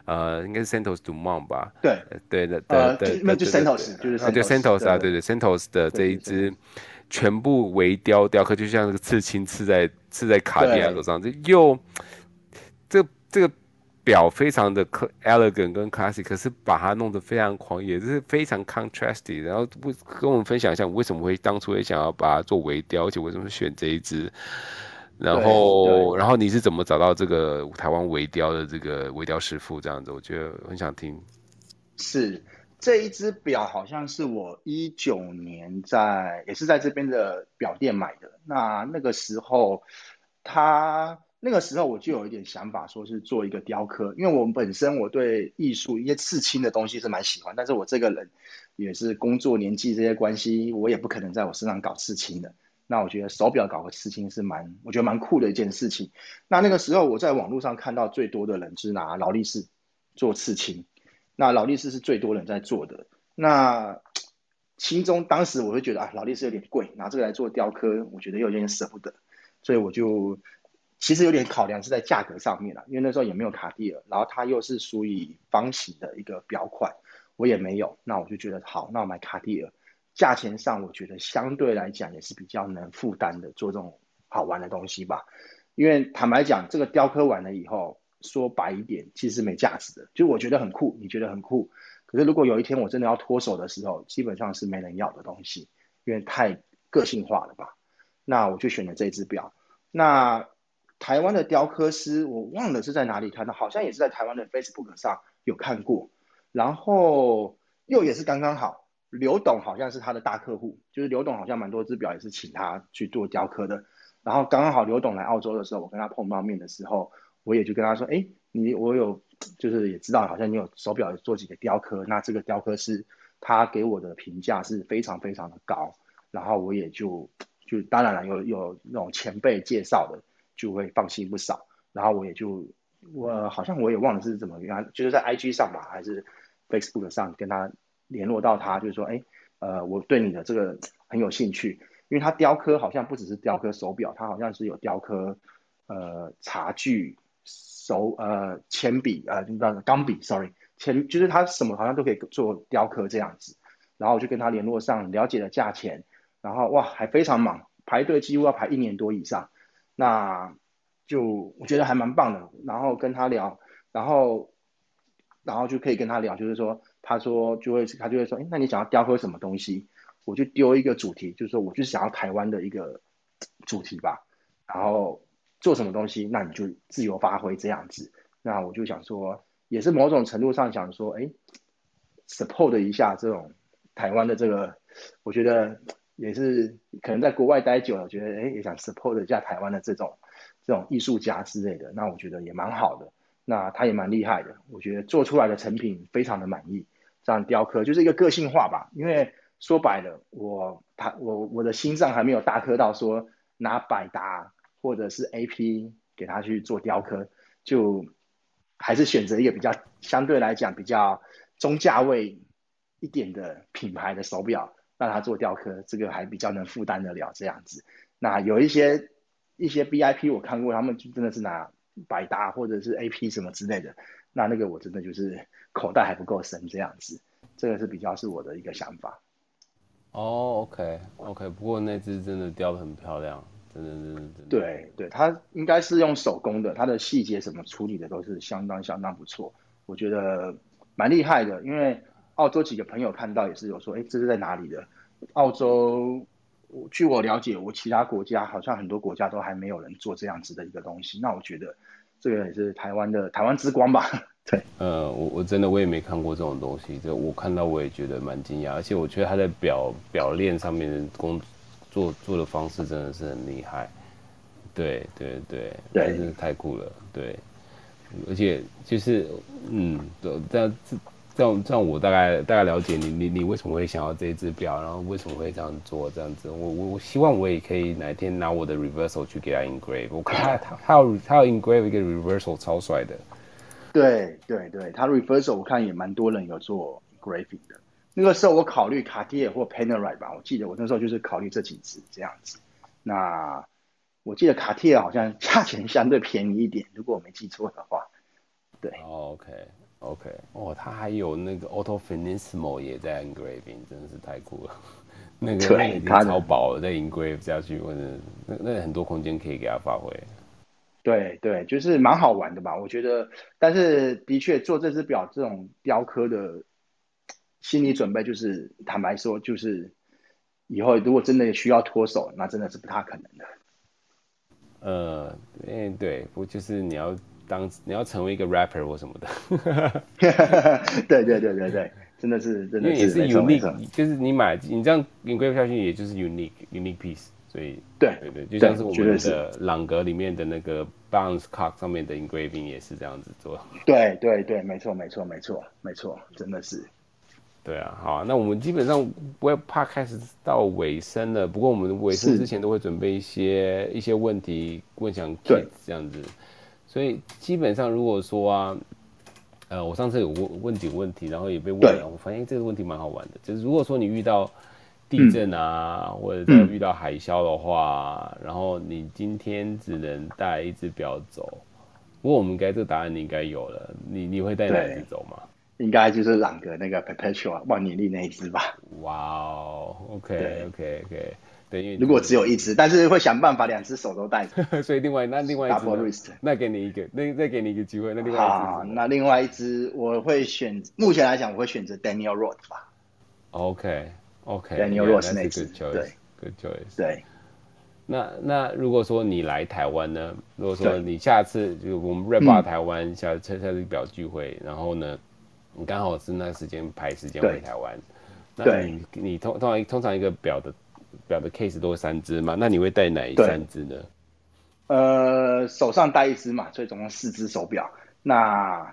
呃，应该是 Santos Dumont 吧？ 对， 呃对的的呃，就的那就的的的对， Santos，就是啊对 Santos Santos 啊，对的， 对 Santos 的对， 这一就是支 Santos， 全部微雕雕刻，就像那个刺青刺在刺在卡地亚手对上，这又这这个表非常的 elegant 跟 classic，可是把它弄得非常狂野，这是非常 contrasty。然后不跟我们分享一下，为什么会当初会想要把它做微雕，而且为什么选这一支？然对对。 后，然后你是怎么找到这个台湾微雕的这个微雕师傅？这样子，我觉得很想听。 是这一只表好像是我一九年在也是在这边的表店买的。那那个时候，他那个时候我就有一点想法，说是做一个雕刻，因为我本身我对艺术一些刺青的东西是蛮喜欢，但是我这个人也是工作年纪这些关系，我也不可能在我身上搞刺青的。那我觉得手表搞个刺青是蛮，我觉得蛮酷的一件事情。那那个时候我在网络上看到最多的人是拿劳力士做刺青。那劳力士是最多人在做的。那心中当时我会觉得啊，劳力士有点贵，拿这个来做雕刻，我觉得有点舍不得，所以我就其实有点考量是在价格上面了，因为那时候也没有卡地尔，然后它又是属于方形的一个表款，我也没有，那我就觉得好，那我买卡地尔，价钱上我觉得相对来讲也是比较能负担的，做这种好玩的东西吧。因为坦白讲，这个雕刻完了以后，说白一点，其实是没价值的。就我觉得很酷，你觉得很酷，可是如果有一天我真的要脱手的时候，基本上是没人要的东西，因为太个性化了吧。那我就选了这只表。那台湾的雕刻师，我忘了是在哪里看到，好像也是在台湾的 Facebook 上有看过。然后又也是刚刚好，刘董好像是他的大客户，就是刘董好像蛮多只表也是请他去做雕刻的。然后刚刚好刘董来澳洲的时候，我跟他碰到面的时候，我也就跟他说，哎，你我有就是也知道，好像你有手表做几个雕刻，那这个雕刻师他给我的评价是非常非常的高，然后我也就就当然了，有有那种前辈介绍的，就会放心不少。然后我也就我好像我也忘了是怎么样，就是在 I G 上吧，还是 Facebook 上跟他联络到他，就是说，哎，呃，我对你的这个很有兴趣。因为它雕刻好像不只是雕刻手表，它好像是有雕刻呃茶具、手呃铅笔呃那个钢笔，sorry，铅就是它什么好像都可以做雕刻这样子。然后我就跟他联络上，了解了价钱，然后哇还非常忙，排队几乎要排一年多以上。那就我觉得还蛮棒的。然后跟他聊，然后然后就可以跟他聊，就是说他说就会他就会说，哎，那你想要雕刻什么东西？我就丢一个主题，就是说我就是想要台湾的一个主题吧，然后做什么东西，那你就自由发挥这样子。那我就想说，也是某种程度上想说，哎，support 一下这种台湾的这个，我觉得也是可能在国外待久了，觉得哎也想 support 一下台湾的这种这种艺术家之类的，那我觉得也蛮好的。那他也蛮厉害的，我觉得做出来的成品非常的满意。这样雕刻就是一个个性化吧，因为说白了，我他我我的心脏还没有大颗到说拿百达或者是 A P 给他去做雕刻，就还是选择一个比较相对来讲比较中价位一点的品牌的手表，让他做雕刻，这个还比较能负担得了这样子。那有一些一些 V I P 我看过，他们就真的是拿百达或者是 A P 什么之类的，那那个我真的就是口袋还不够深这样子。这个是比较是我的一个想法。 哦，OK OK，不过那只真的雕得很漂亮，真的真的真的。 对对，它应该是用手工的，它的细节什么处理的都是相当相当不错，我觉得蛮厉害的。因为澳洲几个朋友看到也是有说，哎，这是在哪里的？澳洲，据我了解，我其他国家好像很多国家都还没有人做这样子的一个东西。那我觉得这个也是台湾的台湾之光吧。对呃，我我真的我也没看过这种东西，这我看到我也觉得蛮惊讶，而且我觉得他在表表链上面的工作做的方式真的是很厉害。对对对，这真的对， 太酷了。对，而且就是嗯，对这样这这样这样我大概大概了解你你你为什么会想要这一只表，然后为什么会这样做这样子。我我我希望我也可以哪一天拿我的 reversal 去给他 engrave，我看他他他要他要 engrave 一个 reversal 超帅的。 对对对，它 reversal 我看也蛮多人有做 engraving 的。那个时候我考虑卡地亚或 Panerai 吧，我记得我那时候就是考虑这几支这样子。那我记得卡地亚好像价钱相对便宜一点，如果我没记错的话。对哦，OK， OK， 哦，它还有那个 Auto Finissimo 也在 engraving， 真的是太酷了。那个那个已经超薄了，再 engrave 下去，或者那那很多空间可以给它发挥。 对对，就是蛮好玩的吧，我觉得。但是的确做这只表这种雕刻的心理准备，就是坦白说，就是以后如果真的需要脱手，那真的是不太可能的。 呃，哎，对，不就是你要当你要成为一个 rapper 或什么的， 对对对对对，真的是真的是因为也是没错没错。 unique，就是你买你这样 engrave 下去，也就是 unique unique piece，所以对对对，就像对， 是我绝对是。 们的朗格里面的那个 bounce cock 上面的 engraving 也是这样子做。 对对对，没错没错没错没错，真的是。 对啊，好啊，那我们基本上 Web Park 开始到尾声了，不过我们尾声之是， 前都会准备一些一些问题问想 Kit 对， 这样子，所以基本上如果说啊，呃，我上次有问问几个问题，然后也被问对， 了，我发现这个问题蛮好玩的，就是如果说你遇到地嗯震啊，或者在嗯， 遇到海啸的话，然后你今天只能带一只表走，不过我们应该这个答案你应该有了，你你会带哪一只对， 走吗？ 应该就是朗格那个 Perpetual 万年历那一只吧。 哇哦，OK 对， OK OK，对，因为如果只有一只，但是会想办法两只手都带着这所以另外那另外一只 ，double 呢？ wrist。 那给你一个，那再给你一个机会，那另外一只是什好， 么那另外一只我会选，目前来讲我会选择 Daniel Roth 吧 ？OK ，Daniel OK，Yeah，that's Roth 那 a 只， good 对 choice，good choice。 对那那如果说你来台湾呢？如果说对， 你下次就我们 Red Bar 嗯台湾下下下次表聚会，然后呢，你刚好是那时间排时间回对台湾，那对你你通通常通常一个表的表的 case 都是三只嘛？那你会带哪对， 三只呢呃，手上戴一只嘛，所以总共四只手表。那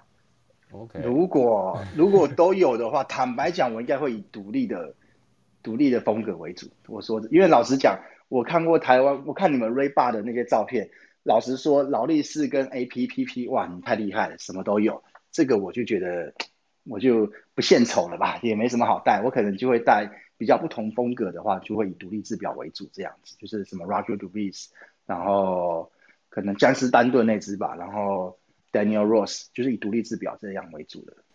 ？OK， 如果如果都有的话，坦白讲，我应该会以独立的独立的风格为主。我说，因为老实讲，我看过台湾，我看你们 Ray Bar 的那些照片，老实说，劳力士跟 A P P P，哇，你太厉害了，什么都有。这个我就觉得，我就不献丑了吧，也没什么好带。我可能就会带比较不同风格的话，就会以独立制表为主，这样子，就是什么 Roger Dubuis，然后可能江诗丹顿那只吧，然后 Daniel Ross，就是以独立制表这样为主的。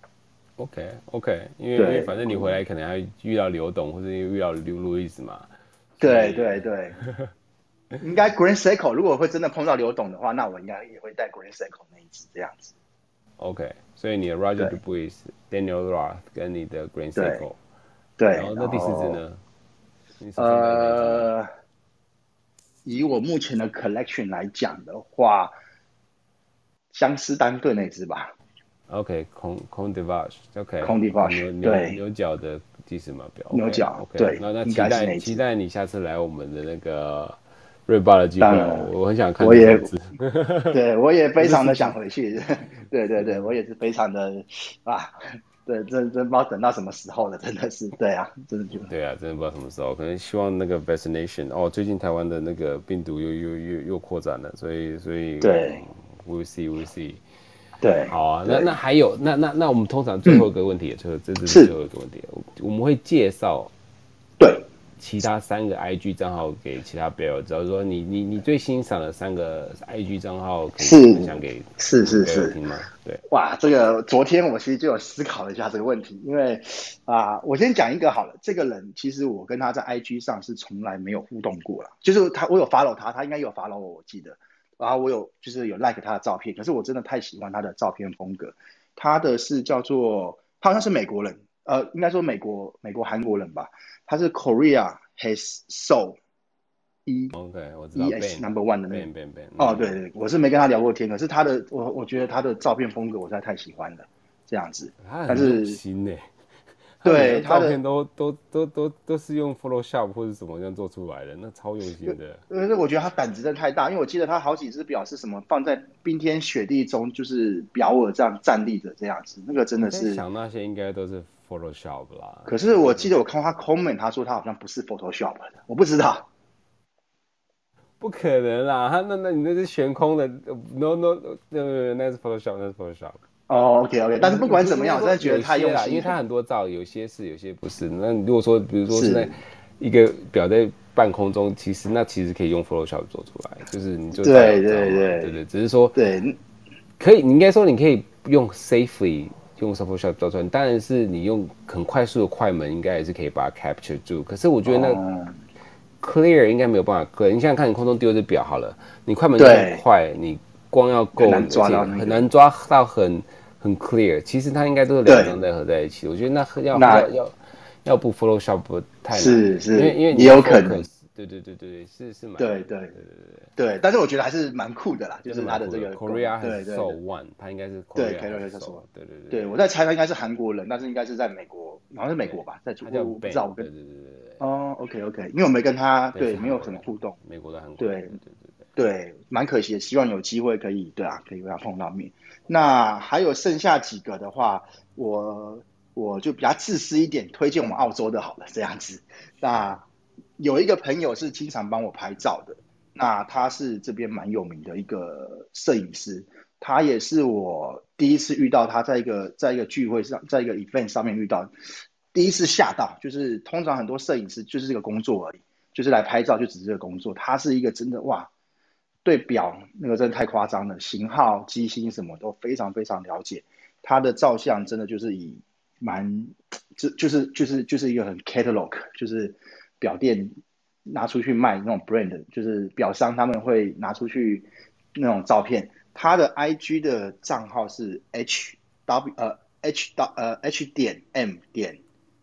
OK OK，因为因为对反正你回来可能还遇到刘董或者遇到刘路易斯嘛，所对以对对，应该 Grand Seiko 如果会真的碰到刘董的话，那我应该也会带 Grand Seiko 那一只这样子。 OK，所以你的 Roger 对 Dubuis、Daniel Roth 跟你的 Grand 对 Seiko， 对， 然后那然第四只后呢？你手上带哪一只呢呃，以我目前的 collection 来讲的话，相思丹顿那只吧， ？OK，空空 Devage，OK 空地 OK， Bosch， 牛牛对， 牛角的计时码表，OK 牛角， OK， 对， 那那应该是期待那只。 期待你下次来我们的那个瑞巴的机会哦， 当然， 我很想看我也这三只， 对我也非常的不是四只。 想回去，对对对，我也是非常的啊，对，真真不知道等到什么时候了，真的是，对啊，真的就对啊，真的不知道什么时候，可能希望那个 vaccination 哦，最近台湾的那个病毒又又又又扩展了，所以所以对 ，we'll see we'll see。 对好啊，那对， 那还有那那那我们通常最后一个问题，最后这这是最是， 后一个问题，我们会介绍对， 其他三个 I G 账号给其他表友，只要说你你你最欣赏的三个 I G 账号，可以是分享给是我们是是， 表友听吗？对哇，这个昨天我其实就有思考了一下这个问题，因为啊、我先讲一个好了，这个人其实我跟他在 I G 上是从来没有互动过了，就是他我有 follow 他，他应该有 follow 我，我记得，然后我有就是有 like 他的照片，可是我真的太喜欢他的照片风格，他的是叫做他好像是美国人，呃，应该说美国美国韩国人吧，他是 Korea has soul E ，OK，我知道 E S Ben number one 的那个。 Ben Ben Ben， 哦， 嗯， 对对，我是没跟他聊过天，可是他的我我觉得他的照片风格我实在太喜欢了，这样子。 他很用但是心呢，他每张对他的， 照片都都都都都是用 Photoshop 或者什么这样做出来的，那超用心的。 但是我觉得他胆子真的太大，因为我记得他好几只表是什么放在冰天雪地中，就是表尔这样站立着这样子，那个真我在的是。 想那些应该都是 Photoshop 啦， 可是我记得我看到他 comment，他说他好像不是 Photoshop 的，我不知道。 不可能啦，他那那你那是悬空的，no no no，那是 Photoshop，那是 Photoshop。 哦，OK OK，但是不管怎么样，我真的觉得太用啦，因为心了。 它很多照，有些是，有些不是。那如果说，比如说是在是， 一个表在半空中，其实那其实可以用 Photoshop 做出来，就是你就对对对对对对，只是说对， 可以，你应该说你可以用 safely 用 Photoshop 照出来，当然是你用很快速的快门，应该也是可以把它 capture 住。可是我觉得那、 哦、 clear 应该没有办法 clear。你想想看，你空中丢一只表好了，你快门这么快，你光要够， 很难抓到、那个， 很难抓到很很 clear。其实它应该都是两张在合在一起。我觉得那要那要要要不 Photoshop 不太难， 是是， 因为因为也有可能。 对对对对，是是蛮对对对对对，但是我觉得还是蛮酷的啦，就是它的这个 Korea 对对 so one， 它应该是 Korea Korea so one， 对对对，我在猜他应该是韩国人，但是应该是在美国，好像是美国吧，在他叫 Ben， 我不知道我跟对对对对哦 OK OK， 因为我没跟他对没有什么互动， 美国的韩国对对对对，蛮可惜的，希望有机会可以对啊，可以跟他碰到面。那还有剩下几个的话，我我就比较自私一点，推荐我们澳洲的好了，这样子。那有一个朋友是经常帮我拍照的，那他是这边蛮有名的一个摄影师，他也是我第一次遇到他，在一个在一个聚会上，在一个 event 上面遇到，第一次吓到，就是通常很多摄影师就是这个工作而已，就是来拍照就只是这个工作，他是一个真的哇，对表那个真的太夸张了，型号、机芯什么都非常非常了解，他的照相真的就是以蛮就就是就是就是一个很 catalog， 就是表店拿出去卖那种 brand， 就是表商他们会拿出去那种照片。他的 I G 的账号是 H W 呃 H 呃 H 点 M 点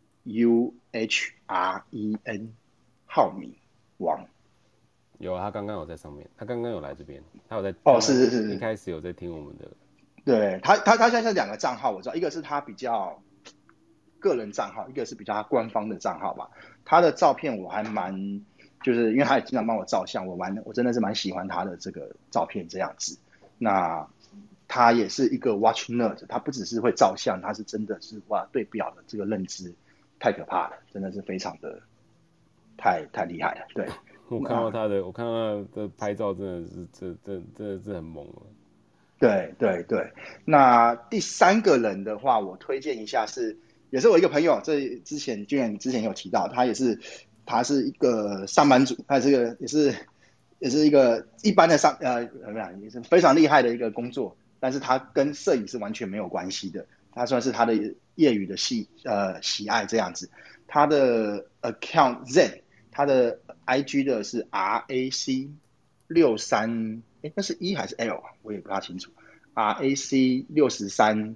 U H R E N 浩敏王。 有他刚刚有在上面，他刚刚有来这边，他有在哦，是是是， 一开始有在听我们的。 对他他他现在是两个账号，我知道，一个是他比较个人账号，一个是比较他官方的账号吧。他的照片我还蛮，就是因为他也经常帮我照相，我蛮我真的是蛮喜欢他的这个照片这样子。那他也是一个 watch nerd， 他不只是会照相，他是真的是哇对表的这个认知太可怕了，真的是非常的太太厉害了。对， 我看到他的，我看到他的拍照真的是这这真的是很猛了。 对对对，那第三个人的话，我推荐一下是，也是我一个朋友，这之前居然之前有提到，他也是他是一个上班族，他这个也是也是一个一般的上呃怎么样，也是非常厉害的一个工作，但是他跟摄影是完全没有关系的，他算是他的业余的喜呃喜爱这样子。他的 account Zen， 他的 I G 的是 R A C 六三。哎，那是 E 还是 L 啊？我也不大清楚。R A C 六十三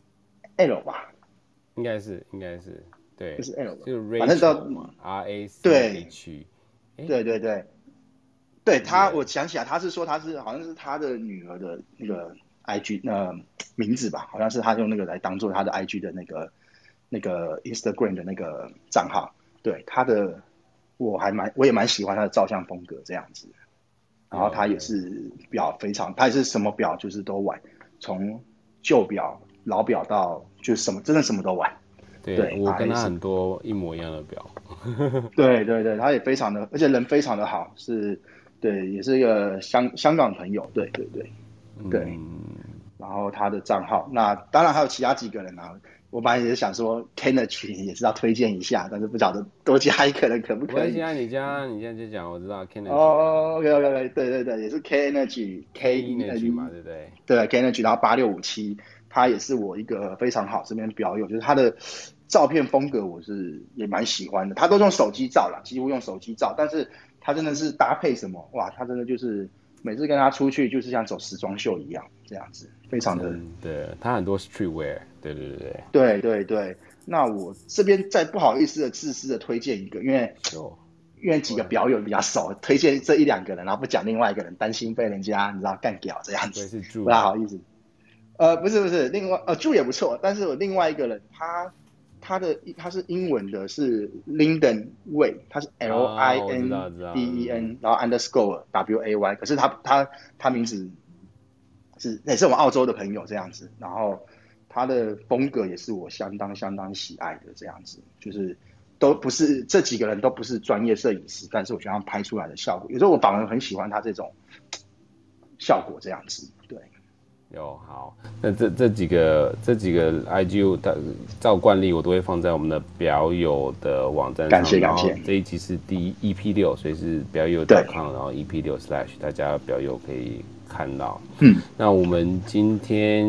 L 吧， 应该是，应该是，对， 就是 L 吧， 就是 Rachel 反正到嘛 ，R A C H。 对对对，对他，我想起来，他是说他是好像是他的女儿的那个 I G 那、呃、名字吧，好像是他用那个来当做他的 I G 的那个那个 Instagram 的那个账号。对他的，我还蛮我也蛮喜欢他的照相风格这样子。然后他也是表非常，他也是什么表就是都玩，从旧表、老表到就是什么，真的什么都玩。 对， 对我跟他很多一模一样的表。 对对对，他也非常的，而且人非常的好，是，对，也是一个香香港朋友。对对对对。嗯、然后他的账号，那当然还有其他几个人啊。我本来也是想说 Kennedy 也是要推荐一下，但是不晓得多加一个人可不可以？ 我现你加，你现在就讲，我知道 Kennedy。 哦 ，OK OK OK，对对对，也是 Kennedy K E N E 嘛，对不对？ 对 Kennedy， 然后八六五七，他也是我一个非常好这边表友，就是他的照片风格我是也蛮喜欢的，他都用手机照啦，几乎用手机照，但是他真的是搭配什么，哇，他真的就是每次跟他出去就是像走时装秀一样这样子，非常的， 对，他很多 streetwear， 对对对对对对对。那我这边再不好意思的自私的推荐一个，因为因为几个表友比较熟，推荐这一两个人，然后不讲另外一个人，担心被人家你知道干掉这样子，不太好意思。呃，不是不是，另外呃，Drew 也不错，但是有另外一个人，他他的他是英文的，是 Linden Wei， 他是 L I N D E N， 然后 underscore W A Y， 可是他他他名字是也是我们澳洲的朋友这样子，然后他的风格也是我相当相当喜爱的这样子，就是都不是这几个人都不是专业摄影师，但是我觉得他们拍出来的效果，有时候我反而很喜欢他这种效果这样子，对。 有好，那这这几个这几个 I G 的照惯例，我都会放在我们的表友的网站上。 感谢感谢。 这一集是第一 E P 六，所以是表友 .com， 然后 E P 六 slash 大家表友可以看到。嗯，那我们今天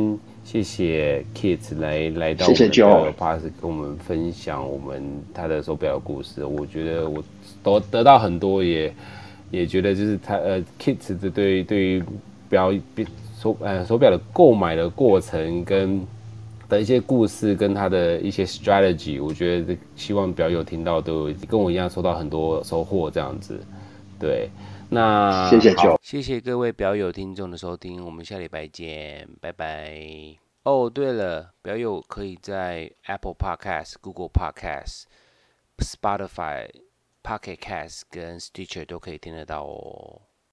谢谢 Kit 来来到谢谢我们的表友 Joe。 Pass 跟我们分享我们他的手表的故事。我觉得我都得到很多也，也觉得就是他呃 Kit 的对对于表手呃手表的购买的过程跟的一些故事跟他的一些 strategy， 我觉得希望表友听到都跟我一样收到很多收获这样子。对， 谢谢那好， Joe。 谢谢各位表友听众的收听，我们下礼拜见，拜拜。哦，对了，表友可以在 Apple Podcast、Google Podcast、Spotify、Pocket Cast 跟 Stitcher 都可以听得到哦。